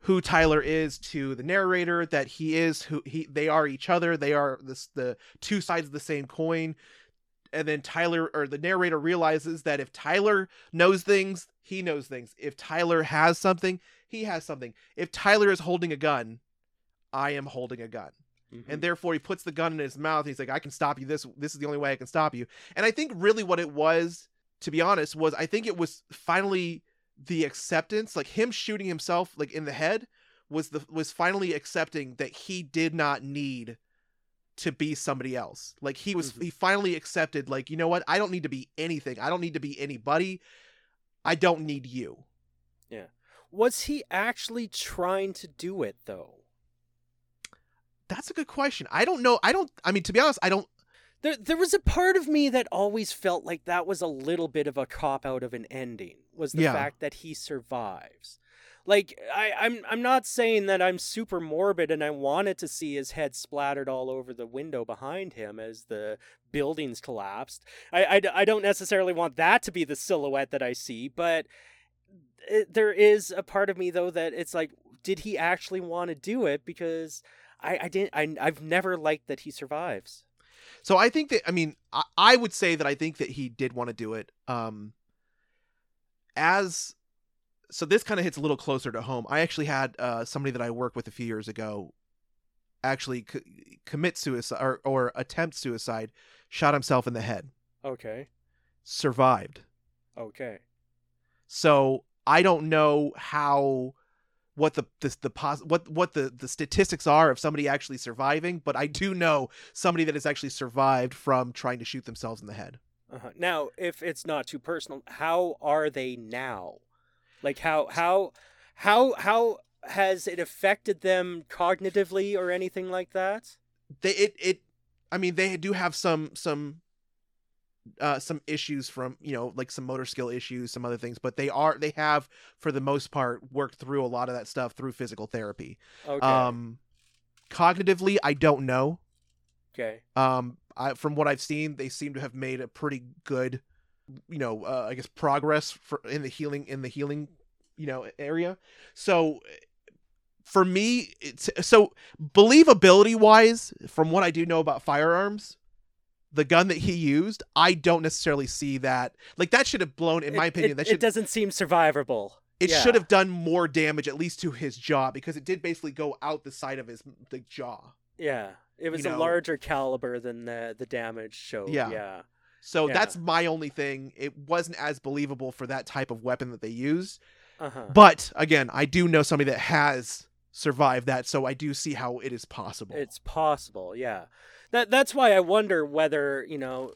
[SPEAKER 1] who Tyler is to the narrator, that he is who he they are each other. They are this the two sides of the same coin. And then Tyler or the narrator realizes that if Tyler knows things, he knows things. If Tyler has something, he has something. If Tyler is holding a gun, I am holding a gun. Mm-hmm. And therefore he puts the gun in his mouth. He's like, I can stop you. This, this is the only way I can stop you. And I think really what it was, to be honest, was I think it was finally the acceptance, like him shooting himself like in the head was the, was finally accepting that he did not need to be somebody else. Like he was, mm-hmm. he finally accepted, like, you know what? I don't need to be anything. I don't need to be anybody. I don't need you.
[SPEAKER 2] Yeah. Was he actually trying to do it though?
[SPEAKER 1] That's a good question. I don't know. I don't, I mean, to be honest, I don't.
[SPEAKER 2] There, there was a part of me that always felt like that was a little bit of a cop-out of an ending, was the
[SPEAKER 1] yeah.
[SPEAKER 2] fact that he survives. Like, I, I'm I'm not saying that I'm super morbid and I wanted to see his head splattered all over the window behind him as the buildings collapsed. I, I, I don't necessarily want that to be the silhouette that I see, but it, there is a part of me, though, that it's like, did he actually want to do it? Because I, I didn't, I, I've never liked that he survives.
[SPEAKER 1] So I think that, I mean, I, I would say that I think that he did want to do it. Um, as, so this kind of hits a little closer to home. I actually had uh, somebody that I worked with a few years ago actually co- commit suicide or, or attempt suicide, shot himself in the head.
[SPEAKER 2] Okay.
[SPEAKER 1] Survived.
[SPEAKER 2] Okay.
[SPEAKER 1] So I don't know how... what the the, the pos- what what the, the statistics are of somebody actually surviving, but I do know somebody that has actually survived from trying to shoot themselves in the head.
[SPEAKER 2] Uh-huh. Now, if it's not too personal, how are they now? Like how how how how has it affected them cognitively or anything like that?
[SPEAKER 1] They it it I mean they do have some some uh some issues from, you know, like some motor skill issues, some other things, but they are they have for the most part worked through a lot of that stuff through physical therapy.
[SPEAKER 2] Okay.
[SPEAKER 1] Um cognitively, I don't know.
[SPEAKER 2] Okay.
[SPEAKER 1] Um I, from what I've seen, they seem to have made a pretty good, you know, uh, I guess progress for in the healing in the healing, you know, area. So for me, it's so believability wise, from what I do know about firearms, the gun that he used, I don't necessarily see that. Like, that should have blown, in my
[SPEAKER 2] it,
[SPEAKER 1] opinion,
[SPEAKER 2] it,
[SPEAKER 1] that should...
[SPEAKER 2] It doesn't seem survivable.
[SPEAKER 1] It
[SPEAKER 2] yeah.
[SPEAKER 1] should have done more damage, at least to his jaw, because it did basically go out the side of his the jaw.
[SPEAKER 2] Yeah. It was
[SPEAKER 1] you
[SPEAKER 2] a
[SPEAKER 1] know?
[SPEAKER 2] larger caliber than the, the damage showed.
[SPEAKER 1] Yeah.
[SPEAKER 2] Yeah.
[SPEAKER 1] So
[SPEAKER 2] yeah.
[SPEAKER 1] that's my only thing. It wasn't as believable for that type of weapon that they used.
[SPEAKER 2] Uh-huh.
[SPEAKER 1] But, again, I do know somebody that has survived that, so I do see how it is possible.
[SPEAKER 2] It's possible, yeah. That That's why I wonder whether, you know,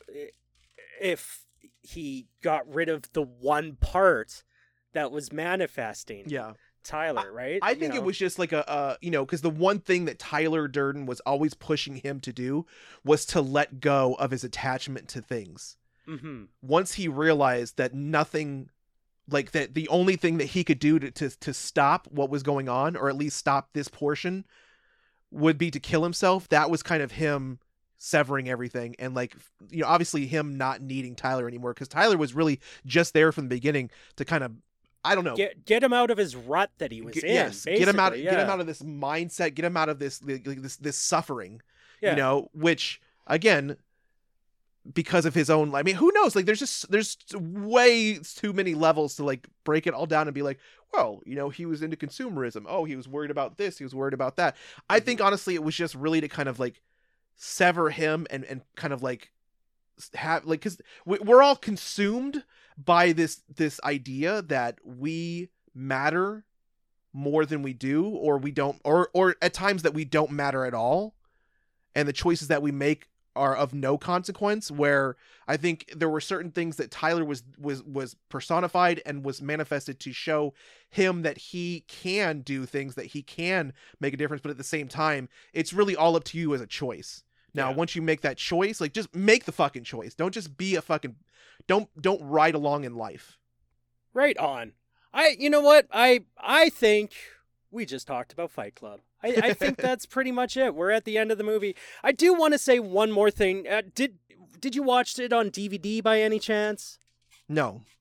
[SPEAKER 2] if he got rid of the one part that was manifesting
[SPEAKER 1] yeah.
[SPEAKER 2] Tyler, right?
[SPEAKER 1] I, I think
[SPEAKER 2] you know?
[SPEAKER 1] it was just like a, uh, you know, because the one thing that Tyler Durden was always pushing him to do was to let go of his attachment to things.
[SPEAKER 2] Mm-hmm.
[SPEAKER 1] Once he realized that nothing, like that the only thing that he could do to, to, to stop what was going on, or at least stop this portion, would be to kill himself. That was kind of him severing everything. And like, you know, obviously him not needing Tyler anymore, because Tyler was really just there from the beginning to kind of, I don't know.
[SPEAKER 2] Get get him out of his rut that he was
[SPEAKER 1] get,
[SPEAKER 2] in.
[SPEAKER 1] Yes, get him out.
[SPEAKER 2] Yeah.
[SPEAKER 1] Get him out of this mindset. Get him out of this this this suffering.
[SPEAKER 2] Yeah.
[SPEAKER 1] You know, which again, because of his own. I mean, who knows? Like, there's just there's way too many levels to like break it all down and be like, well, you know, he was into consumerism. Oh, he was worried about this. He was worried about that. Mm-hmm. I think honestly, it was just really to kind of like sever him and and kind of like have like because we're all consumed by this this idea that we matter more than we do, or we don't, or or at times that we don't matter at all, and the choices that we make are of no consequence. Where I think there were certain things that Tyler was was was personified and was manifested to show him that he can do things, that he can make a difference, but at the same time, it's really all up to you as a choice. Now, yeah. Once you make that choice, like, just make the fucking choice. Don't just be a fucking, don't, don't ride along in life.
[SPEAKER 2] Right on. I, you know what? I, I think we just talked about Fight Club. I, I think that's pretty much it. We're at the end of the movie. I do want to say one more thing. Uh, did, did you watch it on D V D by any chance?
[SPEAKER 1] No.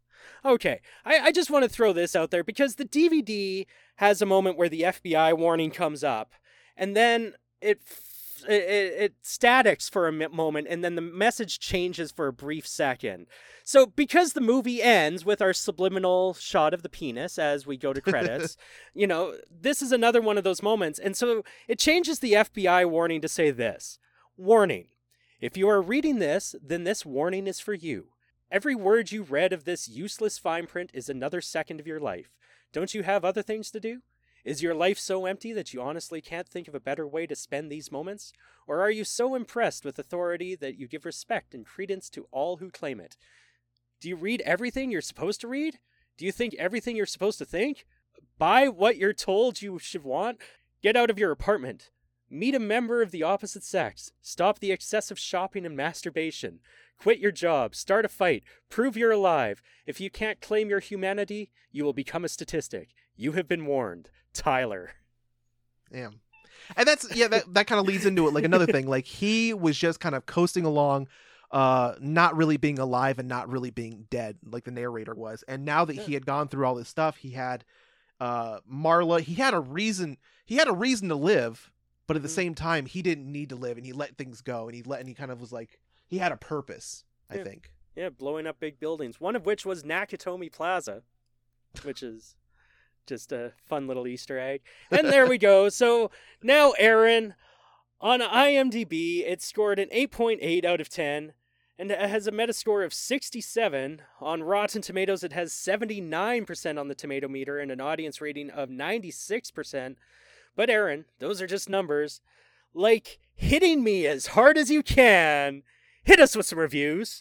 [SPEAKER 2] Okay, I, I just want to throw this out there because the D V D has a moment where the F B I warning comes up, and then it it, it statics for a moment, and then the message changes for a brief second. So because the movie ends with our subliminal shot of the penis as we go to credits, you know, this is another one of those moments. And so it changes the F B I warning to say this. Warning. If you are reading this, then this warning is for you. Every word you read of this useless fine print is another second of your life. Don't you have other things to do? Is your life so empty that you honestly can't think of a better way to spend these moments? Or are you so impressed with authority that you give respect and credence to all who claim it? Do you read everything you're supposed to read? Do you think everything you're supposed to think? Buy what you're told you should want? Get out of your apartment. Meet a member of the opposite sex. Stop the excessive shopping and masturbation. Quit your job. Start a fight. Prove you're alive. If you can't claim your humanity, you will become a statistic. You have been warned. Tyler.
[SPEAKER 1] Damn. And that's, yeah, that, that kind of leads into it. Like another thing, like he was just kind of coasting along, uh, not really being alive and not really being dead, like the narrator was. And now that yeah. he had gone through all this stuff, he had, uh, Marla, he had a reason, he had a reason to live, but at the mm. same time, he didn't need to live and he let things go and he let, and he kind of was like, he had a purpose, I
[SPEAKER 2] yeah.
[SPEAKER 1] think.
[SPEAKER 2] Yeah. Blowing up big buildings, one of which was Nakatomi Plaza, which is just a fun little Easter egg. And there we go. So now, Aaron, on IMDb, it scored an eight point eight out of ten, and it has a Metascore of sixty-seven. On Rotten Tomatoes, it has seventy-nine percent on the tomato meter and an audience rating of ninety-six percent. But Aaron, those are just numbers. Like hitting me as hard as you can. Hit us with some reviews.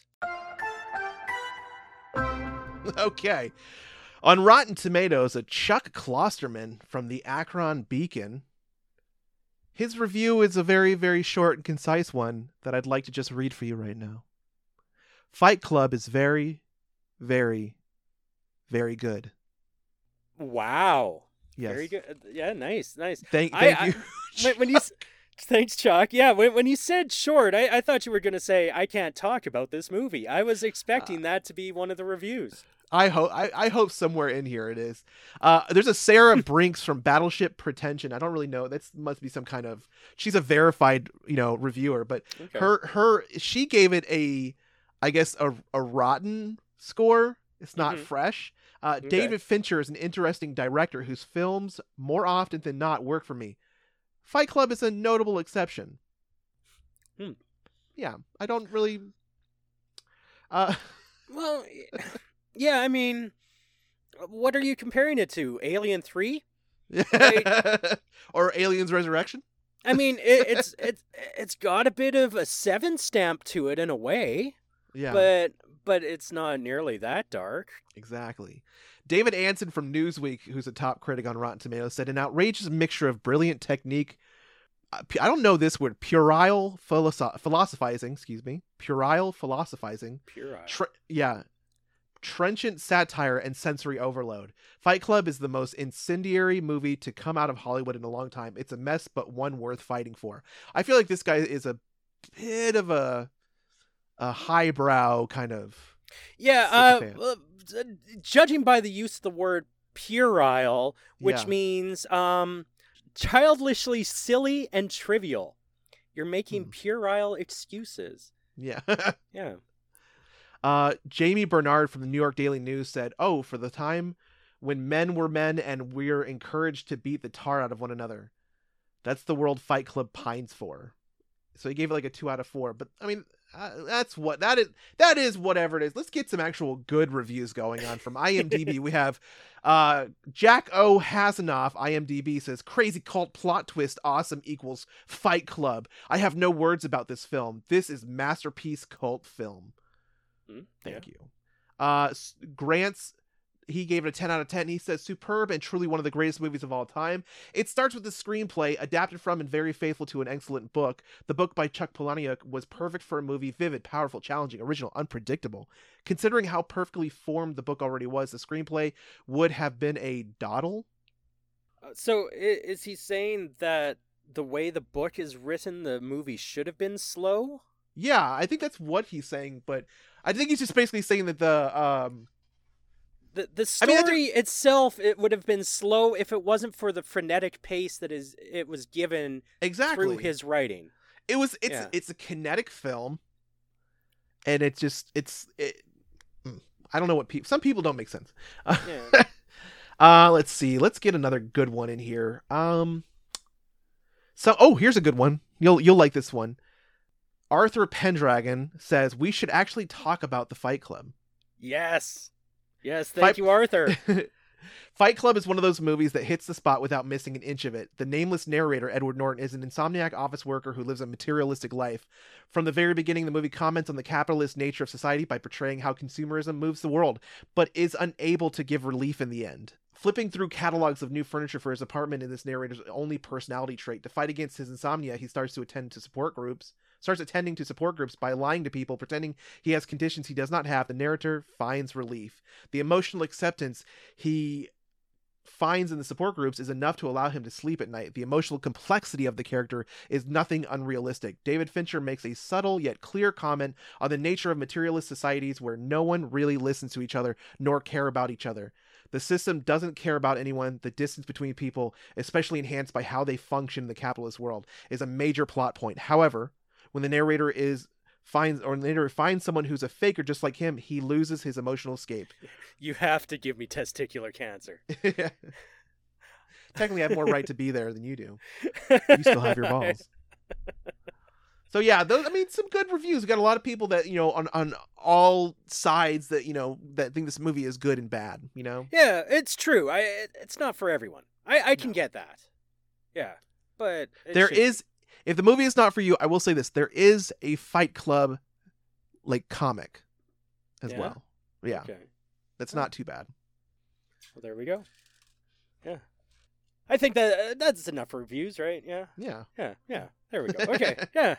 [SPEAKER 1] Okay. On Rotten Tomatoes, a Chuck Klosterman from the Akron Beacon, his review is a very, very short and concise one that I'd like to just read for you right now. Fight Club is very, very, very good.
[SPEAKER 2] Wow.
[SPEAKER 1] Yes.
[SPEAKER 2] Very good. Yeah, nice, nice.
[SPEAKER 1] Thank, thank
[SPEAKER 2] I,
[SPEAKER 1] you.
[SPEAKER 2] I, when you, thanks, Chuck. Yeah, when, when you said short, I, I thought you were going to say, I can't talk about this movie. I was expecting uh, that to be one of the reviews.
[SPEAKER 1] I hope I, I hope somewhere in here it is. Uh, there's a Sarah Brinks from Battleship Pretension. I don't really know. That must be some kind of. She's a verified, you know, reviewer, but okay. her her she gave it a, I guess a a rotten score. It's not mm-hmm. fresh. Uh, okay. David Fincher is an interesting director whose films more often than not work for me. Fight Club is a notable exception.
[SPEAKER 2] Hmm.
[SPEAKER 1] Yeah, I don't really. Uh,
[SPEAKER 2] well. Yeah, I mean, what are you comparing it to? Alien three? Like,
[SPEAKER 1] or Aliens Resurrection?
[SPEAKER 2] I mean, it, it's it's it's got a bit of a seven stamp to it in a way.
[SPEAKER 1] Yeah.
[SPEAKER 2] But but it's not nearly that dark.
[SPEAKER 1] Exactly. David Anson from Newsweek, who's a top critic on Rotten Tomatoes, said an outrageous mixture of brilliant technique. I don't know this word. Puerile philosoph- philosophizing. Excuse me. Puerile philosophizing.
[SPEAKER 2] Puerile.
[SPEAKER 1] Tre- yeah. Trenchant satire and sensory overload. Fight Club is the most incendiary movie to come out of Hollywood in a long time. It's a mess, but one worth fighting for. I feel like this guy is a bit of a a highbrow kind of.
[SPEAKER 2] Yeah, uh, uh, judging by the use of the word puerile, which yeah. means um, childishly silly and trivial. You're making hmm. puerile excuses.
[SPEAKER 1] Yeah.
[SPEAKER 2] yeah.
[SPEAKER 1] Uh, Jamie Bernard from the New York Daily News said, "Oh, for the time when men were men and we're encouraged to beat the tar out of one another. That's the world Fight Club pines for." So he gave it like a two out of four. But I mean, uh, that's what that is. That is whatever it is. Let's get some actual good reviews going on from IMDb. We have uh, Jack O. Hasanoff. IMDb says, "Crazy cult plot twist. Awesome equals Fight Club. I have no words about this film. This is masterpiece cult film."
[SPEAKER 2] Mm,
[SPEAKER 1] Thank
[SPEAKER 2] yeah.
[SPEAKER 1] you. Uh, Grant's, he gave it a ten out of ten. He says, "Superb and truly one of the greatest movies of all time. It starts with the screenplay, adapted from and very faithful to an excellent book. The book by Chuck Palahniuk was perfect for a movie, vivid, powerful, challenging, original, unpredictable. Considering how perfectly formed the book already was, the screenplay would have been a dawdle."
[SPEAKER 2] Uh, so is he saying that the way the book is written, the movie should have been slow?
[SPEAKER 1] Yeah, I think that's what he's saying, but I think he's just basically saying that the um
[SPEAKER 2] The the story I mean, itself, it would have been slow if it wasn't for the frenetic pace that is it was given
[SPEAKER 1] exactly
[SPEAKER 2] through his writing.
[SPEAKER 1] It was it's yeah. it's a kinetic film, and it just it's it, I don't know what people some people don't make sense. Yeah. uh, let's see. Let's get another good one in here. Um, so oh, here's a good one. You'll you'll like this one. Arthur Pendragon says we should actually talk about the Fight Club.
[SPEAKER 2] Yes. Yes, thank Fight... you, Arthur.
[SPEAKER 1] Fight Club is one of those movies that hits the spot without missing an inch of it. The nameless narrator, Edward Norton, is an insomniac office worker who lives a materialistic life. From the very beginning, the movie comments on the capitalist nature of society by portraying how consumerism moves the world, but is unable to give relief in the end. Flipping through catalogs of new furniture for his apartment in this narrator's only personality trait. To fight against his insomnia, he starts to attend to support groups. starts attending to support groups by lying to people, pretending he has conditions he does not have. The narrator finds relief. The emotional acceptance he finds in the support groups is enough to allow him to sleep at night. The emotional complexity of the character is nothing unrealistic. David Fincher makes a subtle yet clear comment on the nature of materialist societies where no one really listens to each other nor care about each other. The system doesn't care about anyone. The distance between people, especially enhanced by how they function in the capitalist world, is a major plot point. However, when the narrator is finds or the narrator finds someone who's a faker just like him, he loses his emotional escape.
[SPEAKER 2] You have to give me testicular cancer.
[SPEAKER 1] Technically, I have more right to be there than you do. You still have your balls. So yeah, those, I mean, some good reviews. We got a lot of people that, you know, on, on all sides that, you know, that think this movie is good and bad, you know?
[SPEAKER 2] Yeah, it's true. I It's not for everyone. I, I can no. get that. Yeah, but...
[SPEAKER 1] There should... is... If the movie is not for you, I will say this. There is a Fight Club, like, comic as
[SPEAKER 2] yeah?
[SPEAKER 1] well. Yeah. Okay. That's oh. not too bad.
[SPEAKER 2] Well, there we go. Yeah. I think that uh, that's enough reviews, right? Yeah.
[SPEAKER 1] Yeah.
[SPEAKER 2] Yeah. Yeah. There we go. Okay. Yeah.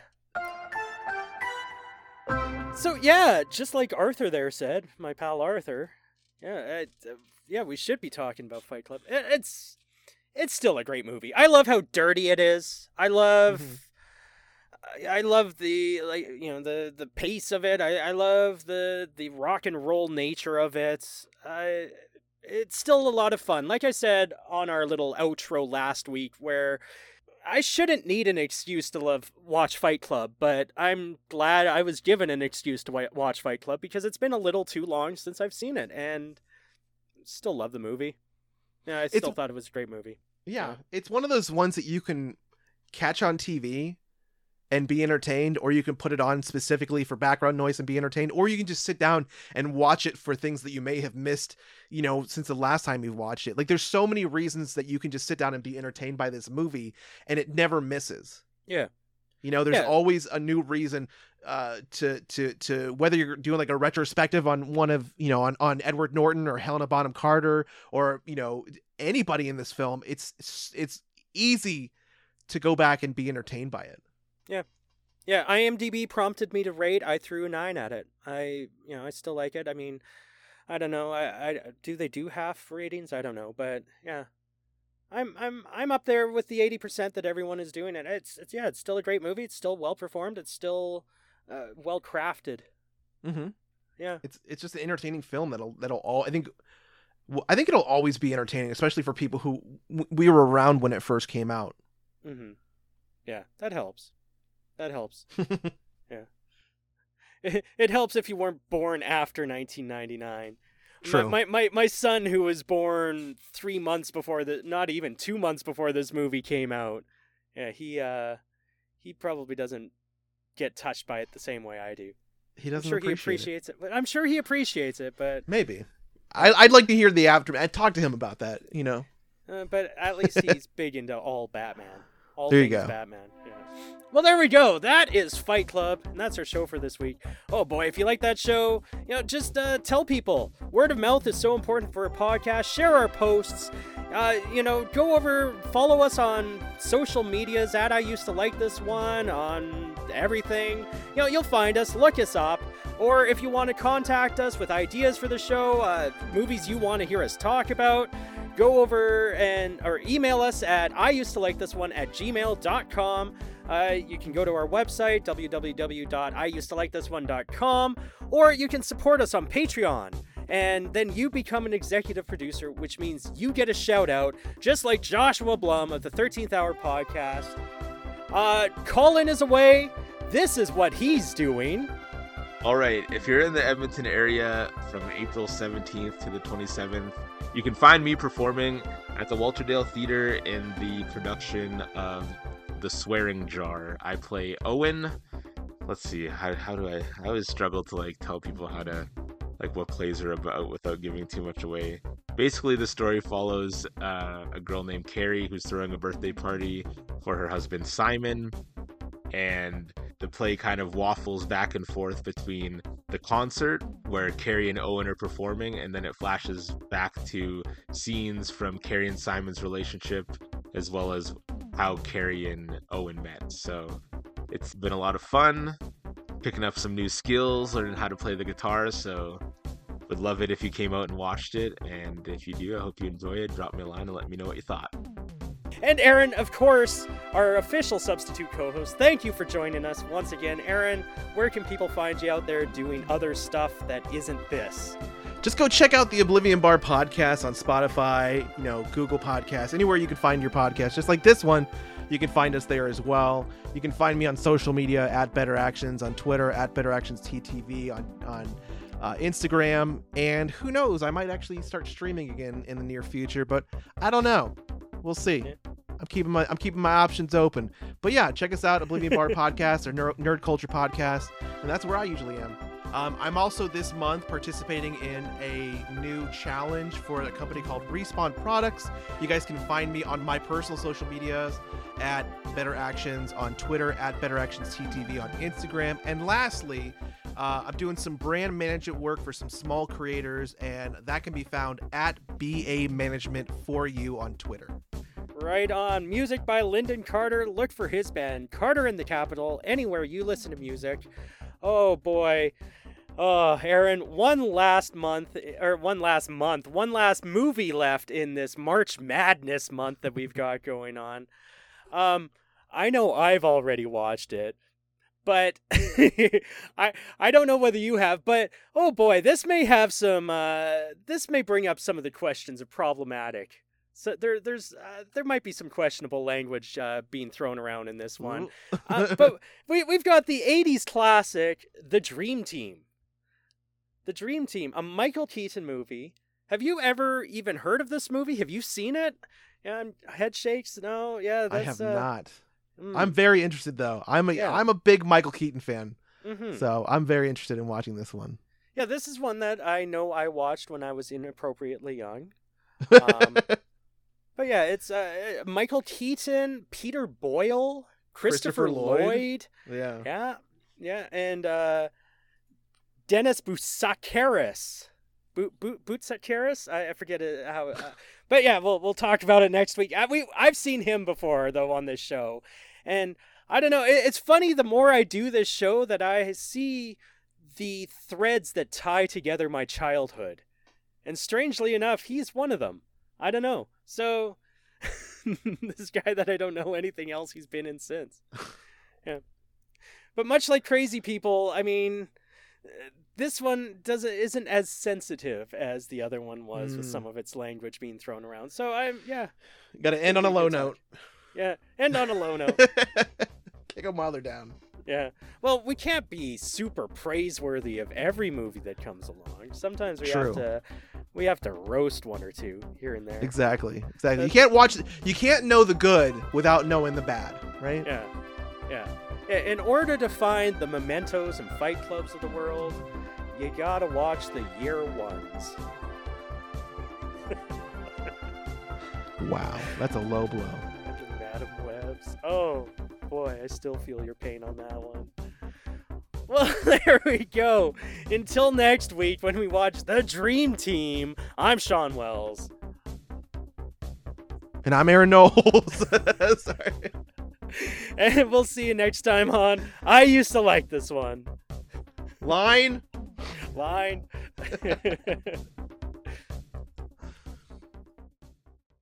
[SPEAKER 2] So, yeah, just like Arthur there said, my pal Arthur, yeah, uh, yeah, we should be talking about Fight Club. It, it's... It's still a great movie. I love how dirty it is. I love, mm-hmm. I, I love the like you know the, the pace of it. I, I love the the rock and roll nature of it. I, it's still a lot of fun. Like I said on our little outro last week, where I shouldn't need an excuse to love watch Fight Club, but I'm glad I was given an excuse to watch Fight Club because it's been a little too long since I've seen it, and still love the movie. Yeah, I still it's, thought it was a great movie.
[SPEAKER 1] Yeah, it's one of those ones that you can catch on T V and be entertained, or you can put it on specifically for background noise and be entertained, or you can just sit down and watch it for things that you may have missed, you know, since the last time you've watched it. Like, there's so many reasons that you can just sit down and be entertained by this movie, and it never misses.
[SPEAKER 2] Yeah.
[SPEAKER 1] You know, there's yeah. always a new reason uh, to, to, to, whether you're doing like a retrospective on one of, you know, on, on Edward Norton or Helena Bonham Carter or, you know, anybody in this film, it's, it's easy to go back and be entertained by it.
[SPEAKER 2] Yeah. Yeah. IMDb prompted me to rate. I threw a nine at it. I, you know, I still like it. I mean, I don't know. I, I, do they do half ratings? I don't know, but yeah. I'm I'm I'm up there with the eighty percent that everyone is doing it. It's it's yeah, it's still a great movie. It's still well performed. It's still uh, well crafted.
[SPEAKER 1] Mm-hmm.
[SPEAKER 2] Yeah,
[SPEAKER 1] it's it's just an entertaining film that'll that'll all I think I think it'll always be entertaining, especially for people who w- we were around when it first came out.
[SPEAKER 2] Mm-hmm. Yeah, that helps. That helps. Yeah, it, it helps if you weren't born after nineteen ninety-nine.
[SPEAKER 1] True.
[SPEAKER 2] My, my my son, who was born three months before the, not even two months before this movie came out, yeah, he uh, he probably doesn't get touched by it the same way I do.
[SPEAKER 1] He doesn't.
[SPEAKER 2] I'm sure
[SPEAKER 1] appreciate
[SPEAKER 2] he appreciates it. it, but I'm sure he appreciates it. But
[SPEAKER 1] maybe, I, I'd like to hear the aftermath. I'd talk to him about that. You know.
[SPEAKER 2] Uh, but at least he's big into all Batman. All
[SPEAKER 1] there
[SPEAKER 2] things
[SPEAKER 1] you go.
[SPEAKER 2] Batman. Yeah. Well, there we go. That is Fight Club, and that's our show for this week. Oh boy, if you like that show, you know, just uh, tell people. Word of mouth is so important for a podcast. Share our posts. Uh, you know, go over, follow us on social medias. At I used to like this one on everything. You know, you'll find us. Look us up. Or if you want to contact us with ideas for the show, uh, movies you want to hear us talk about, go over and or email us at I used to like this one at gmail dot com. Uh, you can go to our website, w w w dot I used to like this one dot com, or you can support us on Patreon and then you become an executive producer, which means you get a shout out, just like Joshua Blum of the thirteenth Hour podcast. Uh, Colin is away. This is what he's doing.
[SPEAKER 3] All right, if you're in the Edmonton area from April seventeenth to the twenty-seventh, you can find me performing at the Walter Dale Theater in the production of The Swearing Jar. I play Owen. Let's see, how how do I? I always struggle to like tell people how to, like, what plays are about without giving too much away. Basically, the story follows uh, a girl named Carrie who's throwing a birthday party for her husband Simon, and the play kind of waffles back and forth between the concert where Carrie and Owen are performing, and then it flashes back to scenes from Carrie and Simon's relationship, as well as how Carrie and Owen met. So it's been a lot of fun, picking up some new skills, learning how to play the guitar. So would love it if you came out and watched it. And if you do, I hope you enjoy it. Drop me a line and let me know what you thought.
[SPEAKER 2] And Aaron, of course, our official substitute co-host. Thank you for joining us once again. Aaron, where can people find you out there doing other stuff that isn't this?
[SPEAKER 1] Just go check out the Oblivion Bar podcast on Spotify, you know, Google Podcasts, anywhere you can find your podcast. Just like this one, you can find us there as well. You can find me on social media at Better Actions, on Twitter at Better Actions T T V, on on uh, Instagram, and who knows, I might actually start streaming again in the near future, but I don't know. We'll see. Yeah. I'm keeping my I'm keeping my options open. But yeah, check us out, Oblivion Bar Podcast or Nerd, Nerd Culture Podcast, and that's where I usually am. Um, I'm also this month participating in a new challenge for a company called Respawn Products. You guys can find me on my personal social medias at Better Actions, on Twitter at Better Actions T T V, on Instagram. And lastly, uh, I'm doing some brand management work for some small creators, and that can be found at B A Management for You on Twitter.
[SPEAKER 2] Right on. Music by Lyndon Carter. Look for his band, Carter in the Capital, anywhere you listen to music. Oh boy. Oh, Aaron, one last month, or one last month, one last movie left in this March Madness month that we've got going on. Um, I know I've already watched it, but I I don't know whether you have, but oh boy, this may have some, uh, this may bring up some of the questions of problematic. So there, there's, uh, there might be some questionable language uh, being thrown around in this one. uh, but we we've got the eighties classic, The Dream Team. The Dream Team, a Michael Keaton movie. Have you ever even heard of this movie? Have you seen it? Yeah, head shakes. No, yeah, that's,
[SPEAKER 1] I have
[SPEAKER 2] uh,
[SPEAKER 1] not.
[SPEAKER 2] Mm.
[SPEAKER 1] I'm very interested though. I'm a
[SPEAKER 2] yeah.
[SPEAKER 1] I'm a big Michael Keaton fan,
[SPEAKER 2] mm-hmm.
[SPEAKER 1] so I'm very interested in watching this one.
[SPEAKER 2] Yeah, this is one that I know I watched when I was inappropriately young. Um, But yeah, it's uh, Michael Keaton, Peter Boyle, Christopher, Christopher Lloyd. Lloyd.
[SPEAKER 1] Yeah.
[SPEAKER 2] Yeah. Yeah. And uh, Dennis Boutsakaris. Bo- Bo- Boutsakaris? I, I forget it, how. Uh, but yeah, we'll we'll talk about it next week. I, we I've seen him before, though, on this show. And I don't know. It, it's funny, the more I do this show, that I see the threads that tie together my childhood. And strangely enough, he's one of them. I don't know. So, this guy that I don't know anything else he's been in since. Yeah. But much like Crazy People, I mean, this one doesn't isn't as sensitive as the other one was mm. with some of its language being thrown around. So, I'm, yeah.
[SPEAKER 1] Got to end on a low note.
[SPEAKER 2] Yeah, end on a low note.
[SPEAKER 1] Kick them while they're down.
[SPEAKER 2] Yeah. Well, we can't be super praiseworthy of every movie that comes along. Sometimes we
[SPEAKER 1] True.
[SPEAKER 2] have to we have to roast one or two here and there.
[SPEAKER 1] Exactly. Exactly. You can't watch you can't know the good without knowing the bad, right?
[SPEAKER 2] Yeah. Yeah. In order to find the Mementos and Fight Clubs of the world, you got to watch the year ones.
[SPEAKER 1] Wow, that's a low blow.
[SPEAKER 2] Madam Webs. Oh, boy, I still feel your pain on that one. Well, there we go. Until next week when we watch The Dream Team, I'm Sean Wells.
[SPEAKER 1] And I'm Aaron Knowles. Sorry.
[SPEAKER 2] And we'll see you next time on I Used to Like This One.
[SPEAKER 1] Line.
[SPEAKER 2] Line.